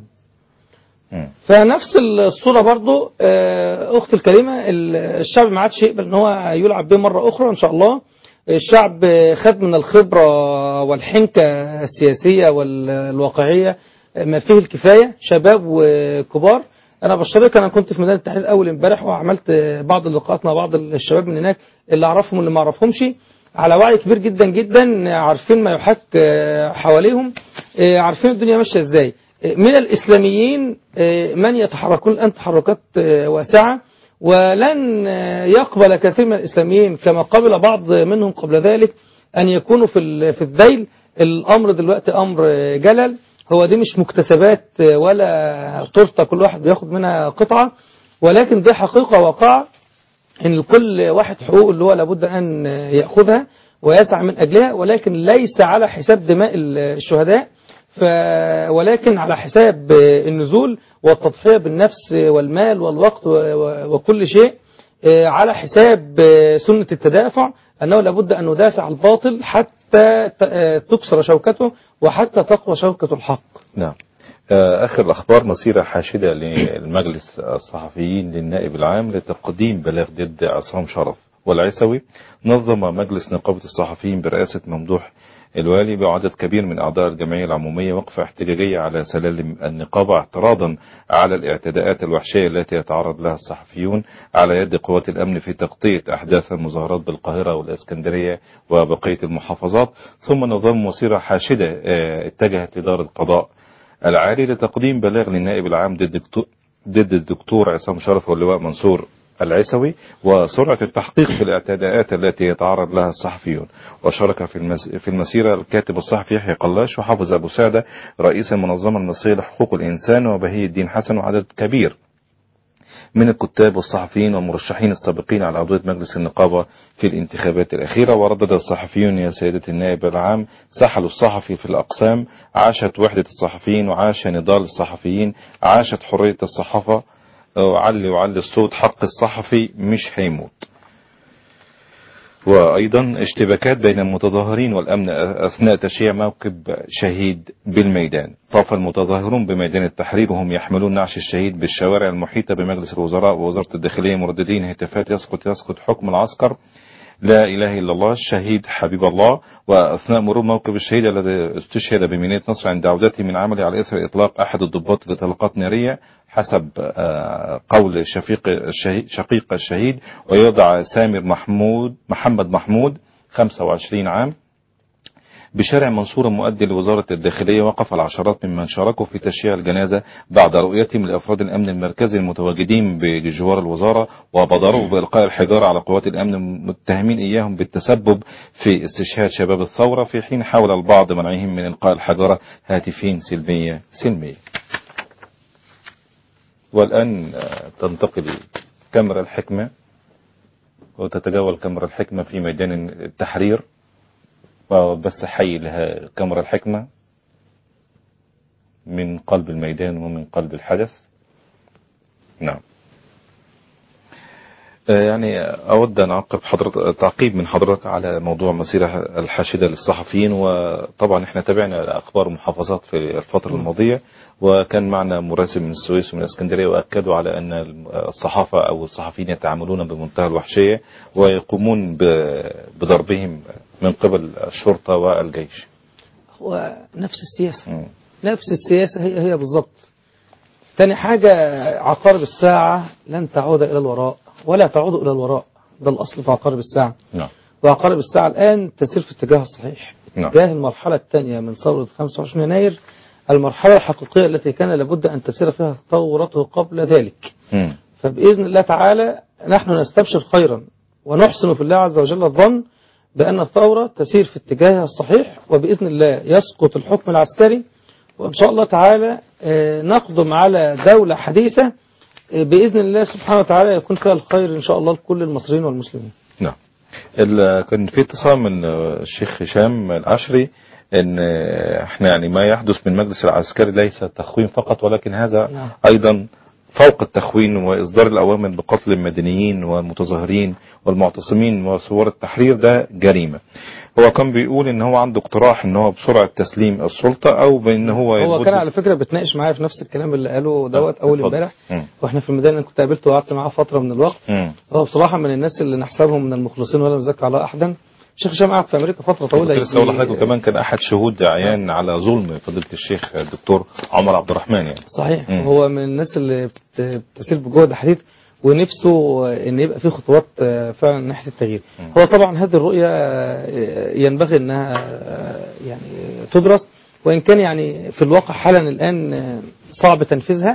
Speaker 3: فنفس الصورة برضو أخت الكريمة، الشعب ما عادش يقبل ان هو يلعب به مرة أخرى إن شاء الله. الشعب خد من الخبرة والحنكة السياسية والواقعية ما فيه الكفاية، شباب وكبار. أنا بشرك أنا كنت في ميدان التحرير أول امبارح وعملت بعض اللقاءات مع بعض الشباب من هناك، اللي أعرفهم واللي ما أعرفهمش، على وعي كبير جدا جدا، عارفين ما يحاك حواليهم، عارفين الدنيا ماشية إزاي. من الإسلاميين من يتحركون الآن تحركات واسعة، ولن يقبل كثير من الإسلاميين كما قبل بعض منهم قبل ذلك أن يكونوا في الذيل. الأمر دلوقتي أمر جلل، هو دي مش مكتسبات ولا تورته كل واحد بياخد منها قطعة، ولكن دي حقيقة واقعة إن لكل واحد حقوق اللي هو لابد أن يأخذها ويسعى من أجلها، ولكن ليس على حساب دماء الشهداء، ولكن على حساب النزول والتضحية بالنفس والمال والوقت وكل شيء، على حساب سنة التدافع، أنه لابد أن ندافع الباطل حتى تكسر شوكته وحتى تقوى شوكة الحق.
Speaker 2: نعم. آخر الأخبار: مسيرة حاشدة للمجلس الصحفيين للنائب العام لتقديم بلاغ ضد عصام شرف والعيسوي. نظم مجلس نقابة الصحفيين برئاسة ممدوح الوالي بعدد كبير من أعضاء الجمعية العمومية وقفة احتجاجية على سلالم النقابة اعتراضا على الاعتداءات الوحشية التي يتعرض لها الصحفيون على يد قوات الأمن في تغطية أحداث المظاهرات بالقاهرة والإسكندرية وبقية المحافظات. ثم نظام مسيرة حاشدة اتجهت لدار القضاء العالي لتقديم بلاغ للنائب العام ضد الدكتور عصام شرف واللواء منصور العيسوي، وسرعة التحقيق في الاعتداءات التي يتعرض لها الصحفيون. وشارك في المسيرة الكاتب الصحفي يحيى قلاش وحافظ أبو سعدة رئيس المنظمة المصرية لحقوق الإنسان وبهي الدين حسن وعدد كبير من الكتاب والصحفيين والمرشحين السابقين على عضوية مجلس النقابة في الانتخابات الأخيرة. وردد الصحفيون يا سيدة النائب العام سحلوا الصحفي في الأقسام، عاشت وحدة الصحفيين وعاش نضال الصحفيين، عاشت حرية الصحافة، وعلي الصوت، حق الصحفي مش هيموت. وأيضا اشتباكات بين المتظاهرين والأمن أثناء تشييع موكب شهيد بالميدان. طاف المتظاهرون بميدان التحرير وهم يحملون نعش الشهيد بالشوارع المحيطة بمجلس الوزراء ووزارة الداخلية مرددين هتافات يسقط حكم العسكر، لا إله إلا الله، الشهيد حبيب الله. وأثناء مرور موكب الشهيد الذي استشهد بمدينة نصر عند عودته من عمله على إثر إطلاق أحد الضباط بطلقات نارية حسب قول شقيق الشهيد، ويوضع سامر محمد محمود 25 عام بشارع منصور مؤدي لوزارة الداخلية. وقف العشرات ممن شاركوا في تشييع الجنازة بعد رؤيتهم لأفراد الأمن المركزي المتواجدين بجوار الوزارة، وبادروا بإلقاء الحجارة على قوات الأمن متهمين إياهم بالتسبب في استشهاد شباب الثورة، في حين حاول البعض منعهم من إلقاء الحجارة هاتفين سلمية. والآن تنتقل كاميرا الحكمة وتتجول كاميرا الحكمة في ميدان التحرير، وبس حي لها كاميرا الحكمة من قلب الميدان ومن قلب الحدث. نعم. يعني أود أن أعقب تعقيب من حضرتك على موضوع مسيرة الحاشدة للصحفيين. وطبعا احنا تابعنا أخبار المحافظات في الفترة الماضية، وكان معنا مراسل من السويس ومن الإسكندرية، وأكدوا على أن الصحافة أو الصحفيين يتعاملون بمنتهى الوحشية ويقومون بضربهم من قبل الشرطة والجيش.
Speaker 3: هو نفس السياسة نفس السياسة هي بالضبط. تاني حاجة، عقارب الساعة لن تعود إلى الوراء ولا تعود إلى الوراء، ده الأصل في عقارب الساعة.
Speaker 2: نعم.
Speaker 3: وعقارب الساعة الآن تسير في اتجاه الصحيح،
Speaker 2: نعم.
Speaker 3: اتجاه المرحلة الثانية من ثورة 25 يناير، المرحلة الحقيقية التي كان لابد أن تسير فيها ثورته قبل ذلك. فبإذن الله تعالى نحن نستبشر خيرا ونحسن في الله عز وجل الظن بأن الثورة تسير في اتجاهها الصحيح، وبإذن الله يسقط الحكم العسكري، وإن شاء الله تعالى نقدم على دولة حديثة بإذن الله سبحانه وتعالى يكون فيها الخير إن شاء الله لكل المصريين والمسلمين.
Speaker 2: نعم. كان في اتصال من الشيخ هشام العشري ان احنا يعني ما يحدث من مجلس العسكري ليس تخوين فقط، ولكن هذا ايضا فوق التخوين، وإصدار الأوامر بقتل المدنيين والمتظاهرين والمعتصمين وثوار التحرير ده جريمة. هو كان بيقول ان هو عنده اقتراح ان هو بسرعة تسليم السلطة، او بان هو
Speaker 3: كان على فكرة بتناقش معايا في نفس الكلام اللي قاله دوت اول امبارح، واحنا في الميدان انا كنت قابلته وقعدت معاه فترة من الوقت. هو بصراحة من الناس اللي نحسبهم من المخلصين ولا نزكي على احدا. الشيخ هشام قعد في امريكا فترة طويلة.
Speaker 2: لسه اقول لحضرتك، وكمان كان احد شهود عيان على ظلم فضيلة الشيخ الدكتور عمر عبد الرحمن يعني.
Speaker 3: صحيح. هو من الناس اللي بتسير بجهد حديث ونفسه ان يبقى في خطوات فعلا ناحية التغيير. هو طبعا هذه الرؤية ينبغي انها يعني تدرس، وان كان يعني في الواقع حالا الان صعب تنفيذها.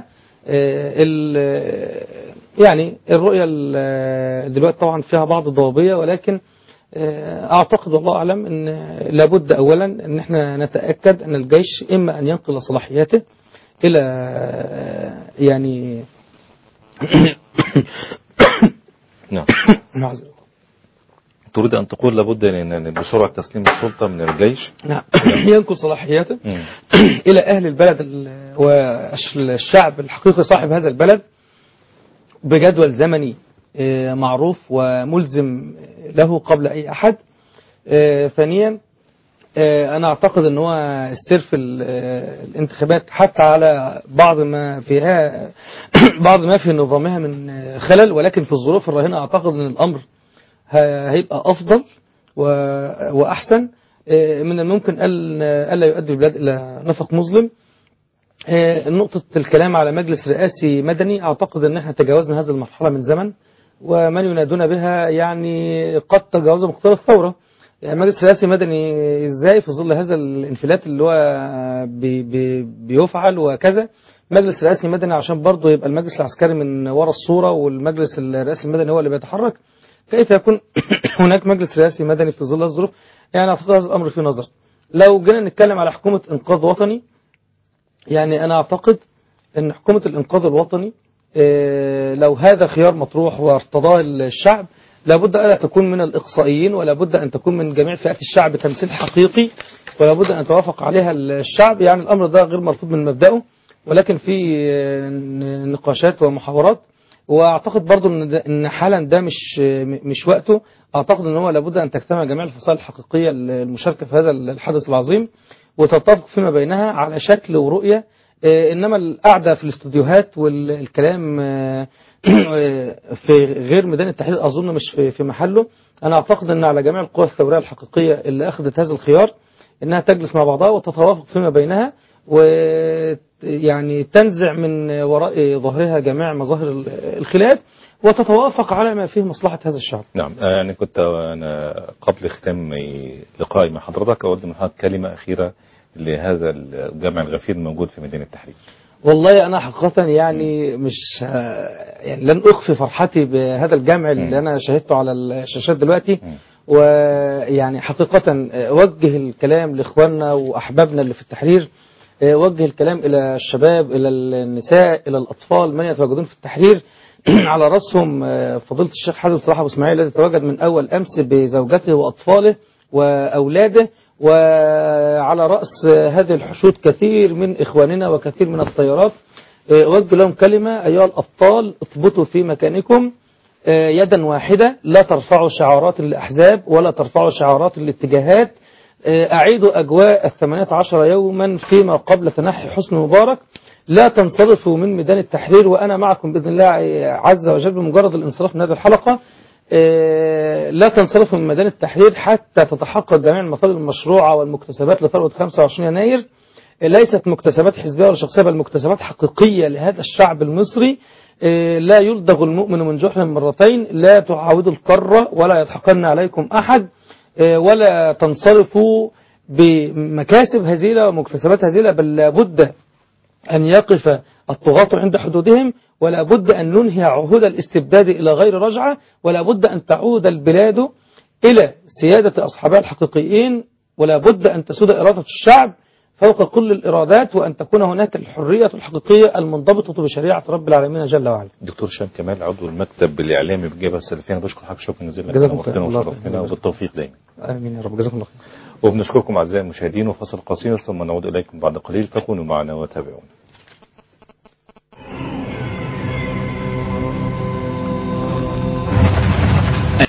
Speaker 3: يعني الرؤية دلوقتي طبعا فيها بعض الضبابية، ولكن اعتقد والله اعلم ان لابد اولا ان احنا نتأكد ان الجيش اما ان ينقل صلاحياته الى يعني
Speaker 2: نعم. تريد أن تقول لابد أن بسرعة تسليم السلطة من الجيش؟
Speaker 3: نعم. ينقل صلاحياته إلى أهل البلد والشعب الحقيقي صاحب هذا البلد بجدول زمني معروف وملزم له قبل أي أحد. ثانيا أنا أعتقد أن هو السير في الانتخابات حتى على بعض ما في نظامها من خلل، ولكن في الظروف الراهنة أعتقد أن الأمر هيبقى أفضل وأحسن. من الممكن ألا يؤدي البلاد إلى نفق مظلم. نقطة الكلام على مجلس رئاسي مدني، أعتقد أن احنا تجاوزنا هذه المرحلة من زمن، ومن ينادون بها يعني قد تجاوز مقتضى الثورة. يعني مجلس رئاسي مدني ازاي في ظل هذا الانفلات اللي هو بيفعل وكذا؟ مجلس رئاسي مدني عشان برضه يبقى المجلس العسكري من وراء الصورة والمجلس الرئاسي المدني هو اللي بيتحرك. كيف يكون هناك مجلس رئاسي مدني في ظل الظروف؟ يعني أعتقد هذا الأمر فيه نظر. لو جينا نتكلم على حكومة إنقاذ وطني، يعني أنا أعتقد أن حكومة الإنقاذ الوطني لو هذا خيار مطروح وارتضاه الشعب لابد أن تكون من الإقصائيين، ولا بد أن تكون من جميع فئات الشعب تمثيل حقيقي، ولا بد أن توافق عليها الشعب. يعني الأمر ده غير مرفوض من مبدأه، ولكن في نقاشات ومحاورات، واعتقد برضو ان حالا ده مش وقته. اعتقد ان هو لابد ان تجتمع جميع الفصائل الحقيقيه المشاركه في هذا الحدث العظيم وتتفق فيما بينها على شكل ورؤيه. انما القعده في الاستوديوهات والكلام في غير ميدان التحرير اظن مش في محله. انا اعتقد ان على جميع القوى الثوريه الحقيقيه اللي اخذت هذا الخيار انها تجلس مع بعضها وتتوافق فيما بينها، ويعني تنزع من وراء ظهرها جميع مظاهر الخلاف وتتوافق على ما فيه مصلحة هذا الشعب.
Speaker 2: نعم. يعني كنت أنا قبل ختام لقائي مع حضرتك أود من حضرتك كلمة أخيرة لهذا الجمع الغفير الموجود في مدينة التحرير.
Speaker 3: والله أنا حقيقة يعني مش يعني لن أخفي فرحتي بهذا الجمع اللي أنا شاهدته على الشاشات دلوقتي. ويعني حقيقة وجه الكلام لإخواننا وأحبابنا اللي في التحرير، وجه الكلام إلى الشباب، إلى النساء، إلى الأطفال من يتواجدون في التحرير، على رأسهم فضيلة الشيخ حازم صلاح أبو إسماعيل الذي تواجد من أول أمس بزوجته وأطفاله وأولاده، وعلى رأس هذه الحشود كثير من إخواننا وكثير من الطيارات. أوجه لهم كلمة: أيها الأبطال اثبتوا في مكانكم يدا واحدة، لا ترفعوا شعارات الأحزاب ولا ترفعوا شعارات الاتجاهات. أعيدوا أجواء 18 يوما فيما قبل تنحي حسني مبارك. لا تنصرفوا من ميدان التحرير وأنا معكم بإذن الله عز وجل بمجرد الانصراف من هذه الحلقة. لا تنصرفوا من ميدان التحرير حتى تتحقق جميع المطالب المشروعة والمكتسبات لثورة 25 يناير. ليست مكتسبات حزبية ولا شخصية، بل مكتسبات حقيقية لهذا الشعب المصري. لا يلدغ المؤمن من جحر مرتين، لا تعاودوا الكرة ولا يضحكن عليكم أحد، ولا تنصرفوا بمكاسب هزيلة ومكتسبات هزيلة، بل لابد أن يقف الطغاة عند حدودهم، ولا بد أن ننهي عهود الاستبداد إلى غير رجعة، ولا بد أن تعود البلاد إلى سيادة أصحابها الحقيقيين، ولا بد أن تسود إرادة الشعب فوق كل الإرادات، وأن تكون هناك الحرية الحقيقية المنضبطة بشريعة رب العالمين جل وعلا.
Speaker 2: دكتور هشام كمال عضو المكتب الإعلامي بالجبهة السلفية، أنا بشكر حضرتك شكرا جزيلا، نورتنا وشرفتنا، وبالتوفيق دايما.
Speaker 3: آمين يا رب، جزاكم الله خير.
Speaker 2: وبنشكركم أعزائي المشاهدين، وفصل قصير ثم نعود إليكم بعد قليل، فكونوا معنا وتابعونا.